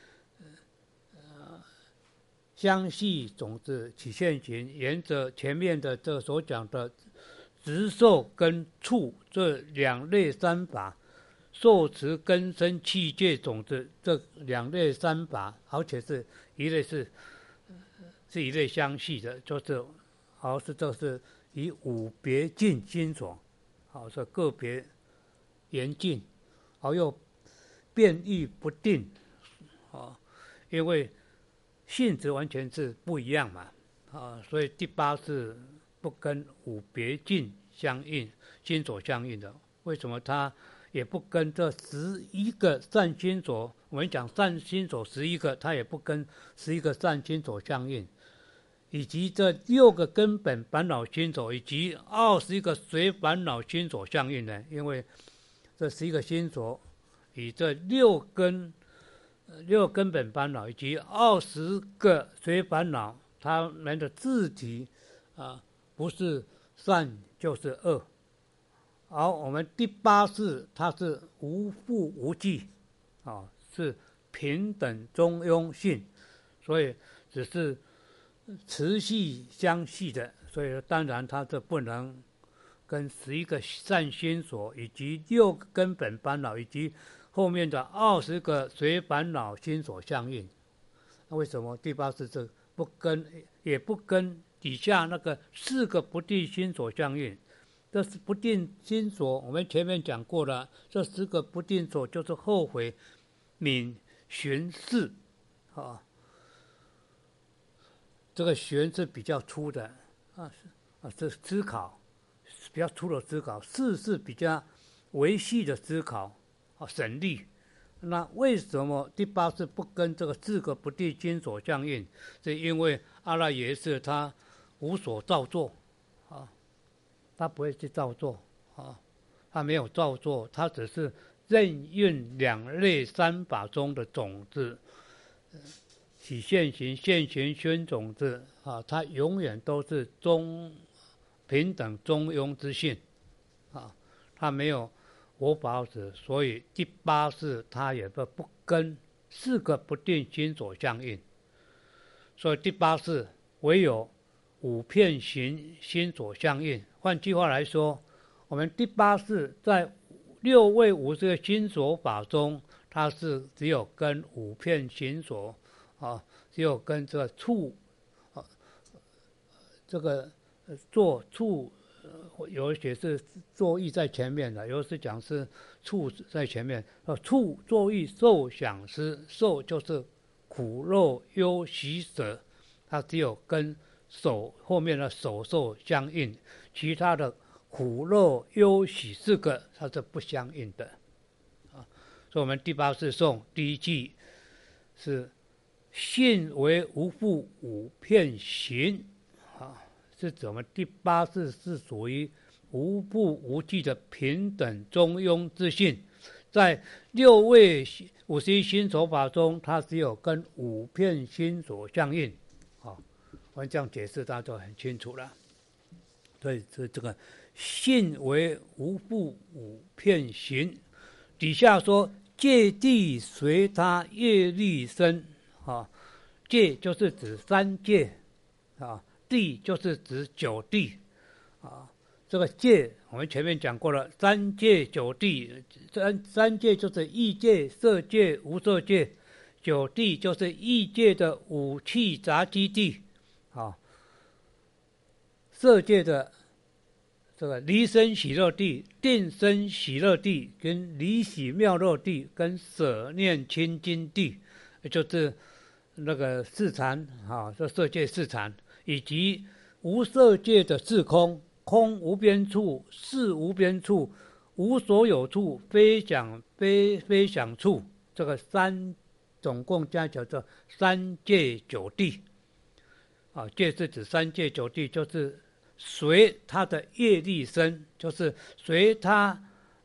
相续种子起现行，沿着前面的这所讲的执受跟处这两类三法，受持根生器界种子这两类三法，而且是一类是一类相续的，就是以五别境心所是个别严禁，而又变异不定因为性质完全是不一样嘛所以第八是不跟五别境相应心所相应的。为什么它也不跟这11个善心所，我们讲善心所11个，它也不跟11个善心所相应，以及这6个根本烦恼心所以及21个随烦恼心所相应呢？因为这11个心所以这6根本烦恼以及20个随烦恼，他们的自体不是善就是恶，而我们第八识它是无复无忌是平等中庸性，所以只是持续相续的，所以当然它这不能跟11个善心所以及6个根本烦恼以及后面的20个随烦恼心所相应。那为什么第八识这也不跟底下那个4个不定心所相应？这是不定心所，我们前面讲过了，这10个不定所就是后悔、泯、寻、视这个寻是比较粗的这思考比较粗的思考，视是比较维系的思考省力。那为什么第八识不跟这个4个不定心所相应？是因为阿赖耶识他无所造作他不会去造作他没有造作，他只是任运两类三法中的种子起现行熏种子它永远都是平等中庸之性它没有我法二执，所以第八识它也不跟4个不定心所相应，所以第八识唯有五片行心所相应。换句话来说，我们第八识在6位50个心所法中，它是只有跟五片行所只有跟这个处这个做处有些是作意在前面的，有的是讲是处在前面处作意受想思，受就是苦乐忧喜舍，它只有跟后面的手受相应，其他的苦乐忧喜4个它是不相应的所以我们第八世颂第一句是信为无复五遍行是指我们第八世是属于无不无际的平等中庸之性，在6位51心所法中，它只有跟5片心所相应我们这样解释大家就很清楚了。所以这个信为无不五片行，底下说戒地随他业力生戒就是指3戒地就是指9地这个戒我们前面讲过了，3戒9地，三戒就是意戒、色戒、无色戒，9地就是意戒的五气杂基地色界的这个离生喜乐地、定生喜乐地、跟离喜妙乐地、跟舍念清净地，就是那个四禅这色界四禅，以及无色界的四空，空无边处、事无边处、无所有处、非想处，这个总共加起来叫3界9地戒是指3界9地，就是随他的业力生，就是随他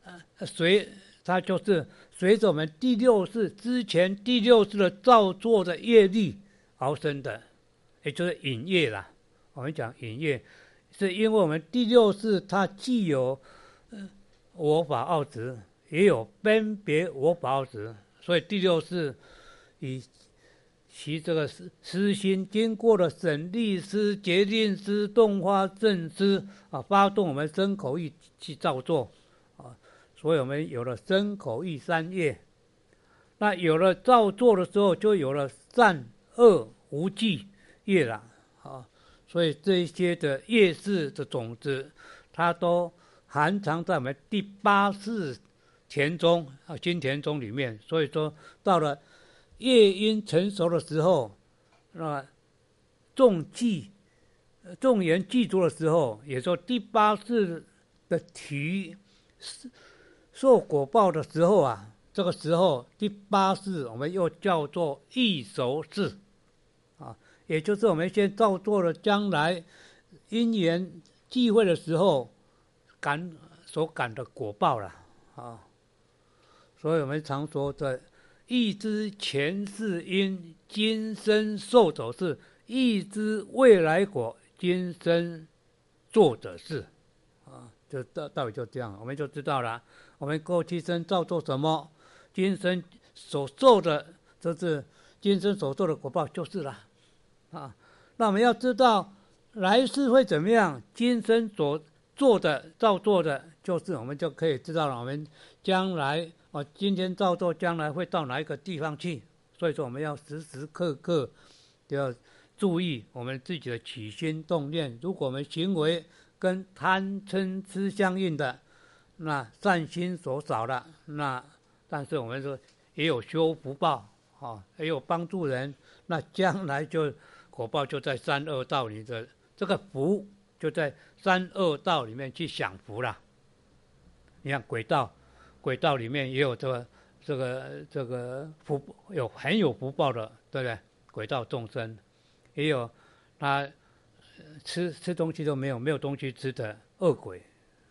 就是随着我们第6世之前第6世的造作的业力而生的，也就是引业啦。我们讲引业，是因为我们第6世它既有我法二执，也有分别我法二执，所以第6世以其这个思心经过了审力思、决定思、动发正思发动我们身口意去造作所以我们有了身口意3业。那有了造作的时候，就有了善恶无记业了所以这些的业事的种子，它都含藏在我们第8世田中金田中里面。所以说到了业因成熟的时候，那众缘具足的时候，也说第8世的体受果报的时候这个时候第8世我们又叫做易熟世也就是我们先造作了将来因缘际会的时候所感的果报了所以我们常说的亦知前世因，今生受者是；亦知未来果，今生做者是。就道理就这样，我们就知道了。我们过去生造作什么，今生所做的，就是今生所做的果报就是了。那我们要知道来世会怎么样，今生所做的造作的，就是我们就可以知道了。我们将来今天造作，将来会到哪一个地方去？所以说，我们要时时刻刻都要注意我们自己的起心动念。如果我们行为跟贪嗔痴相应的，那善心所少了，但是我们说也有修福报也有帮助人，那将来就果报就在三恶道里的这个福，就在三恶道里面去享福了。你看轨道里面也有这个福，很有福报的，对不对？轨道众生也有他吃东西都没有东西吃的恶鬼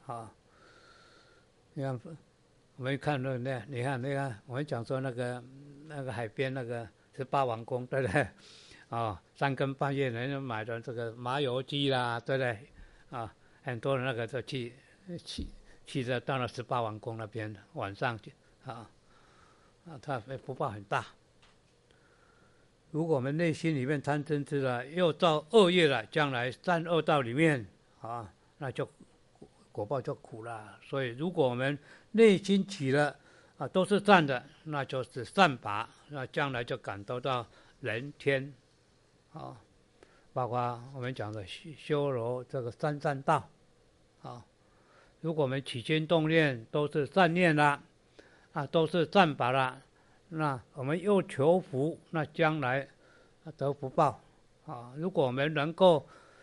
你看我们看你看我们讲说那个海边那个18王宫，对不对？3更半夜人家买的这个麻油鸡啦，对不对？很多人那个就去到了18王宫那边晚上去他福报很大。如果我们内心里面贪嗔痴了，又造恶业了，将来三恶道里面那就果报就苦了。所以如果我们内心起了都是善的，那就是善法，那将来就感得到人天包括我们讲的修罗这个三善道如果我们起心动念都是善念啦都是善法啦，那我们又求福，那将来得福报如果我们能够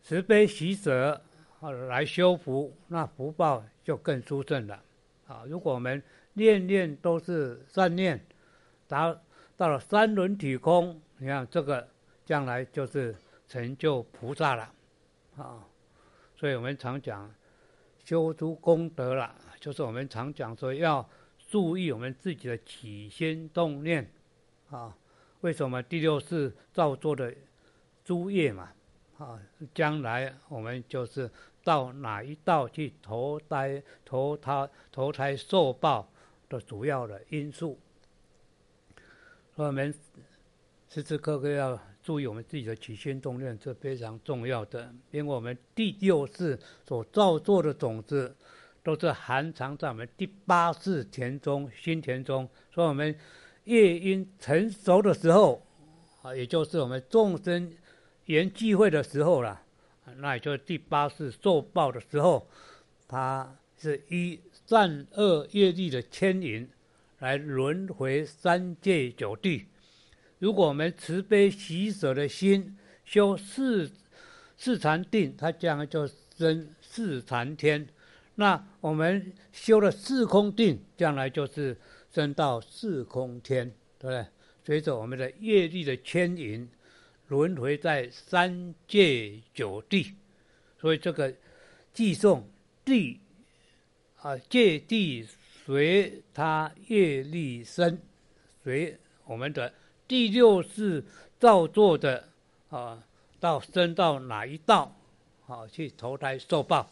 慈悲喜舍来修福，那福报就更殊胜了。如果我们念念都是善念，到了三轮体空，你看这个将来就是成就菩萨了。所以我们常讲修诸功德了，就是我们常讲说要注意我们自己的起心动念。为什么第六世造作的诸业嘛？将来我们就是到哪一道去投胎受报的主要的因素。所以我们时时刻刻要注意我们自己的起心动念，是非常重要的。因为我们第六世所造作的种子，都是含藏在我们第八世田中、心田中。所以我们业因成熟的时候，也就是我们众生缘聚会的时候了，那也就是第八世受报的时候，它是依善恶业力的牵引来轮回三界九地。如果我们慈悲喜舍的心修四禅定，它将来就生四禅天。那我们修了四空定，将来就是升到四空天，对不对？随着我们的业力的牵引，轮回在三界九地。所以这个寄送地界地随他业力生，随我们的第六世造作的升到哪一道去投胎受报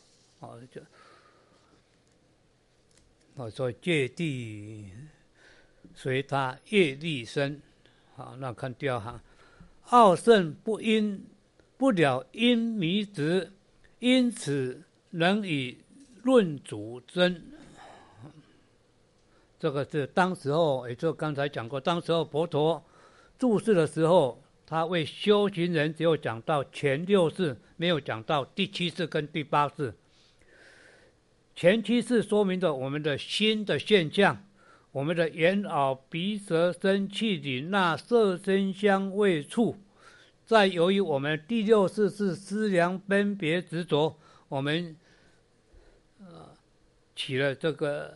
所以界地随他业力生。那看第二行，傲圣不了因迷执，因此能以论主真。这个是当时候，也就刚才讲过，当时候佛陀住世的时候，他为修行人只有讲到前六世，没有讲到第七世跟第八世。前七世说明着我们的心的现象，我们的眼耳鼻舌身气里那色声香味触，再由于我们第六世是思量分别执着，我们起了这个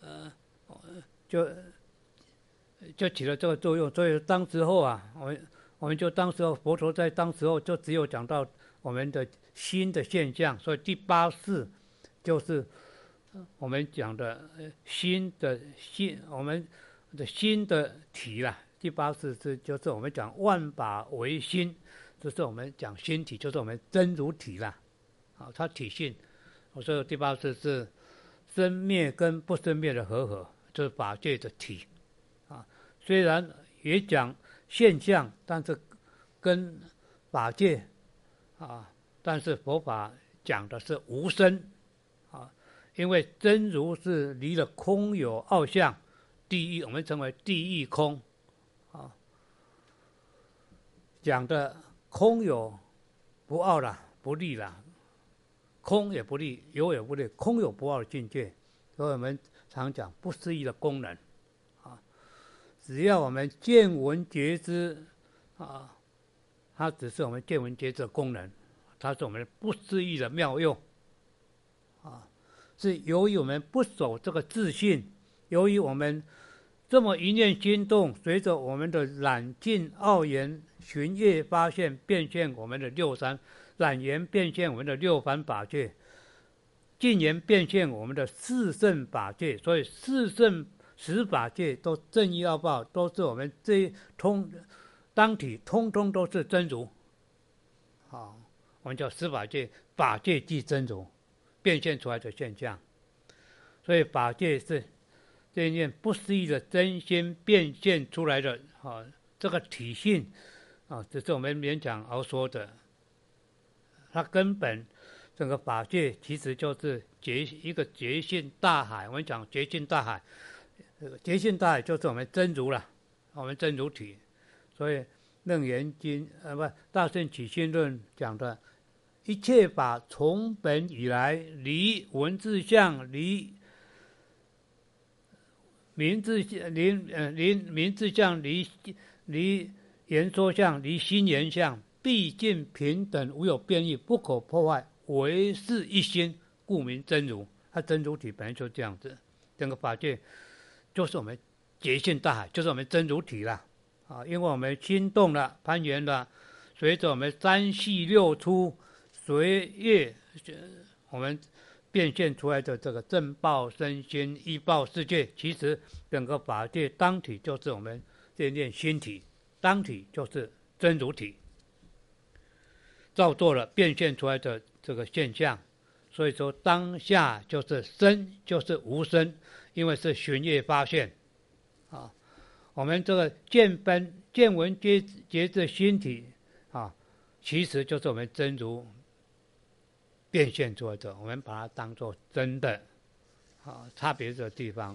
就起了这个作用。所以当时候我们就当时候佛陀在当时候就只有讲到我们的心的现象，所以第八世就是我们讲的我们的心的体啦。第八世就是我们讲万法唯心，就是我们讲心体，就是我们真如体啦。它体性，所以第八世是生灭跟不生灭的和，就是法界的体。虽然也讲现象，但是跟法界但是佛法讲的是无生因为真如是离了空有傲相地狱，我们称为地狱空讲的空有不傲啦，不立啦，空也不立，有也不立，空有不傲的境界。所以我们常讲不思议的功能只要我们见闻觉知它只是我们见闻觉知的功能，它是我们不思议的妙用是由于我们不守这个自信，由于我们这么一念心动，随着我们的染净傲言寻业发现，变现我们的六三染言，变现我们的六凡法界，净言变现我们的四圣法界。所以四圣十法界都正义奥报，都是我们这一当体通通都是真如我们叫十法界，法界即真如变现出来的现象。所以法界是这一念不思议的真心变现出来的这个体性这是我们勉强而说的。它根本整个法界其实就是一个觉性大海。我们讲觉性大海，觉性大海就是我们真如了，我们真如体。所以楞严经大圣起信论讲的一切法从本以来，离文字相，离名字相，离言说相，离心言相， 毕竟平等，无有变异，不可破坏，唯是一心，故名真如。它真如体本来就这样子，整个法界就是我们觉性大海，就是我们真如体啦。因为我们心动了，攀缘了，随着我们三细六粗随业，我们变现出来的这个正报身心依报世界，其实整个法界当体就是我们这念心体，当体就是真如体，造作了变现出来的这个现象。所以说当下就是生，就是无生，因为是循业发现我们这个见闻觉知心体其实就是我们真如变现出来的，我们把它当作真的差别的地方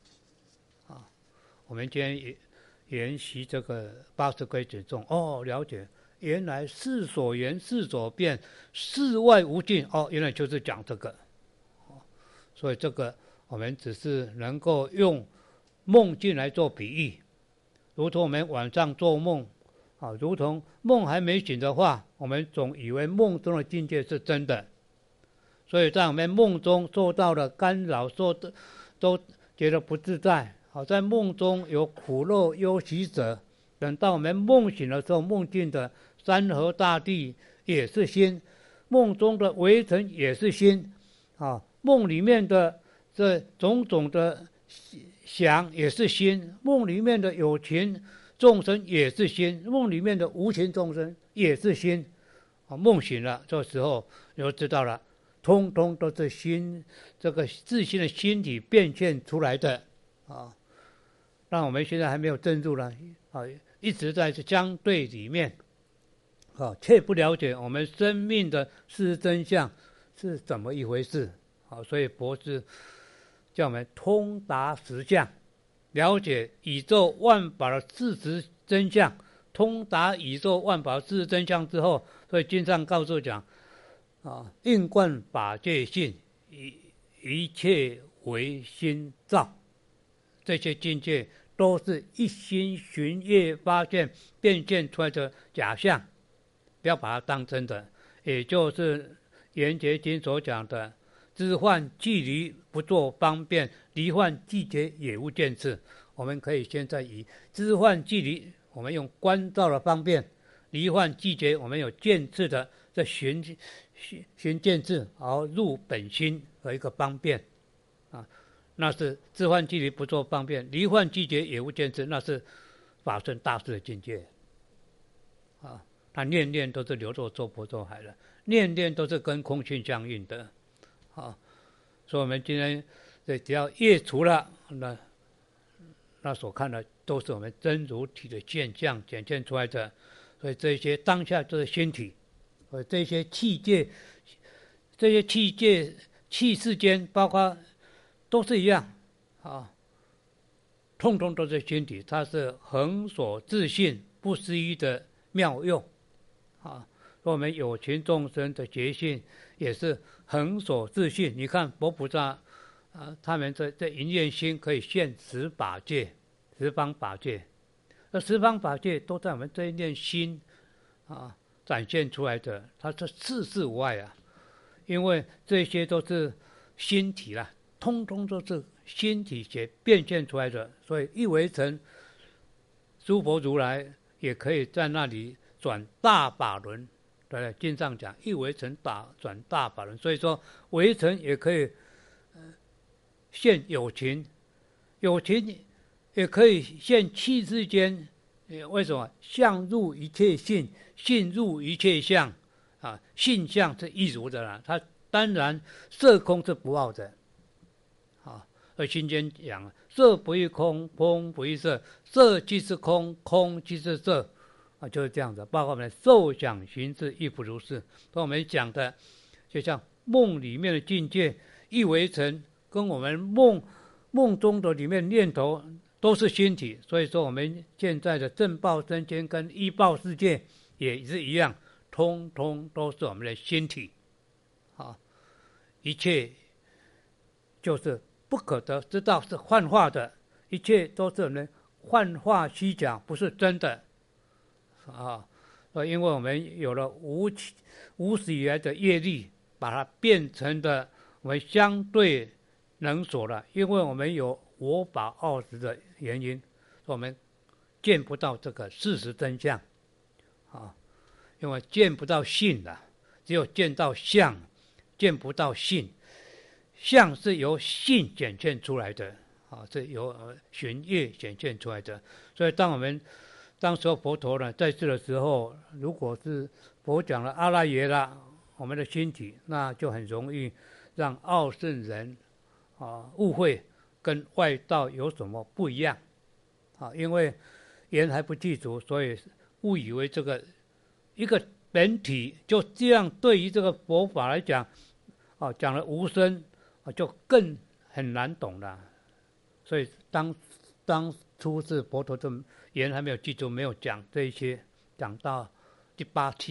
我们今天研习这个80归止中了解原来事所缘事所变事外无尽原来就是讲这个所以这个我们只是能够用梦境来做比喻，如同我们晚上做梦如同梦还没醒的话，我们总以为梦中的境界是真的，所以在我们梦中受到了干扰，都觉得不自在在梦中有苦乐忧喜者，等到我们梦醒的时候，梦境的山河大地也是心，梦中的围城也是心梦里面的这种种的想也是心，梦里面的有情众生也是心，梦里面的无情众生也是心梦醒了，这时候你就知道了，通通都是心，这个自心的心体变现出来的那我们现在还没有证入了一直在相对里面却不了解我们生命的事实真相是怎么一回事所以博士叫我们通达实相，了解宇宙万法的事实真相，通达宇宙万法的事实真相之后，所以经上告诉讲应观法界性，一切为心造，这些境界都是一心循业发现变现出来的假象，不要把它当真的，也就是圆觉经所讲的知幻距离不作方便，离幻寂绝也无见次。我们可以现在以知幻距离，我们用观照的方便；离幻寂绝，我们有见次的这寻见次，而入本心的一个方便那是知幻距离不作方便，离幻寂绝也无见次，那是法身大士的境界他念念都是流作周婆娑海的，念念都是跟空性相应的所以我们今天只要业除了那所看的都是我们真如体的现象显现出来的，所以这些当下就是心体，所以这些器界器世间包括都是一样通通都是心体，它是恒所自性不思议的妙用我们有情众生的觉性也是恒所自性。你看佛菩萨他们这一念心可以现十法界，十方法界，那十方法界都在我们这一念心展现出来的，它是事事无碍因为这些都是心体啦，通通都是心体所变现出来的，所以一为成，诸佛如来也可以在那里转大法轮。对，经上讲一为成转大法轮，所以说为成也可以现有情，有情也可以现气之间。为什么？相入一切性，性入一切相性相是一如的啦。它当然色空是不二的而心间讲色不异空，空不异色，色即是空，空即是色就是这样子。包括我们的受想行识亦不如是。所以我们讲的就像梦里面的境界一为成，跟我们梦中的里面念头都是心体，所以说我们现在的正报身间跟依报世界也是一样，通通都是我们的心体一切就是不可得，知道是幻化的，一切都是我们幻化虚假，不是真的因为我们有了无始以来的业力，把它变成的我们相对能所了。因为我们有我法二执的原因，我们见不到这个事实真相啊，因为见不到性了，只有见到相，见不到性。相是由性显现出来的啊，是由玄业显现出来的。所以当时候佛陀呢在世的时候，如果是佛讲了阿赖耶啦，我们的心体，那就很容易让傲圣人误会跟外道有什么不一样啊，因为缘还不具足，所以误以为这个一个本体就这样。对于这个佛法来讲讲了无生就更很难懂了。所以当初是佛陀就缘还没有记住，没有讲这一些，讲到第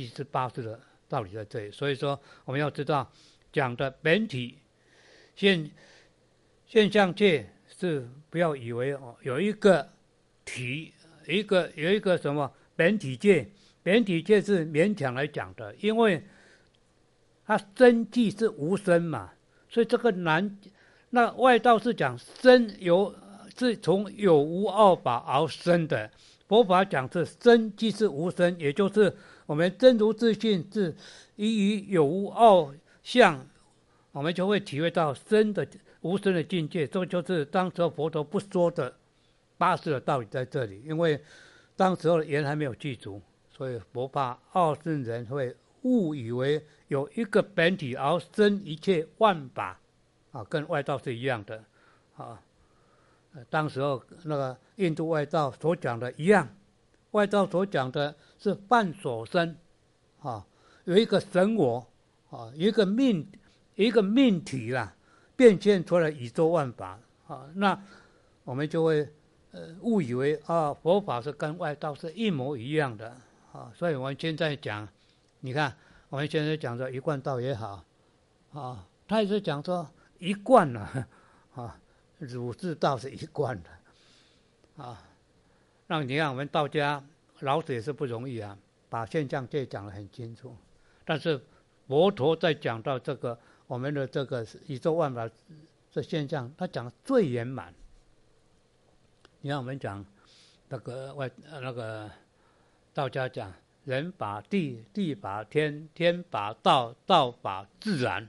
78世的道理在这里。所以说我们要知道，讲的本体现象界是不要以为有一个体，有一个什么本体界，本体界是勉强来讲的，因为它真寂是无生嘛，所以这个难。那外道是讲生是从有无二法而生的，佛法讲是真即是无生，也就是我们真如自性是依于有无二相，我们就会体会到生的无生的境界。这就是当时候佛陀不说的八识的道理在这里。因为当时候的缘还没有具足，所以佛怕傲圣人会误以为有一个本体而生一切万法跟外道是一样的当时候那个印度外道所讲的一样，外道所讲的是幻所生有一个神我一个命体啦，变现出来宇宙万法那我们就会误以为佛法是跟外道是一模一样的所以我们现在讲，你看我们现在讲说一贯道也好他也是讲说一贯了儒释道是一贯的那你看我们道家老子也是不容易把现象界讲得很清楚。但是佛陀在讲到这个我们的这个宇宙万法这现象，他讲得最圆满。你看我们讲那个道家讲人法地，地法天，天法道，道法自然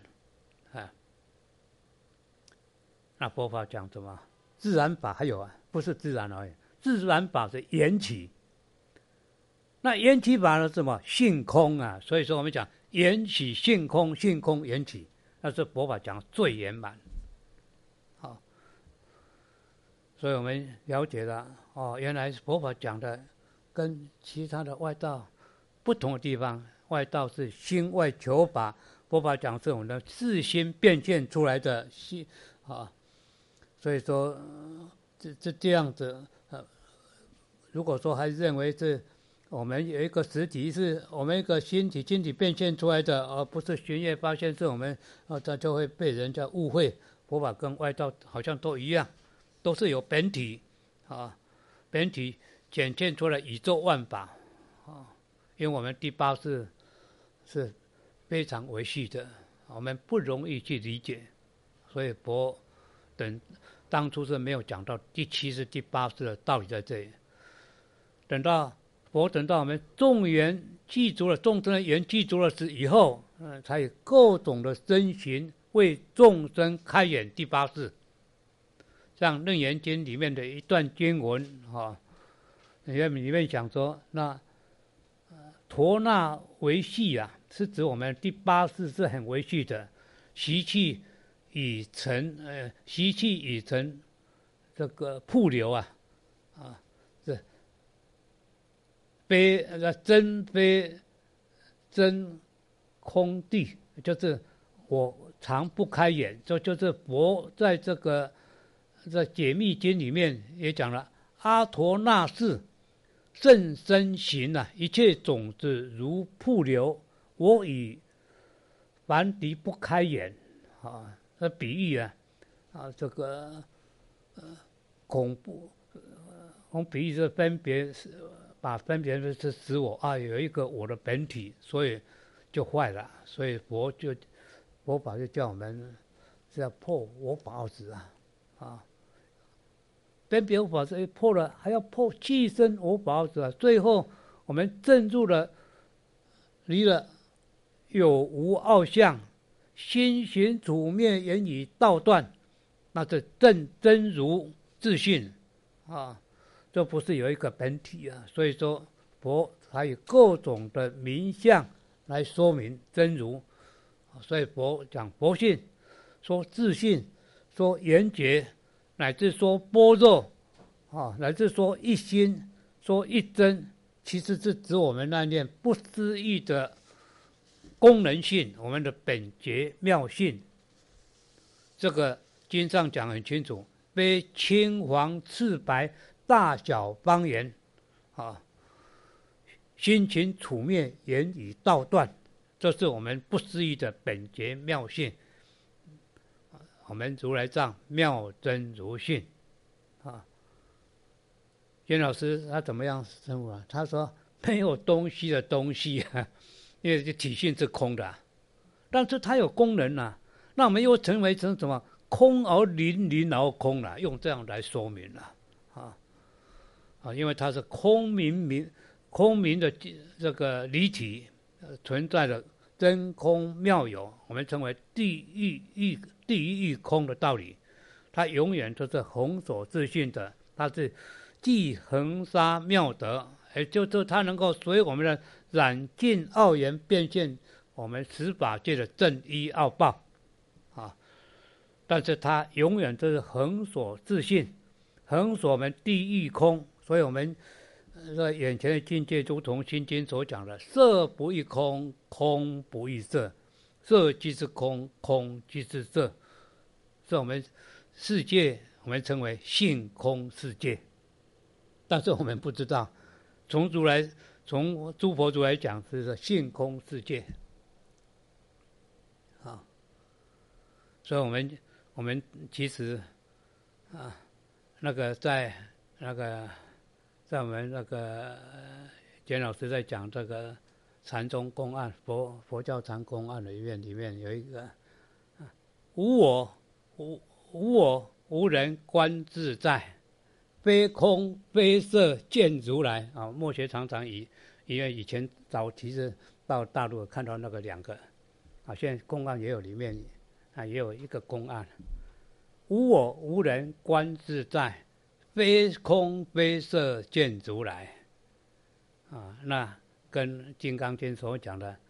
那佛法讲什么？自然法还有不是自然而已，自然法是缘起。那缘起法是什么？性空所以说我们讲缘起性空，性空缘起，那是佛法讲最圆满。所以我们了解了原来佛法讲的跟其他的外道不同的地方。外道是心外求法，佛法讲是我们的自心变现出来的心所以说这样子如果说还认为是我们有一个实体是我们一个心体变现出来的，而不是玄业发现是我们这就会被人家误会。佛法跟外道好像都一样，都是有本体本体显现出来宇宙万法因为我们第八识是非常微细的，我们不容易去理解，所以佛当初是没有讲到第7识、第8识的道理在这里。等到我们众缘具足了，众生的缘具足了以后才有各种的身形为众生开演第8识。像《楞严经》里面的一段经文里面讲说，那陀那维系是指我们第8识是很维系的，习气已成这个瀑流是真非真空地，就是我常不开眼，就是佛在这解密经里面也讲了，阿陀那识甚深行一切种子如瀑流，我以凡敌不开眼这比喻这个恐怖比喻是分别把分别是使我啊，有一个我的本体，所以就坏了。所以佛法就叫我们是要破我法执啊，分别我法执破了，还要破气身我法执最后我们证入了离了有无傲相，心行处灭，言语道断，那是正真如自信啊。这不是有一个本体啊，所以说佛还有各种的名相来说明真如，所以佛讲佛性，说自性，说缘觉，乃至说般若啊，乃至说一心，说一真，其实是指我们那念不思议的功能性，我们的本觉妙性。这个经上讲很清楚，非青黄赤白大小方圆啊，心情处灭，言语道断，这是我们不思议的本觉妙性。我们如来藏妙真如性啊。袁老师他怎么样生活啊？他说没有东西的东西啊，因为体性是空的但是它有功能那我们又成为成什么？空而灵，灵而空用这样来说明因为它是空明的这个离体存在的真空妙有，我们称为第一义空的道理。它永远都是恒所自性的，它是即恒沙妙德，也就是它能够随我们的染尽奥缘，变现我们十法界的正一奥报但是它永远都是恒所自性，恒所我们第一空。所以我们在眼前的境界，如同心经所讲的，色不异空，空不异色，色即是空，空即是色，是我们世界我们称为性空世界。但是我们不知道，从诸佛如来讲是性空世界所以我们其实在我们简老师在讲这个禅宗公案，佛教禅公案里面有一个无我无人观自在，非空非色见如来默学常常因为以前早期是到大陆看到那个两个现在公案也有里面也有一个公案，无我无人观自在，非空非色见如来那跟《金刚经》所讲的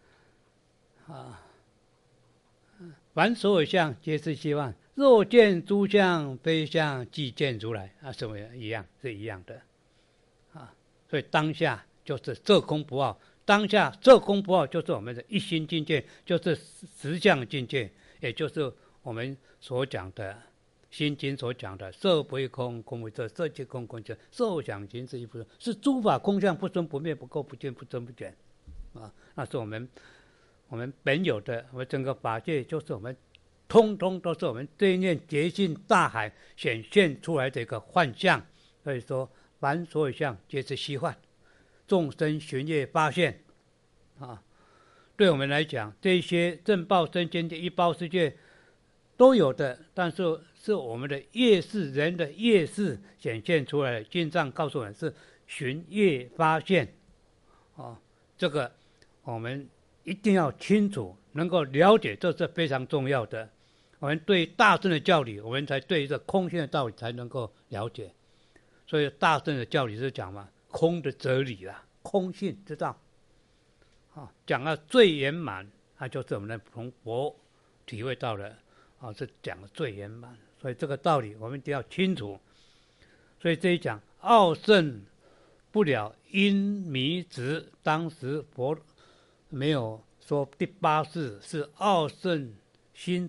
凡所有相，皆是虚幻。若见诸相，非相，即见如来什么一样？是一样的所以当下就是这空不二，当下这空不二就是我们的一心境界，就是实相境界，也就是我们所讲的心经所讲的色不异空，空不异色，色即空，空即色，受想行识亦不生，是诸法空相，不生不灭，不垢不净，不增不减那是我们本有的，我们整个法界就是我们通通都是我们这一念觉性大海显现出来的一个幻象。所以说凡所有相，皆是虚幻，众生寻业发现对我们来讲，这些正报身间的一报世界都有的，但是是我们的业识，人的业识显现出来的。经上告诉我们是寻业发现这个我们一定要清楚，能够了解，这是非常重要的。我们对大乘的教理，我们才对这空性的道理才能够了解。所以大乘的教理是讲嘛，空的哲理空性之道讲到最圆满就是我们从佛体会到的是讲的最圆满。所以这个道理我们一定要清楚。所以这一讲傲圣不了因迷执，当时佛没有说第八世是傲圣心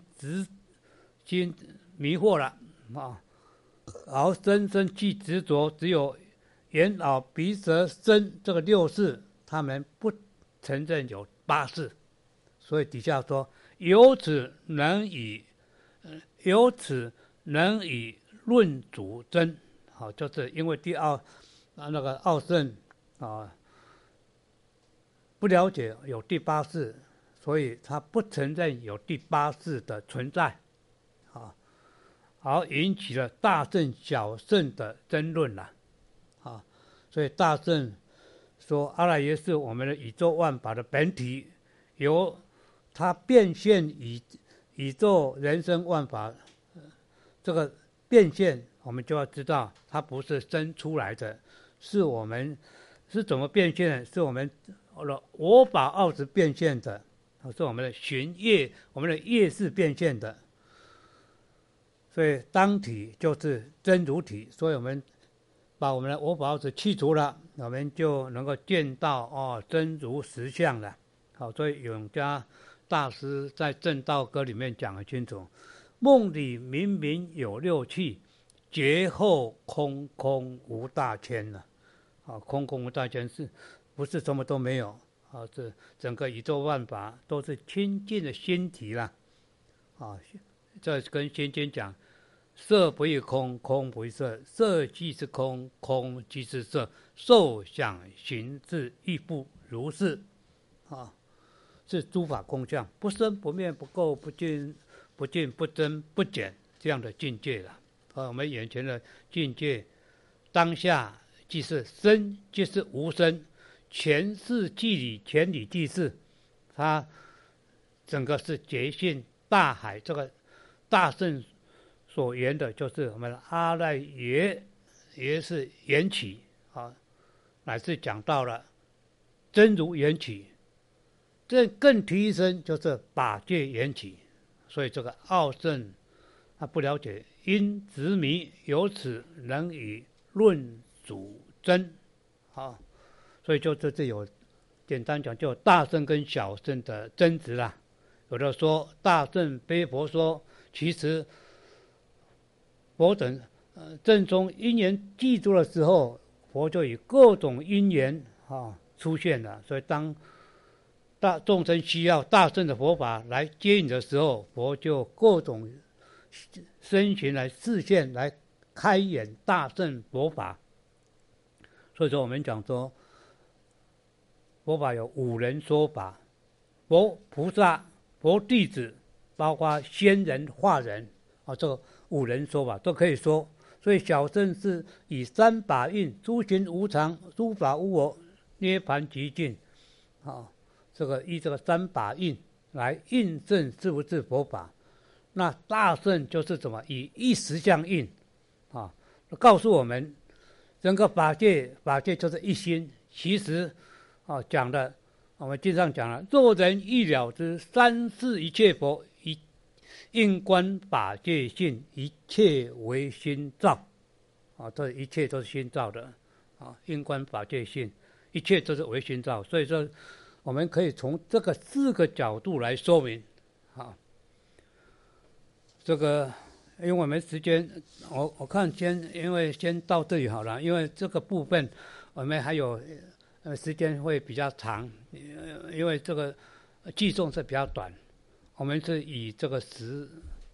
迷惑了而深深去执着，只有眼耳鼻舌身这个六识，他们不承认有八识。所以底下说由此能以论主真就是因为第二那个傲圣不了解有第八世，所以他不承认有第八世的存在，而引起了大乘小乘的争论了，所以大乘说阿赖耶是我们的宇宙万法的本体，由它变现宇宙人生万法，这个变现我们就要知道它不是生出来的，是我们是怎么变现的？是我们我法奥执变现的，是我们的循业，我们的业是变现的。所以当体就是真如体，所以我们把我们的我法奥执去除了，我们就能够见到真如实相了。好，所以永嘉大师在《正道歌》里面讲得清楚：梦里明明有六趣，觉后空空无大千了。空空无大千是不是什么都没有？这整个宇宙万法都是清净的心体啦。这跟《心经》讲：色不异空，空不异色，色即是空，空即是色，受想行识亦复如是。是诸法空相，不生不灭不垢不净不增不减这样的境界了。我们眼前的境界，当下即是生，即是无生，前世即理，前理即是，它整个是觉性大海。这个大圣所言的就是我们阿赖耶，也是缘起乃至讲到了真如缘起。这更提一声就是法界缘起。所以这个奥圣他不了解因执迷，由此能以论主真。所以就这有简单讲，就大圣跟小圣的争执啦。有的说大圣非佛说，其实佛等正宗因缘记住的时候，佛就以各种因缘出现了。所以当众生需要大乘的佛法来接引的时候，佛就各种身形来示现，来开演大乘佛法。所以说我们讲说佛法有五人说法，佛菩萨、佛弟子，包括仙人、化人这个五人说法都可以说。所以小乘是以三法印，诸行无常，诸法无我，涅槃极尽这个依这个三法印来印证是不是佛法。那大乘就是怎么以一实相印告诉我们整个法界就是一心。其实讲的我们经上讲了，若人欲了知三世一切佛，应观法界性，一切为心造这一切都是心造的应观法界性，一切都是为心造。所以说我们可以从这个四个角度来说明这个因为我们时间我看因为先到这里好了，因为这个部分我们还有时间会比较长，因为这个计重是比较短，我们是以这个十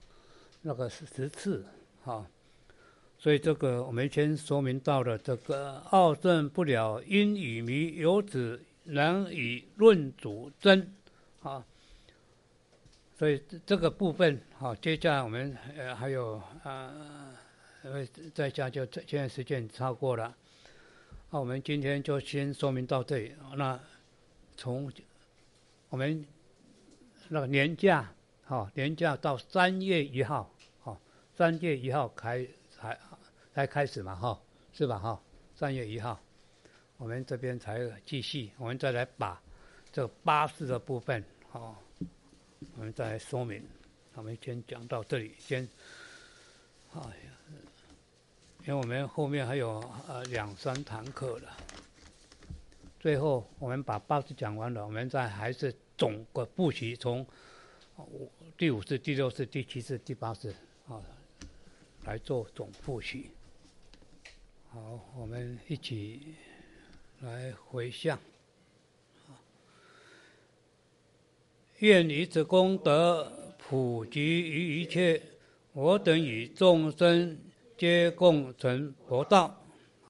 次所以这个我们先说明到了这个奥证不了因与迷，由此能以论主真所以这个部分接下来我们还有因为在家就现在时间超过了我们今天就先说明到这里。那从我们那个年假年假到3月1号3月1号才开始嘛是吧3月1号我们这边才继续，我们再来把这个八事的部分我们再来说明。我们先讲到这里先因为我们后面还有2-3堂课了。最后我们把八事讲完了，我们再还是总个复习，从第5事、第6事、第7事、第8事来做总复习。好，我们一起来回向。愿以此功德普及于一切，我等与众生皆共成佛道。